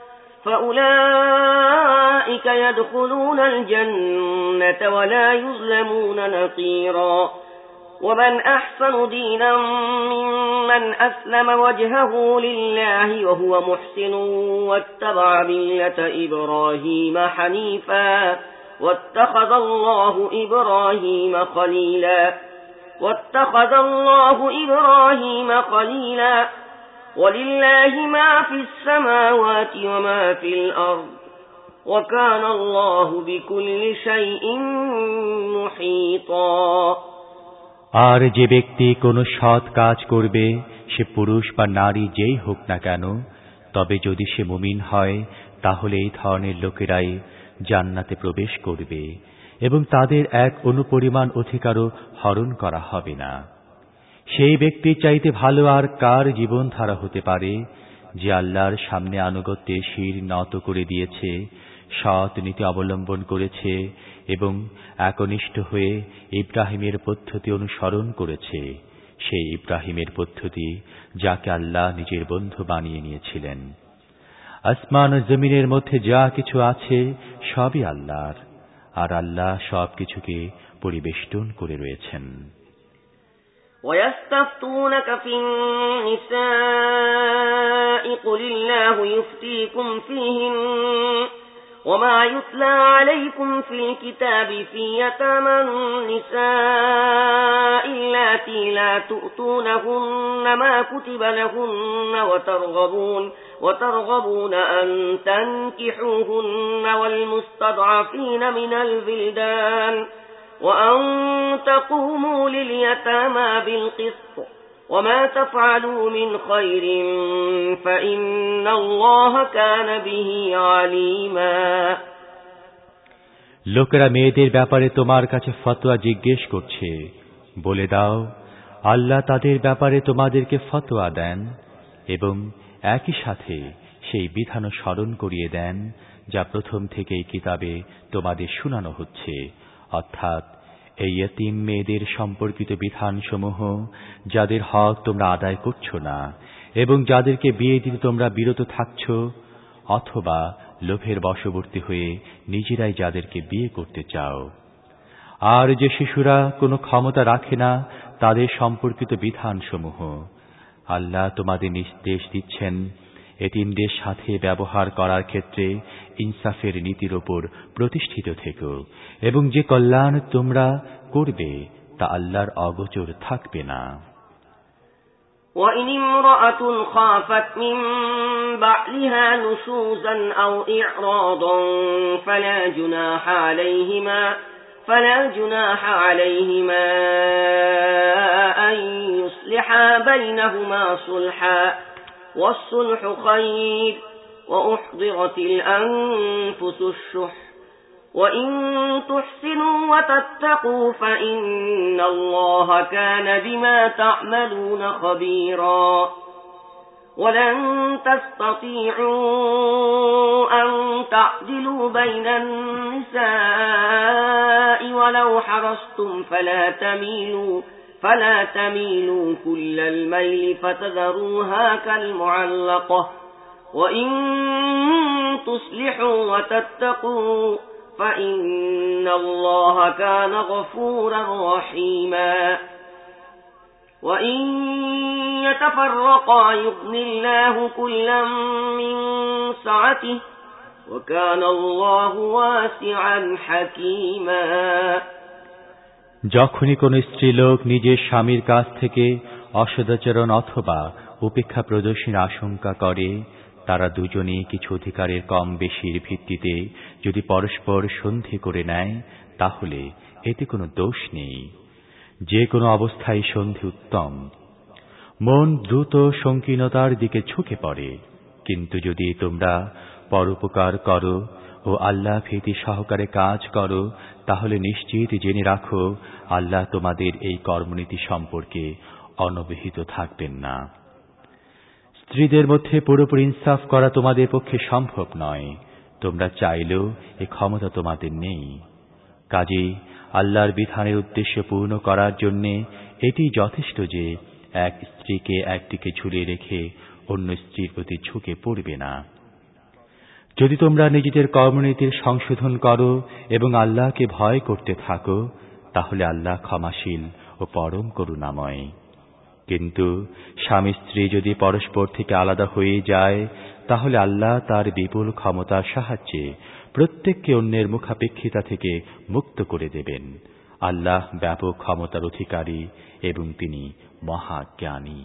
فأولئك يدخلون الجنة ولا يظلمون نقيرا ومن أحسن دينا ممن أسلم وجهه لله وهو محسن واتبع ملة إبراهيم حنيفا واتخذ الله إبراهيم خليلا واتخذ الله إبراهيم خليلا ولله ما في السماوات وما في الأرض وكان الله بكل شيء محيطا। আর যে ব্যক্তি কোনো সৎ কাজ করবে, সে পুরুষ বা নারী যেই হোক না কেন, তবে যদি সে মুমিন হয়, তাহলে এই ধরনের লোকেরাই জান্নাতে প্রবেশ করবে এবং তাদের এক অনুপরিমাণ অধিকারও হরণ করা হবে না। সেই ব্যক্তি চাইতে ভালো আর কার জীবনধারা হতে পারে, যে আল্লাহর সামনে আনুগত্যে শির নত করে দিয়েছে, সৎ নীতি অবলম্বন করেছে এবং একনিষ্ঠ হয়ে ইব্রাহিমের পদ্ধতি অনুসরণ করেছে, সেই ইব্রাহিমের পদ্ধতি যাকে আল্লাহ নিজের বন্ধু বানিয়ে নিয়েছিলেন। আসমান ও জমিনের মধ্যে যা কিছু আছে সবই আল্লাহর, আর আল্লাহ সবকিছুকে পরিবেষ্টন করে রয়েছেন। ويستفتونك في النساء قل الله يفتيكم فيهن وما يتلى عليكم في الكتاب في يتامى النساء اللاتي لا تؤتونهن ما كتب لهن وترغبون وترغبون أن تنكحوهن والمستضعفين من البلدان وأن تقوموا لليتامى بالقسط وما تفعلوا من خير فإن الله كان به عليما লোকেরা মেয়েদের ব্যাপারে তোমার কাছে ফতোয়া জিজ্ঞেস করছে, বলে দাও আল্লাহ তাদের ব্যাপারে তোমাদেরকে ফতোয়া দেন এবং একই সাথে সেই বিধান স্মরণ করিয়ে দেন যা প্রথম থেকেই কিতাবে তোমাদের শোনানো হচ্ছে, অর্থাৎ এই ইয়তীম মেয়েদের সম্পর্কিত বিধানসমূহ যাদের হক তোমরা আদায় করছো না এবং যাদেরকে বিয়ে দিতে তোমরা বিরত থাকছো অথবা লোভের বশবর্তী হয়ে নিজেরাই যাদেরকে বিয়ে করতে চাও। আর যে শিশুরা কোনো ক্ষমতা রাখে না তাদের সম্পর্কিত বিধানসমূহ আল্লাহ তোমাদের নির্দেশ দিচ্ছেন এতিমদের সাথে ব্যবহার করার ক্ষেত্রে ইনসাফের নীতির উপর প্রতিষ্ঠিত থেকো এবং যে কল্যাণ তোমরা করবে তা আল্লাহর অগোচর থাকবে না। وإن امرأة خافت من بعلها نشوزا أو إعراضا فلا جناح عليهما فلا جناح عليهما أن يصلحا بينهما صلحا والصلح خير وأحضرت الأنفس الشح وإن تحسنوا وتتقوا فإن الله كان بما تعملون خبيرا ولن تستطيعوا أن تعدلوا بين النساء ولو حرصتم فلا تميلوا فلا تميلوا كل الميل فتذروها كالمعلقة وإن تصلحوا وتتقوا فإن الله كان غفورا رحيما وإن يتفرقا يغن الله كلا من سعته وكان الله واسعا حكيما যখনই কোন স্ত্রীলোক নিজের স্বামীর কাছ থেকে অসদাচরণ অথবা উপেক্ষা প্রদর্শনের আশঙ্কা করে তারা দুজনেই কিছু অধিকারের কম বেশির ভিত্তিতে যদি পরস্পর সন্ধি করে নেয় তাহলে এতে কোনো দোষ নেই। যে কোনো অবস্থায় সন্ধি উত্তম। মন দ্রুত সংকীর্ণতার দিকে ঝুঁকে পড়ে, কিন্তু যদি তোমরা পরোপকার করো ও আল্লাহ ভীতি সহকারে কাজ করো তাহলে নিশ্চিত জেনে রাখো আল্লাহ তোমাদের এই কর্মনীতি সম্পর্কে অনবহিত থাকবেন না। স্ত্রীদের মধ্যে পুরোপুরি ইনসাফ করা তোমাদের পক্ষে সম্ভব নয়, তোমরা চাইলেও এই ক্ষমতা তোমাদের নেই। কাজেই আল্লাহর বিধানের উদ্দেশ্য পূর্ণ করার জন্য এটি যথেষ্ট যে এক স্ত্রীকে একদিকে ঝুলিয়ে রেখে অন্য স্ত্রীর প্রতি ঝুঁকে পড়বে না। যদি তোমরা নিজেদের কর্মনীতির সংশোধন করো এবং আল্লাহকে ভয় করতে থাকো তাহলে আল্লাহ ক্ষমাশীল ও পরম করুণাময়। কিন্তু স্বামী স্ত্রী যদি পরস্পর থেকে আলাদা হয়ে যায় তাহলে আল্লাহ তার বিপুল ক্ষমতার সাহায্যে প্রত্যেককে অন্যের মুখাপেক্ষিতা থেকে মুক্ত করে দেবেন। আল্লাহ ব্যাপক ক্ষমতার অধিকারী এবং তিনি মহাজ্ঞানী।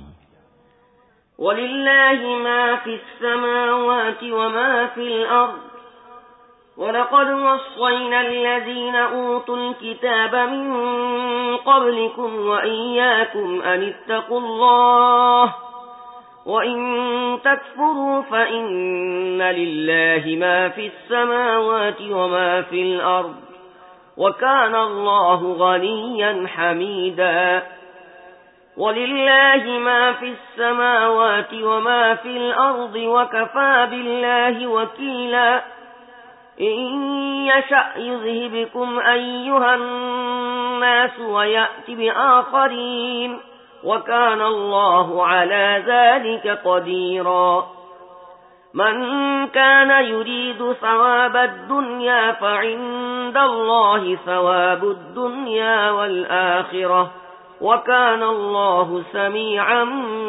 ولله ما في السماوات وما في الأرض ولقد وصينا الذين أوتوا الكتاب من قبلكم وإياكم أن اتقوا الله وإن تكفروا فإن لله ما في السماوات وما في الأرض وكان الله غنيا حميدا ولله ما في السماوات وما في الأرض وكفى بالله وكيلا إن يشأ يذهبكم أيها الناس ويأت بآخرين وكان الله على ذلك قديرا من كان يريد ثواب الدنيا فعند الله ثواب الدنيا والآخرة وكان الله سميعا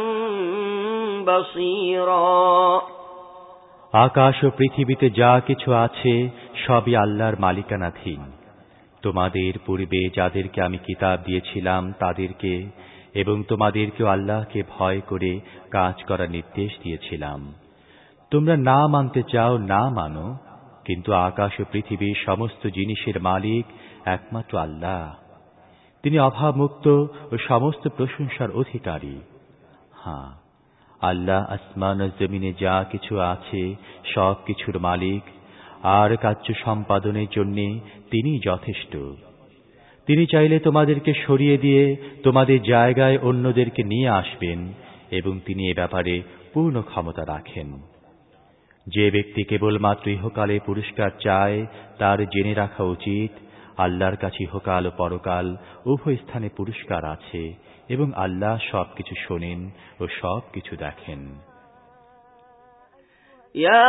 بصيرا আকাশ ও পৃথিবীতে যা কিছু আছে সবই আল্লাহর মালিকানাধীন। তোমাদের পূর্বে যাদেরকে আমি কিতাব দিয়েছিলাম তাদেরকে এবং তোমাদেরকেও আল্লাহকে ভয় করে কাজ করার নির্দেশ দিয়েছিলাম। তোমরা না মানতে চাও না মানো, কিন্তু আকাশ ও পৃথিবীর সমস্ত জিনিসের মালিক একমাত্র আল্লাহ। তিনি অভাবমুক্ত ও সমস্ত প্রশংসার অধিকারী। হ্যাঁ, আল্লাহ আসমান ও জমিনে যা কিছু আছে সব কিছুর মালিক, আর কার্য সম্পাদনের জন্য তিনি যথেষ্ট। তিনি চাইলে তোমাদেরকে সরিয়ে দিয়ে তোমাদের জায়গায় অন্যদেরকে নিয়ে আসবেন এবং তিনি এ ব্যাপারে পূর্ণ ক্ষমতা রাখেন। যে ব্যক্তি কেবলমাত্র ইহকালে পুরস্কার চায় তার জেনে রাখা উচিত আল্লাহর কাছে ইহকাল ও পরকাল উভয় স্থানে পুরস্কার আছে এবং আল্লাহ সবকিছু শোনেন ও সবকিছু দেখেন। ইয়া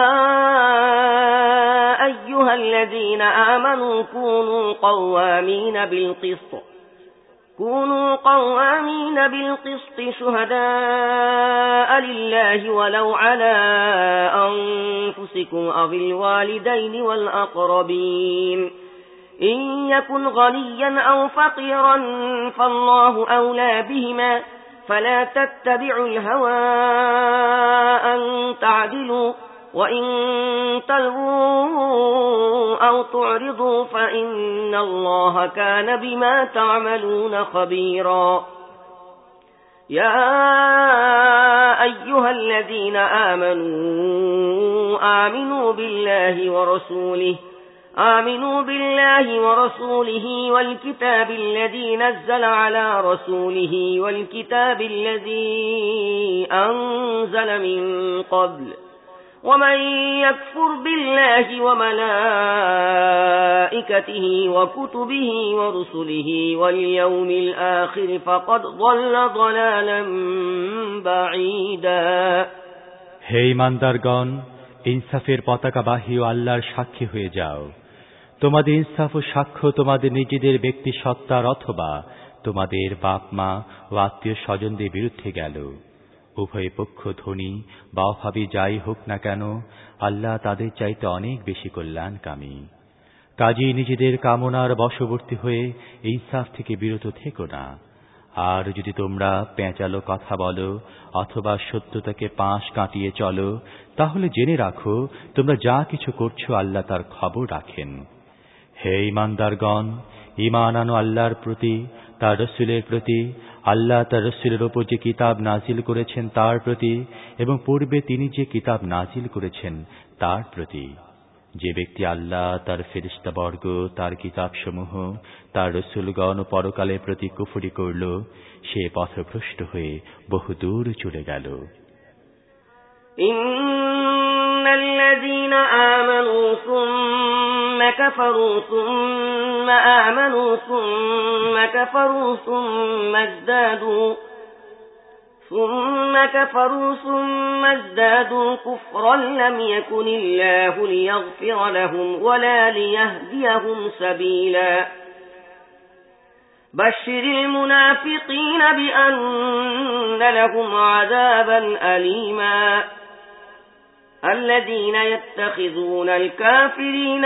আইয়ুহাল্লাযীনা আমানু কুনু কওয়ামিনা বিল কিসত كونوا قوامين بالقسط شهداء لله ولو على أنفسكم أو الوالدين والأقربين إن يكن غنيا أو فقيرا فالله أولى بهما فلا تتبعوا الهوى أن تعدلوا وإن تلووا أو تعرضوا فإن الله كان بما تعملون خبيرا يا أيها الذين آمنوا آمنوا بالله ورسوله آمنوا بالله ورسوله والكتاب الذي نزل على رسوله والكتاب الذي أنزل من قبل ومن يكفر بالله وملائكته وكتبه ورسله واليوم الآخر فقد ضل ضلالا بعيدا হে ঈমানদারগণ, ইনসাফের পতাকাবাহী ও আল্লাহর সাক্ষী হয়ে যাও। তোমাদের ইনসাফ ও সাক্ষ্য তোমাদের নিজেদের ব্যক্তি সত্তার অথবা তোমাদের বাপ মা ও আত্মীয় স্বজনদের বিরুদ্ধে গেল। উভয় পক্ষ ধনী বা অভাবী যাই হোক না কেন, আল্লাহ তাদের চাইতে অনেক বেশি কল্যাণকামী। কাজেই নিজেদের কামনার বশবর্তী হয়ে ইনসাফ থেকে বিরত থেকো না। আর যদি তোমরা পেঁচালো কথা বলো অথবা সত্যতাকে পাশ কাটিয়ে চলো, তাহলে জেনে রাখো তোমরা যা কিছু করছো আল্লাহ তার খবর রাখেন। হে ঈমানদারগণ, ঈমান আনো আল্লাহর প্রতি, তার রাসূলের প্রতি, আল্লাহ তার রাসূলের উপর যে কিতাব নাজিল করেছেন তার প্রতি এবং পূর্বে তিনি যে কিতাব নাজিল করেছেন তার প্রতি। যে ব্যক্তি আল্লাহ, তার ফেরেশতাবর্গ, তার কিতাবসমূহ, তার রাসূলগণ ও পরকালের প্রতি কুফরি করল, সে পথভ্রষ্ট হয়ে বহুদূর চলে গেল। ইন্নাল্লাযীনা আমানু সুম্মা কাফারু সুম্মা আমানু সুম্মা কাফারু সুম্মা ইজদাদু ثم كفروا ثم ازدادوا كفرا لم يكن الله ليغفر لهم ولا ليهديهم سبيلا بشر المنافقين بأن لهم عذابا أليما الذين يتخذون الكافرين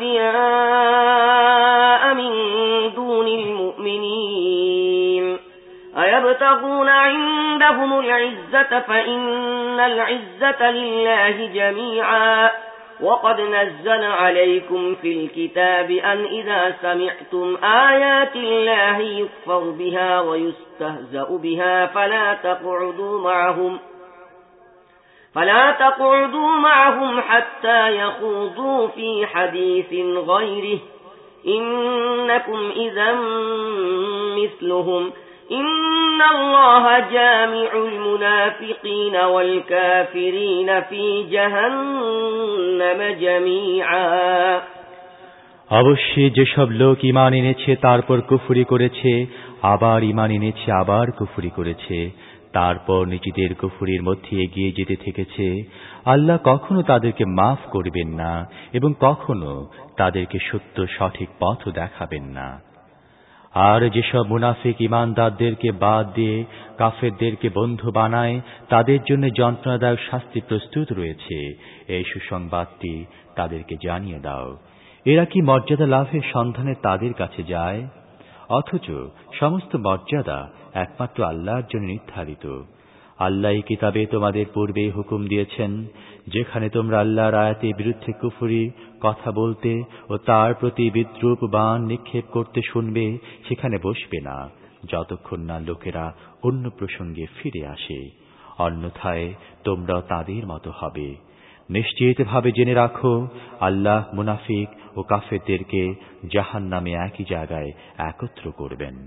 أولياء من دون المؤمنين أيبتغون عندهم العزة فإن العزة لله جميعا وقد نزل عليكم في الكتاب أن إذا سمعتم آيات الله يكفر بها ويستهزأ بها فلا تقعدوا معهم فلا تقعدوا معهم حتى يخوضوا في حديث غيره إنكم إذا مثلهم إن الله جامع المنافقين والكافرين في جهنم جميعا অবশ্যই যেসব লোক ঈমান এনেছে তারপর কুফরি করেছে, আবার ঈমান এনেছে আবার কুফরি করেছে, তারপর নিজেদের কুফরির মধ্যে এগিয়ে যেতে থেকেছে, আল্লাহ কখনো তাদেরকে মাফ করবেন না এবং কখনো তাদেরকে সত্য সঠিক পথ দেখাবেন না। আর যেসব মুনাফিক ঈমানদারদেরকে বাদ দিয়ে কাফেরদেরকে বন্ধু বানায় তাদের জন্য যন্ত্রণাদায়ক শাস্তি প্রস্তুত রয়েছে, এই সুসংবাদটি তাদেরকে জানিয়ে দাও। এরা কি মর্যাদা লাভের সন্ধানে তাদের কাছে যায়? অথচ সমস্ত মর্যাদা একমাত্র আল্লাহর জন্য নির্ধারিত। আল্লাহ কিতাবে তোমাদের পূর্বে হুকুম দিয়েছেন, যেখানে তোমরা আল্লাহর আয়াতের বিরুদ্ধে কুফরি কথা বলতে ও তার প্রতি বিদ্রূপ বাণ নিক্ষেপ করতে শুনবে, সেখানে বসবে না যতক্ষণ না লোকেরা অন্য প্রসঙ্গে ফিরে আসে, অন্যথায় তোমরা তাদের মতো হবে। নিশ্চিতভাবে জেনে রাখো, আল্লাহ মুনাফিক ও কাফেরদেরকে জাহান্নামে একই জায়গায় একত্র করবেন।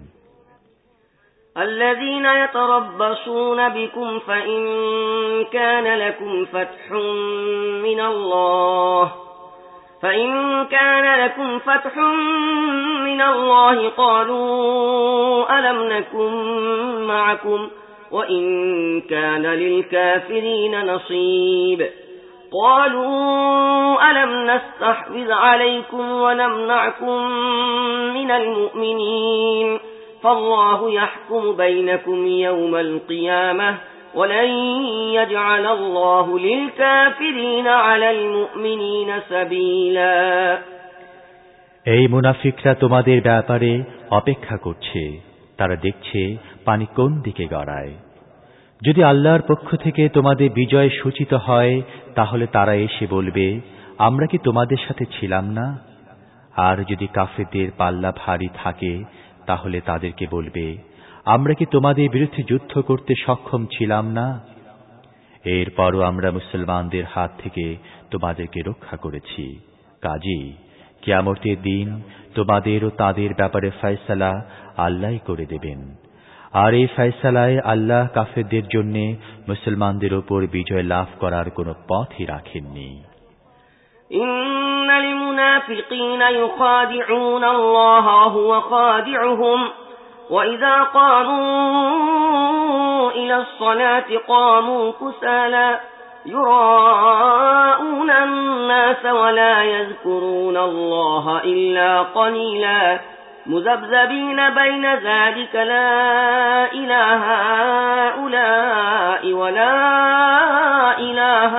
الذين يتربصون بكم فإن كان لكم فتح من الله فإن كان لكم فتح من الله قالوا ألم نكن معكم وإن كان للكافرين نصيب قالوا ألم نستحوذ عليكم ونمنعكم من المؤمنين فالله يحكم بينكم يوم القيامة ولن يجعل الله للكافرين على المؤمنين سبيلا। এই মুনাফিকরা তোমাদের ব্যাপারে অপেক্ষা করছে, তারা দেখছে পানি কোন দিকে গড়ায়। যদি আল্লাহর পক্ষ থেকে তোমাদের বিজয় সূচিত হয়, তাহলে তারা এসে বলবে, আমরা কি তোমাদের সাথে ছিলাম না? আর যদি কাফেরদের পাল্লা ভারী থাকে, তাহলে তাদেরকে বলবে, আমরা কি তোমাদের বিরুদ্ধে যুদ্ধ করতে সক্ষম ছিলাম না? এরপরও আমরা মুসলমানদের হাত থেকে তোমাদেরকে রক্ষা করেছি। কাজেই কিয়ামতের দিন তোমাদের ও তাদের ব্যাপারে ফয়সালা আল্লাহই করে দেবেন। আর এই ফয়সালায় আল্লাহ কাফেরদের জন্য মুসলমানদের উপর বিজয় লাভ করার কোনো পথই রাখেননি। إن المنافقين يخادعون الله وهو خادعهم وإذا قاموا إلى الصلاة قاموا كسالى يراءون الناس ولا يذكرون الله إلا قليلا مذبذبين بين ذلك لا إله هؤلاء ولا إله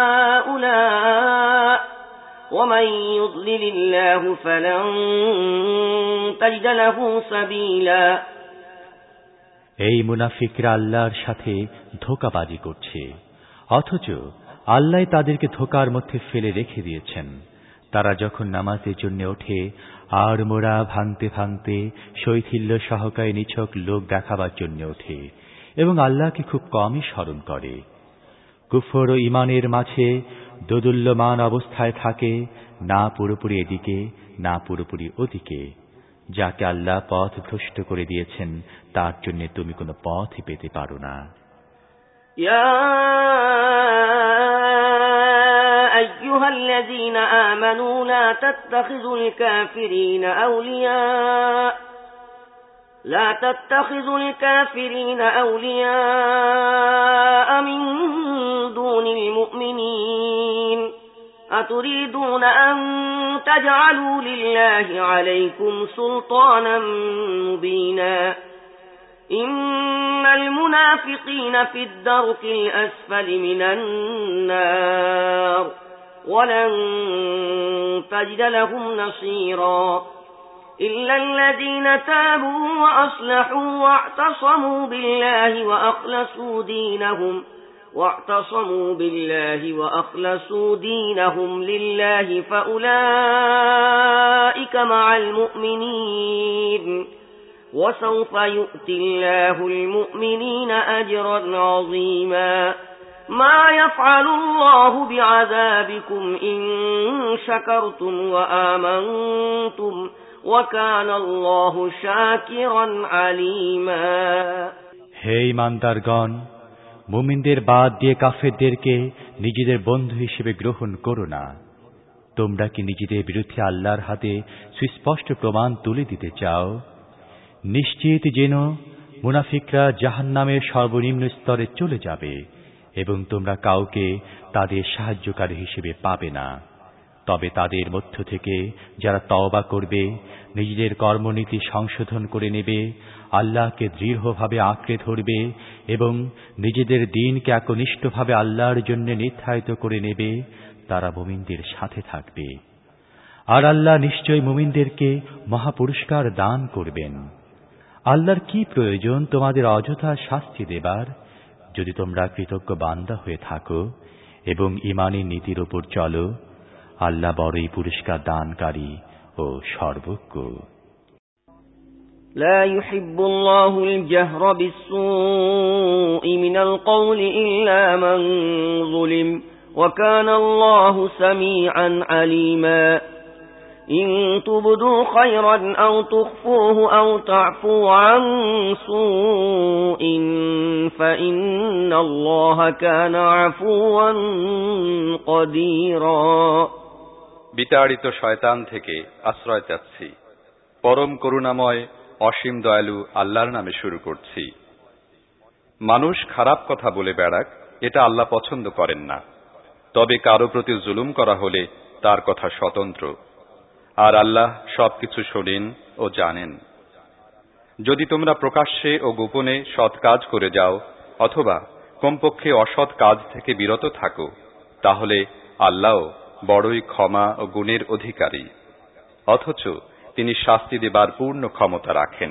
هؤلاء ومن يضلل الله فلن تجد له سبيلا। এই মুনাফিকরা আল্লাহর সাথে ধোঁকাবাজি করছে, অথচ আল্লাহ তাদেরকে ধোঁকার মধ্যে ফেলে রেখে দিয়েছেন। তারা যখন নামাজের জন্য ওঠে আর মোড়া ভাঙতে ভাঙতে শৈথিল্য সহকারে নিছক লোক দেখাবার জন্য ওঠে এবং আল্লাহকে খুব কমই স্মরণ করে। কুফর ও ঈমানের মাঝে দোদুল্যমান অবস্থায় থাকে, না পুরোপুরি এদিকে না পুরোপুরি ওদিকে। যাকে আল্লাহ পথ ভ্রষ্ট করে দিয়েছেন তার জন্য তুমি কোনো পথই পেতে পারো না। ইয়া আইয়ুহাল্লাযীনা আমানু লা তাত্তাখিযুল কাফিরিনা আউলিয়া لا تتخذوا الكافرين أولياء من دون المؤمنين أتريدون أن تجعلوا لله عليكم سلطانا مبينا إن المنافقين في الدرك الأسفل من النار ولن تجد لهم نصيرا إلا الذين تابوا وأصلحوا واعتصموا بالله وأخلصوا دينهم واعتصموا بالله وأخلصوا دينهم لله فأولئك مع المؤمنين وسوف يؤتي الله المؤمنين أجرا عظيما ما يفعل الله بعذابكم إن شكرتم وآمنتم وكان الله شاكرا عليما। হে ঈমানদারগণ, মুমিনদের বাদ দিয়ে কাফেরদেরকে নিজেদের বন্ধু হিসেবে গ্রহণ করো না। তোমরা কি নিজেদের বিরুদ্ধে আল্লাহর হাতে সুস্পষ্ট প্রমাণ তুলে দিতে চাও? নিশ্চিত যেন মুনাফিকরা জাহান্নামের সর্বনিম্ন স্তরে চলে যাবে এবং তোমরা কাউকে তাদের সাহায্যকারী হিসেবে পাবে না। তবে তাদের মধ্য থেকে যারা তওবা করবে, নিজেদের কর্মনীতি সংশোধন করে নেবে, আল্লাহকে দৃঢ়ভাবে আঁকড়ে ধরবে এবং নিজেদের দ্বীনকে একনিষ্ঠভাবে আল্লাহর জন্য নির্ধারিত করে নেবে, তারা মুমিনদের সাথে থাকবে। আর আল্লাহ নিশ্চয়ই মুমিনদেরকে মহাপুরস্কার দান করবেন। আল্লাহর কি প্রয়োজন তোমাদের অযথা শাস্তি দেবার, যদি তোমরা কৃতজ্ঞ বান্দা হয়ে থাকো এবং ঈমানী নীতির উপর চলো। আল্লাহ বড়ই পুরস্কার দানকারী ও সর্বজ্ঞ। لا يحب الله الجهر بالسوء من القول إلا من ظلم وكان الله سميعا عليما إن تبدوا خيرا أو تخفوه أو تعفوا عن سوء فإن الله كان عفوا قديرا বিতাড়িত শয়তান থেকে আশ্রয় চাচ্ছি। পরম করুণাময় অসীম দয়ালু আল্লাহর নামে শুরু করছি। মানুষ খারাপ কথা বলে বেড়াক, এটা আল্লাহ পছন্দ করেন না। তবে কারো প্রতি জুলুম করা হলে তার কথা স্বতন্ত্র। আর আল্লাহ সবকিছু শোনেন ও জানেন। যদি তোমরা প্রকাশ্যে ও গোপনে সৎ কাজ করে যাও অথবা কমপক্ষে অসৎ কাজ থেকে বিরত থাকো, তাহলে আল্লাহ বড়ই ক্ষমা ও গুণের অধিকারী, অথচ তিনি শাস্তি দেবার পূর্ণ ক্ষমতা রাখেন।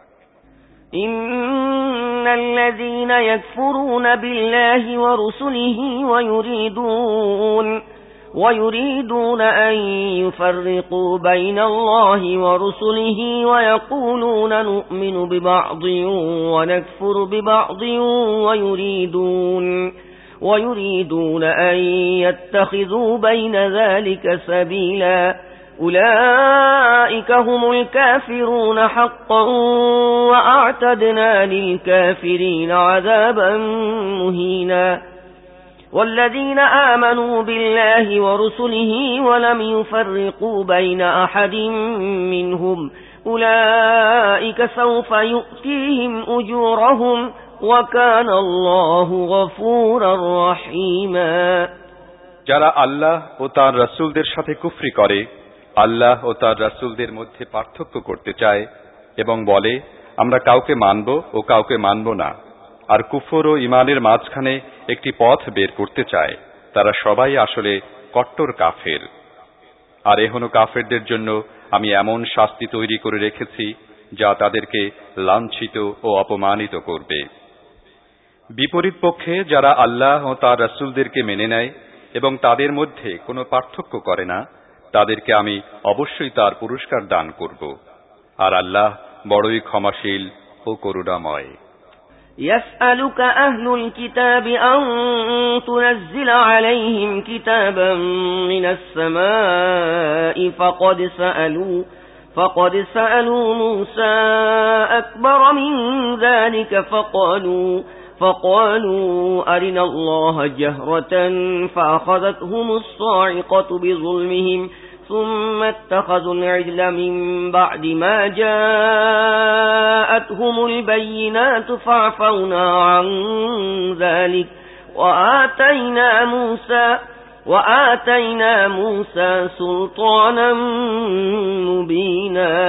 ইন্নাল্লাযীনা ইয়াকফুরুনা বিল্লাহি ওয়া রুসুলিহি ওয়া ইউরিদুন ওয়া ইউরিদুনা আন ইউফাররিকু বাইনাল্লাহি ওয়া রুসুলিহি ওয়া ইয়াকুলুনা নু'মিনু বিবা'দিন ওয়া নাকফুরু বিবা'দিন ওয়া ইউরিদুন ويريدون أن يتخذوا بين ذلك سبيلا أولئك هم الكافرون حقا وأعتدنا للكافرين عذابا مهينا والذين آمنوا بالله ورسله ولم يفرقوا بين أحد منهم أولئك سوف يؤتيهم أجورهم وكان الله غفورا رحيما যারা আল্লাহ ও তার রাসূলদের সাথে কুফরি করে, আল্লাহ ও তার রাসূলদের মধ্যে পার্থক্য করতে চায় এবং বলে আমরা কাউকে মানব ও কাউকে মানব না, আর কুফর ও ঈমানের মাঝখানে একটি পথ বের করতে চায়, তারা সবাই আসলে কট্টর কাফের। আর এখনো কাফেরদের জন্য আমি এমন শাস্তি তৈরি করে রেখেছি যা তাদেরকে লাঞ্ছিত ও অপমানিত করবে। বিপরীত পক্ষে যারা আল্লাহ ও তার রাসূলদেরকে মেনে নেয় এবং তাদের মধ্যে কোনো পার্থক্য করে না, তাদেরকে আমি অবশ্যই তার পুরস্কার দান করব। আর আল্লাহ বড়ই ক্ষমাশীল ও করুণাময়। يسألك أهل الكتاب أن تنزل عليهم كتابا من السماء فقد سألوا فقد سألوا موسى أكبر من ذلك فقالوا فقالوا أرنا الله جهرة فأخذتهم الصاعقة بظلمهم ثم اتخذوا العجل من بعد ما جاءتهم البينات فعفونا عن ذلك وآتينا موسى وآتينا موسى سلطانا مبينا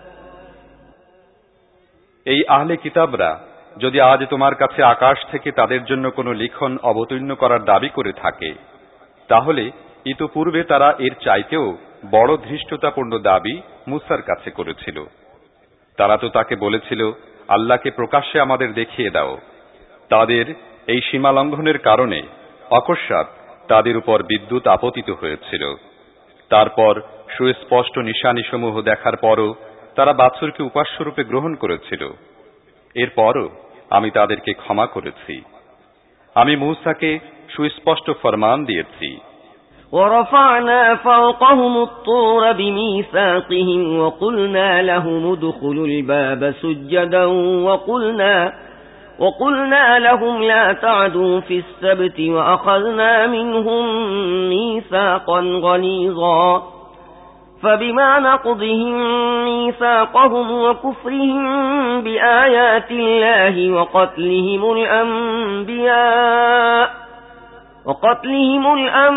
এই আহলে কিতাবরা যদি আজ তোমার কাছে আকাশ থেকে তাদের জন্য কোনো লিখন অবতীর্ণ করার দাবি করে থাকে, তাহলে ইতোপূর্বে তারা এর চাইতেও বড় ধৃষ্টতাপূর্ণ দাবি মুসার কাছে করেছিল। তারা তো তাকে বলেছিল, আল্লাহকে প্রকাশ্যে আমাদের দেখিয়ে দাও। তাদের এই সীমা লঙ্ঘনের কারণে অকস্মাৎ তাদের উপর বিদ্যুৎ আপতিত হয়েছিল। তারপর সুস্পষ্ট নিশানিসমূহ দেখার পরও তারা বাছুরকে উপাস্যরূপে গ্রহণ করেছিল। এরপরও আমি তাদেরকে ক্ষমা করেছি। আমি মূসাকে সুস্পষ্ট ফরমান দিয়েছি। ورفعنا فوقهم الطور بميثاقهم وقلنا لهم ادخلوا الباب سجدا وقلنا وقلنا لهم لا تعدوا في السبت وأخذنا منهم ميثاقا غليظا فبما نقضهم ميثاقهم وكفرهم بآيات الله وقتلهم الأنبياء وقتلهم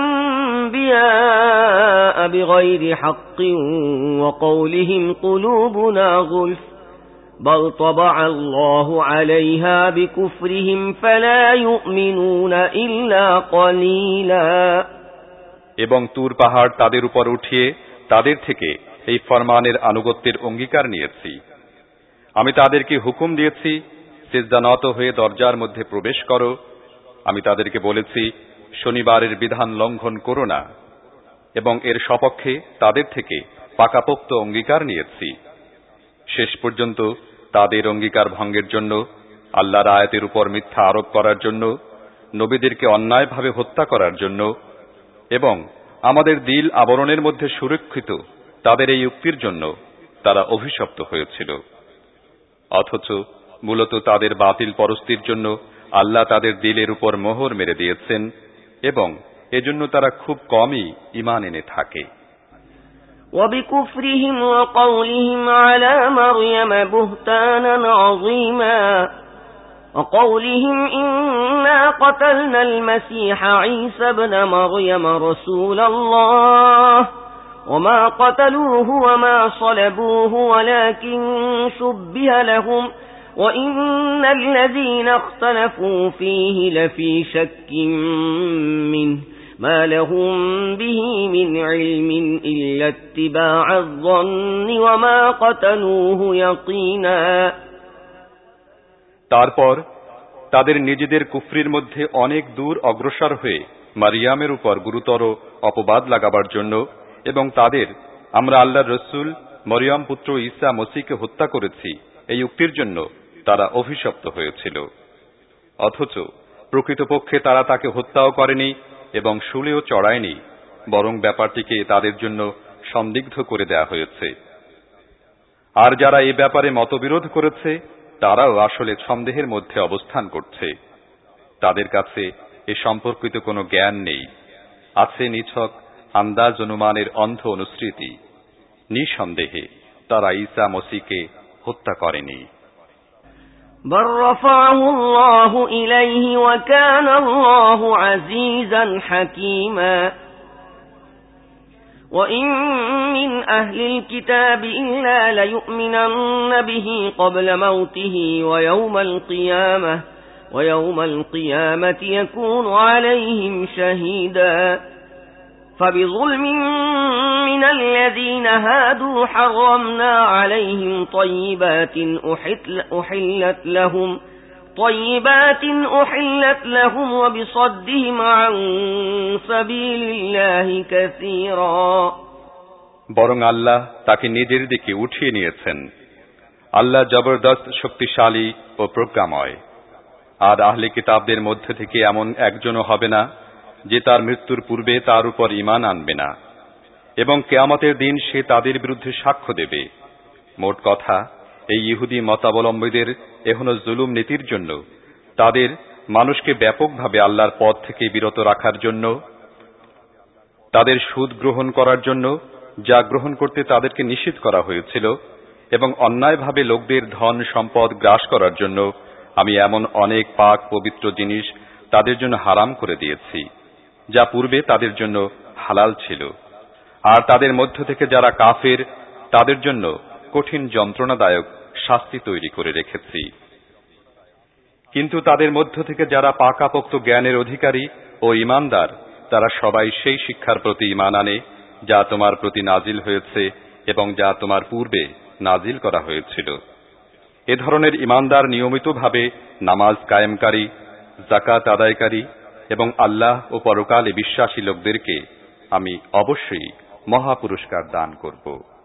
الأنبياء بغير حق وقولهم قلوبنا غلف بل طبع الله عليها بكفرهم فلا يؤمنون إلا قليلا। এবং তুর পাহাড় তাদের উপর উঠিয়ে তাদের থেকে এই ফরমানের আনুগত্যের অঙ্গীকার নিয়েছি। আমি তাদেরকে হুকুম দিয়েছি, সিজদা নত হয়ে দরজার মধ্যে প্রবেশ করো। আমি তাদেরকে বলেছি, শনিবারের বিধান লঙ্ঘন করো না, এবং এর সপক্ষে তাদের থেকে পাকাপোক্ত অঙ্গীকার নিয়েছি। শেষ পর্যন্ত তাদের অঙ্গীকার ভঙ্গের জন্য, আল্লাহর আয়াতের উপর মিথ্যা আরোপ করার জন্য, নবীদেরকে অন্যায়ভাবে হত্যা করার জন্য এবং আমাদের দিল আবরণের মধ্যে সুরক্ষিত তাদের এই উক্তির জন্য তারা অভিশপ্ত হয়েছিল। অথচ মূলত তাদের বাতিল পরস্তির জন্য আল্লাহ তাদের দিলের উপর মোহর মেরে দিয়েছেন এবং এজন্য তারা খুব কমই ঈমান এনে থাকে। وبكفرهم وقولهم على مريم بهتانا عظيما وقولهم إنا قتلنا المسيح عيسى ابن مريم رسول الله وما قتلوه وما صلبوه ولكن شبه لهم وإن الذين اختلفوا فيه لفي شك منه ما لهم به من علم إلا اتباع الظن وما قتلوه يقينا। তারপর তাদের নিজেদের কুফরির মধ্যে অনেক দূর অগ্রসর হয়ে মারিয়ামের উপর গুরুতর অপবাদ লাগাবার জন্য এবং তাদের আমরা আল্লাহর রসুল মরিয়ম পুত্র ঈসা মসীহকে হত্যা করেছি এই উক্তির জন্য তারা অভিশপ্ত হয়েছিল। অথচ প্রকৃতপক্ষে তারা তাকে হত্যাও করেনি এবং শুলেও চড়ায়নি, বরং ব্যাপারটিকে তাদের জন্য সন্দিগ্ধ করে দেয়া হয়েছে। আর যারা এ ব্যাপারে মতবিরোধ করেছে তারাও আসলে সন্দেহের মধ্যে অবস্থান করছে। তাদের কাছে এ সম্পর্কিত কোনো জ্ঞান নেই, আছে নিছক আন্দাজ অনুমানের অন্ধ অনুসৃতি। নিঃসন্দেহে তারা ঈসা মসীহকে হত্যা করেনি। بل رفعه الله إليه وكان الله عزيزا حكيما وإن من أهل الكتاب إلا ليؤمنن به قبل موته ويوم القيامة ويوم القيامة يكون عليهم شهيدا فبظلم من الذين هادوا حرمنا عليهم طيبات أحلت لهم طيبات أحلت لهم وبصدهم عن سبيل الله كثيرا। বরং আল্লাহ তাকে নিজের দিকে উঠিয়ে নিয়েছেন। আল্লাহ জবরদস্ত শক্তিশালী ও প্রজ্ঞাময়। আর আহলে কিতাবদের মধ্যে থেকে এমন একজনও হবে না যে তার মৃত্যুর পূর্বে তার উপর ঈমান আনবে না, এবং কিয়ামতের দিন সে তাদের বিরুদ্ধে সাক্ষ্য দেবে। মোট কথা, এই ইহুদি মতাবলম্বীদের এহনো জুলুম নীতির জন্য, তাদের মানুষকে ব্যাপকভাবে আল্লাহর পথ থেকে বিরত রাখার জন্য, তাদের সুদ গ্রহণ করার জন্য যা গ্রহণ করতে তাদেরকে নিষেধ করা হয়েছিল, এবং অন্যায়ভাবে লোকদের ধন সম্পদ গ্রাস করার জন্য আমি এমন অনেক পাক পবিত্র জিনিস তাদের জন্য হারাম করে দিয়েছি যা পূর্বে তাদের জন্য হালাল ছিল। আর তাদের মধ্য থেকে যারা কাফের তাদের জন্য কঠিন যন্ত্রণাদায়ক শাস্তি তৈরি করে রেখেছি। কিন্তু তাদের মধ্য থেকে যারা পাকাপোক্ত জ্ঞানের অধিকারী ও ঈমানদার তারা সবাই সেই শিক্ষার প্রতি ঈমান আনে যা তোমার প্রতি নাজিল হয়েছে এবং যা তোমার পূর্বে নাজিল করা হয়েছিল। এ ধরনের ঈমানদার নিয়মিতভাবে নামাজ কায়েমকারী, যাকাত আদায়কারী এবং আল্লাহ ও পরকালে বিশ্বাসী লোকদেরকে আমি অবশ্যই মহা পুরস্কার দান করব।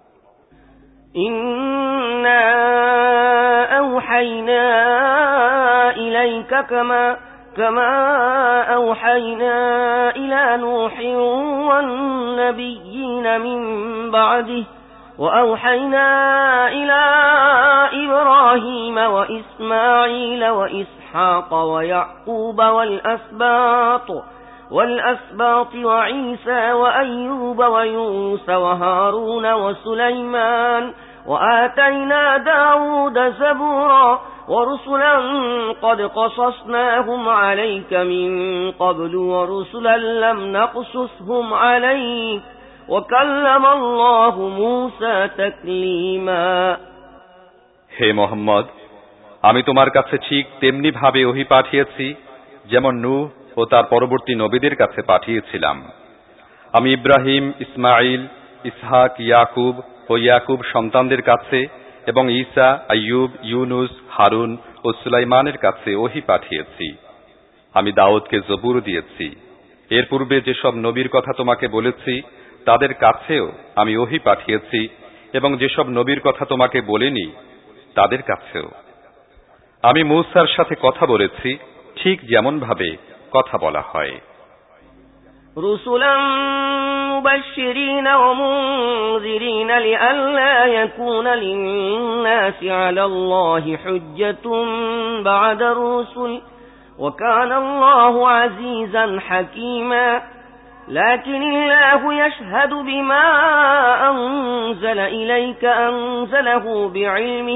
ইন্না আওহাইনা ইলাইকা কামা কামা আওহাইনা ইলা নূহিন ওয়ান নাবিয়্যিনা মিন বা'দিহি وأوحينا إلى إبراهيم وإسماعيل وإسحاق ويعقوب والأسباط والأسباط وعيسى وأيوب ويونس وهارون وسليمان وآتينا داود زبورا ورسلا قد قصصناهم عليك من قبل ورسلا لم نقصصهم عليك وكلم الله موسى تكليما হে মুহাম্মদ, আমি তোমার কাছে ঠিক তেমনি ভাবে ওহী পাঠিয়েছি যেমন নূহ ও তার পরবর্তী নবীদের কাছে পাঠিয়েছিলাম। আমি ইব্রাহিম, ইসমাইল, ইসহাক, ইয়াকুব ও ইয়াকুব সন্তানদের কাছে এবং ঈসা, আইয়ুব, ইউনুস, হারুন ও সুলাইমানের কাছে ওহী পাঠিয়েছি। আমি দাউদকে জবুর দিয়েছি। এর পূর্বে যেসব নবীর কথা তোমাকে বলেছি তাদের কাছেও আমি ওহী পাঠিয়েছি এবং যেসব নবীর কথা তোমাকে বলিনি তাদের কাছেও। আমি মূসার সাথে কথা বলেছি ঠিক যেমন ভাবে কথা বলা হয়। رسلا مبشرين ومنذرين لئلا يكون للناس على الله حجة بعد الرسل وكان الله عزيزا حكيما لكن الله يشهد بما أنزل إليك أنزله بعلمه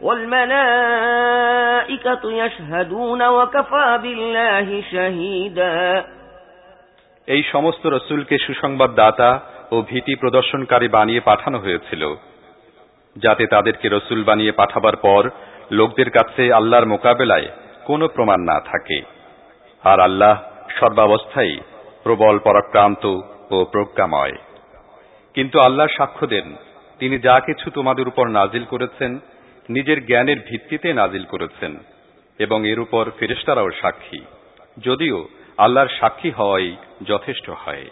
والملائكة يشهدون وكفى بالله شهيدا এই সমস্ত রসুলকে সুসংবাদদাতা ও ভীতি প্রদর্শনকারী বানিয়ে পাঠানো হয়েছিল, যাতে তাদেরকে রসুল বানিয়ে পাঠাবার পর লোকদের কাছে আল্লাহর মোকাবেলায় কোনো প্রমাণ না থাকে। আর আল্লাহ সর্বাবস্থায় প্রবল পরাক্রান্ত ও প্রজ্ঞাময়। কিন্তু আল্লাহ সাক্ষ্য দেন, তিনি যা কিছু তোমাদের উপর নাজিল করেছেন নিজের জ্ঞানের ভিত্তিতে নাজিল করেছেন এবং এর উপর ফেরেশতারাও সাক্ষী, যদিও আল্লাহর সাক্ষী হওয়াই যথেষ্ট হয়।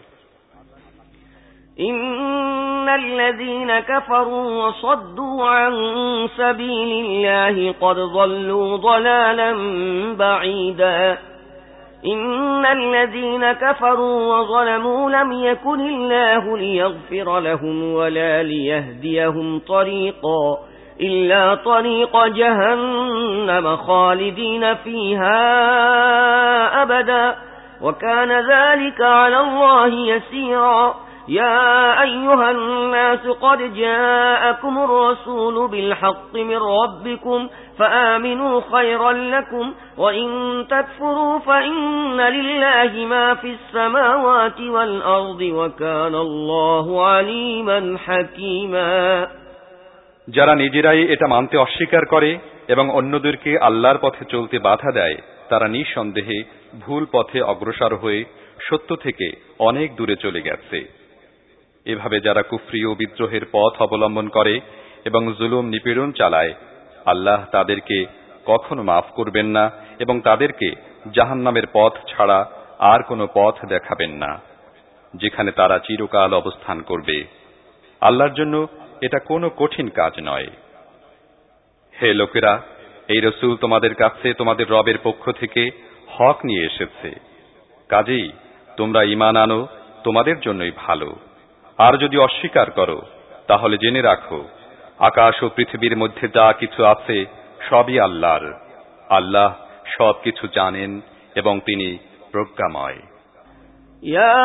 ইন্নাল্লাযীনা কাফারু ওয়া সাদ্দু আন সাবিলিল্লাহি ক্বাদ যাল্লু যালালান বাঈদা ইন্নাল্লাযীনা কাফারু ওয়া যালামু লাম ইয়াকুনিল্লাহু লিয়াগফিরা লাহুম ওয়া লা লিয়াহদিয়াহুম তরীকা ইল্লা তরীকা জাহান্নাম খালিদিনা ফীহা আবাদা وكان ذلك على الله يسيرا يا أيها الناس قد جاءكم الرسول بالحق من ربكم فآمنوا خيرا لكم وإن تكفروا فإن لله ما في السماوات والأرض وكان الله عليما حكيما যারা নিজেরাই এটা মানতে অস্বীকার করে এবং অন্যদেরকে আল্লাহর পথে চলতে বাধা দেয় তারা নিঃসন্দেহে ভুল পথে অগ্রসর হয়ে সত্য থেকে অনেক দূরে চলে গেছে। এভাবে যারা কুফরি ও বিদ্রোহের পথ অবলম্বন করে এবং জুলুম নিপীড়ন চালায়, আল্লাহ তাদেরকে কখনো মাফ করবেন না এবং তাদেরকে জাহান্নামের পথ ছাড়া আর কোনো পথ দেখাবেন না, যেখানে তারা চিরকাল অবস্থান করবে। আল্লাহর জন্য এটা কোনো কঠিন কাজ নয়। হে লোকেরা, এই রসূল তোমাদের কাছে তোমাদের রবের পক্ষ থেকে হক নিয়ে এসেছে, কাজেই তোমরা ঈমান আনো, তোমাদের জন্যই ভালো। আর যদি অস্বীকার করো তাহলে জেনে রাখো আকাশ ও পৃথিবীর মধ্যে যা কিছু আছে সবই আল্লাহর। আল্লাহ সবকিছু জানেন এবং তিনি প্রজ্ঞাময়। يا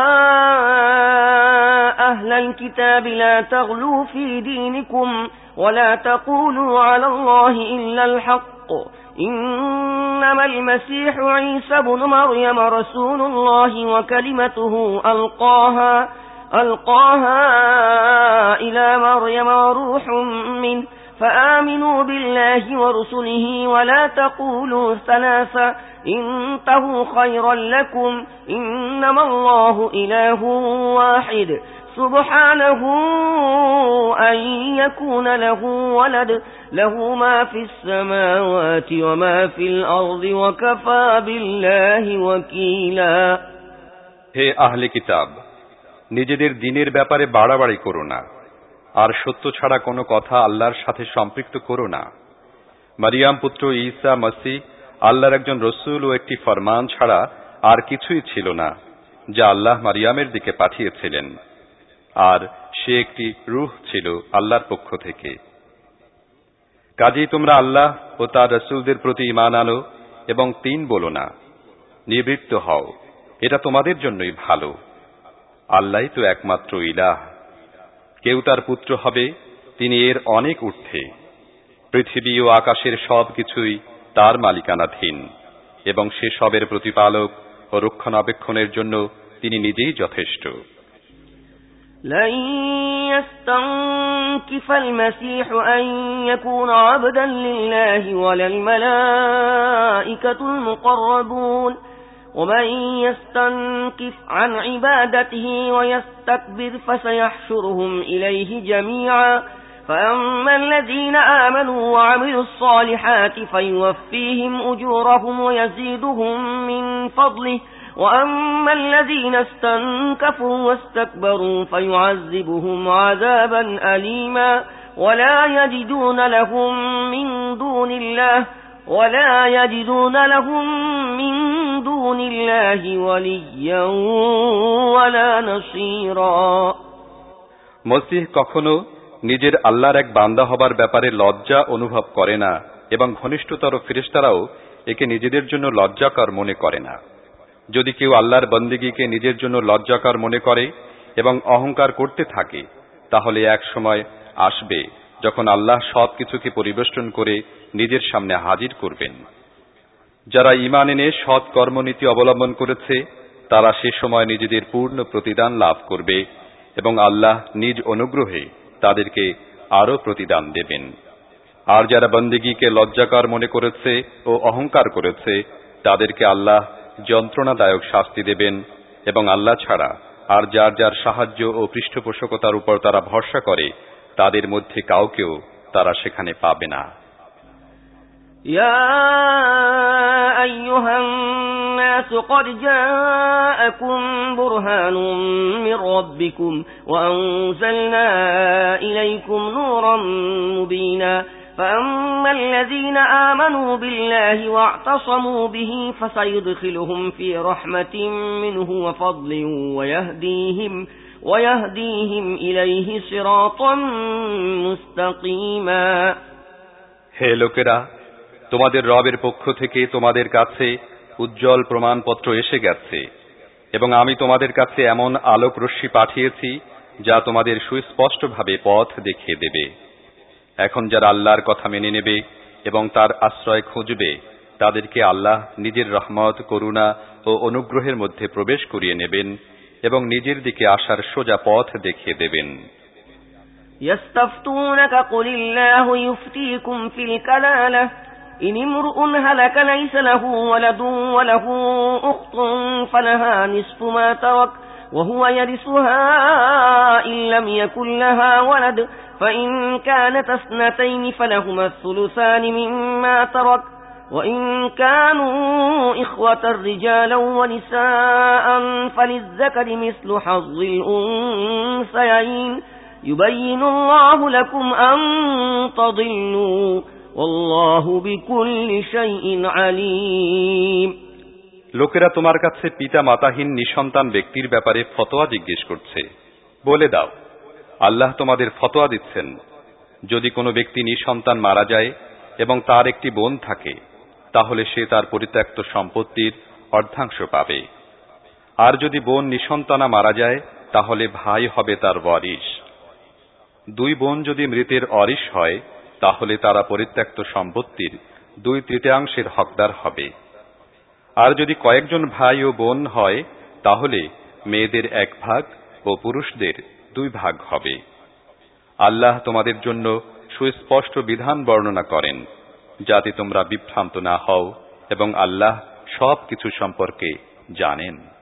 أهل الكتاب لا تغلوا في دينكم ولا تقولوا على الله إلا الحق إنما المسيح عيسى بن مريم رسول الله وكلمته ألقاها ألقاها إلى مريم وروح منه فآمنوا بالله ورسله ولا تقولوا ثلاثة انتهوا خيرا لكم إنما الله إله واحد سبحانه أن يكون له ولد له ما في السماوات وما في الأرض وكفى بالله وكيلا হে আহলে কিতাব, নিজেদের দ্বীনের ব্যাপারে বাড়াবাড়ি করো না, আর সত্য ছাড়া কোনো কথা আল্লাহর সাথে সম্পৃক্ত করো না। মারিয়াম পুত্র ঈসা মসীহ আল্লাহর একজন রসূল ও একটি ফরমান ছাড়া আর কিছুই ছিল না যা আল্লাহ মারিয়ামের দিকে পাঠিয়েছিলেন, আর সে একটি রূহ ছিল আল্লাহর পক্ষ থেকে। কাজেই তোমরা আল্লাহ ও তার রসূলদের প্রতি ঈমান আনো এবং তিন বলো না, নিবৃত্ত হও, এটা তোমাদের জন্যই ভালো। আল্লাহই তো একমাত্র ইলাহ, কেউ তার পুত্র হবে তিনি এর অনেক ঊর্ধ্বে। পৃথিবী ও আকাশের সব কিছুই তার মালিকানাধীন এবং সে সবের প্রতিপালক ও রক্ষণাবেক্ষণের জন্য তিনি নিজেই যথেষ্ট। لن يستنكف المسيح أن يكون عبدا لله ولا الملائكة المقربون ومن يستنكف عن عبادته ويستكبر فسيحشرهم إليه جميعا فأما الذين آمنوا وعملوا الصالحات فيوفيهم أجورهم ويزيدهم من فضله وأما الذين استنكفوا واستكبروا فيعذبهم عذابا أليما ولا يجدون لهم من دون الله ولا يجدون لهم من دون الله وليا ولا نصيرا। মসিহ কখনো নিজের আল্লাহর এক বান্দা হবার ব্যাপারে লজ্জা অনুভব করে না এবং ঘনিষ্ঠতর ফেরেশতারাও একে নিজেদের জন্য লজ্জাকর মনে করে না। যদি কেউ আল্লাহর বন্দেগীকে নিজের জন্য লজ্জাকর মনে করে এবং অহংকার করতে থাকে, তাহলে এক সময় আসবে যখন আল্লাহ সবকিছুকে পরিবেষ্টন করে নিজের সামনে হাজির করবেন। যারা ঈমান এনে সৎ কর্মনীতি অবলম্বন করেছে তারা সে সময় নিজেদের পূর্ণ প্রতিদান লাভ করবে এবং আল্লাহ নিজ অনুগ্রহে তাদেরকে আরো প্রতিদান দেবেন। আর যারা বন্দেগীকে লজ্জাকর মনে করেছে ও অহংকার করেছে তাদেরকে আল্লাহ যন্ত্রণাদায়ক শাস্তি দেবেন এবং আল্লাহ ছাড়া আর যার যার সাহায্য ও পৃষ্ঠপোষকতার উপর তারা ভরসা করে তাদের মধ্যে কাউকেও তারা সেখানে পাবে না। ইয়া আইয়ুহান নাস ক্বাদ জাআকুম বুরহানুম মির রাব্বিকুম ওয়া আনজালনা ইলাইকুম নূরাম মুবিনা فأما الذين آمنوا بالله واعتصموا به فسيدخلهم في رحمة منه وفضل ويهديهم ويهديهم إليه صراطا مستقيما। হে লোকেরা, তোমাদের রবের পক্ষ থেকে তোমাদের কাছে উজ্জ্বল প্রমাণপত্র এসে গেছে এবং আমি তোমাদের কাছে এমন আলোক রশ্মি পাঠিয়েছি যা তোমাদের সুস্পষ্টভাবে পথ দেখিয়ে দেবে। এখন যারা আল্লাহর কথা মেনে নেবে এবং তার আশ্রয় খুঁজবে তাদেরকে আল্লাহ নিজের রহমত, করুণা ও অনুগ্রহের মধ্যে প্রবেশ করিয়ে নেবেন এবং নিজের দিকে আসার সোজা পথ দেখিয়ে দেবেন। ইয়াস্তাফতুনাকা কুলিল্লাহু ইফতিকুম ফিল কালালাহ ইন ইমরুউন হালাকা লাইসা লাহু ওয়ালাদুন ওয়া লাহু উখতুন ফালাহা নিসফু মা তারাক ওয়া হুয়া ইয়ারিসুহা ইন লাম ইয়াকুল লাহা ওয়ালাদ فإن كانت اثنتين فلهما الثلثان مما ترك وإن كانوا إخوة رجالا ونساء فللذكر مثل حظ الأنثيين يبين الله لكم أن تضلوا والله بكل شيء عليم। লোকেরা তোমার কাছে পিতা মাতাহীন নিঃসন্তান ব্যক্তির ব্যাপারে ফতোয়া জিজ্ঞেস করছে। বলে দাও, আল্লাহ তোমাদের ফতোয়া দিচ্ছেন, যদি কোনো ব্যক্তি নিঃসন্তান মারা যায় এবং তার একটি বোন থাকে তাহলে সে তার পরিত্যক্ত সম্পত্তির অর্ধাংশ পাবে। আর যদি বোন নিঃসন্তানা মারা যায় তাহলে ভাই হবে তার ওয়ারিশ। দুই বোন যদি মৃতের ওয়ারিশ হয় তাহলে তারা পরিত্যক্ত সম্পত্তির দুই তৃতীয়াংশের হকদার হবে। আর যদি কয়েকজন ভাই ও বোন হয় তাহলে মেয়েদের এক ভাগ ও পুরুষদের দুই ভাগ হবে। আল্লাহ তোমাদের জন্য সুস্পষ্ট বিধান বর্ণনা করেন যাতে তোমরা বিভ্রান্ত না হও এবং আল্লাহ সবকিছু সম্পর্কে জানেন।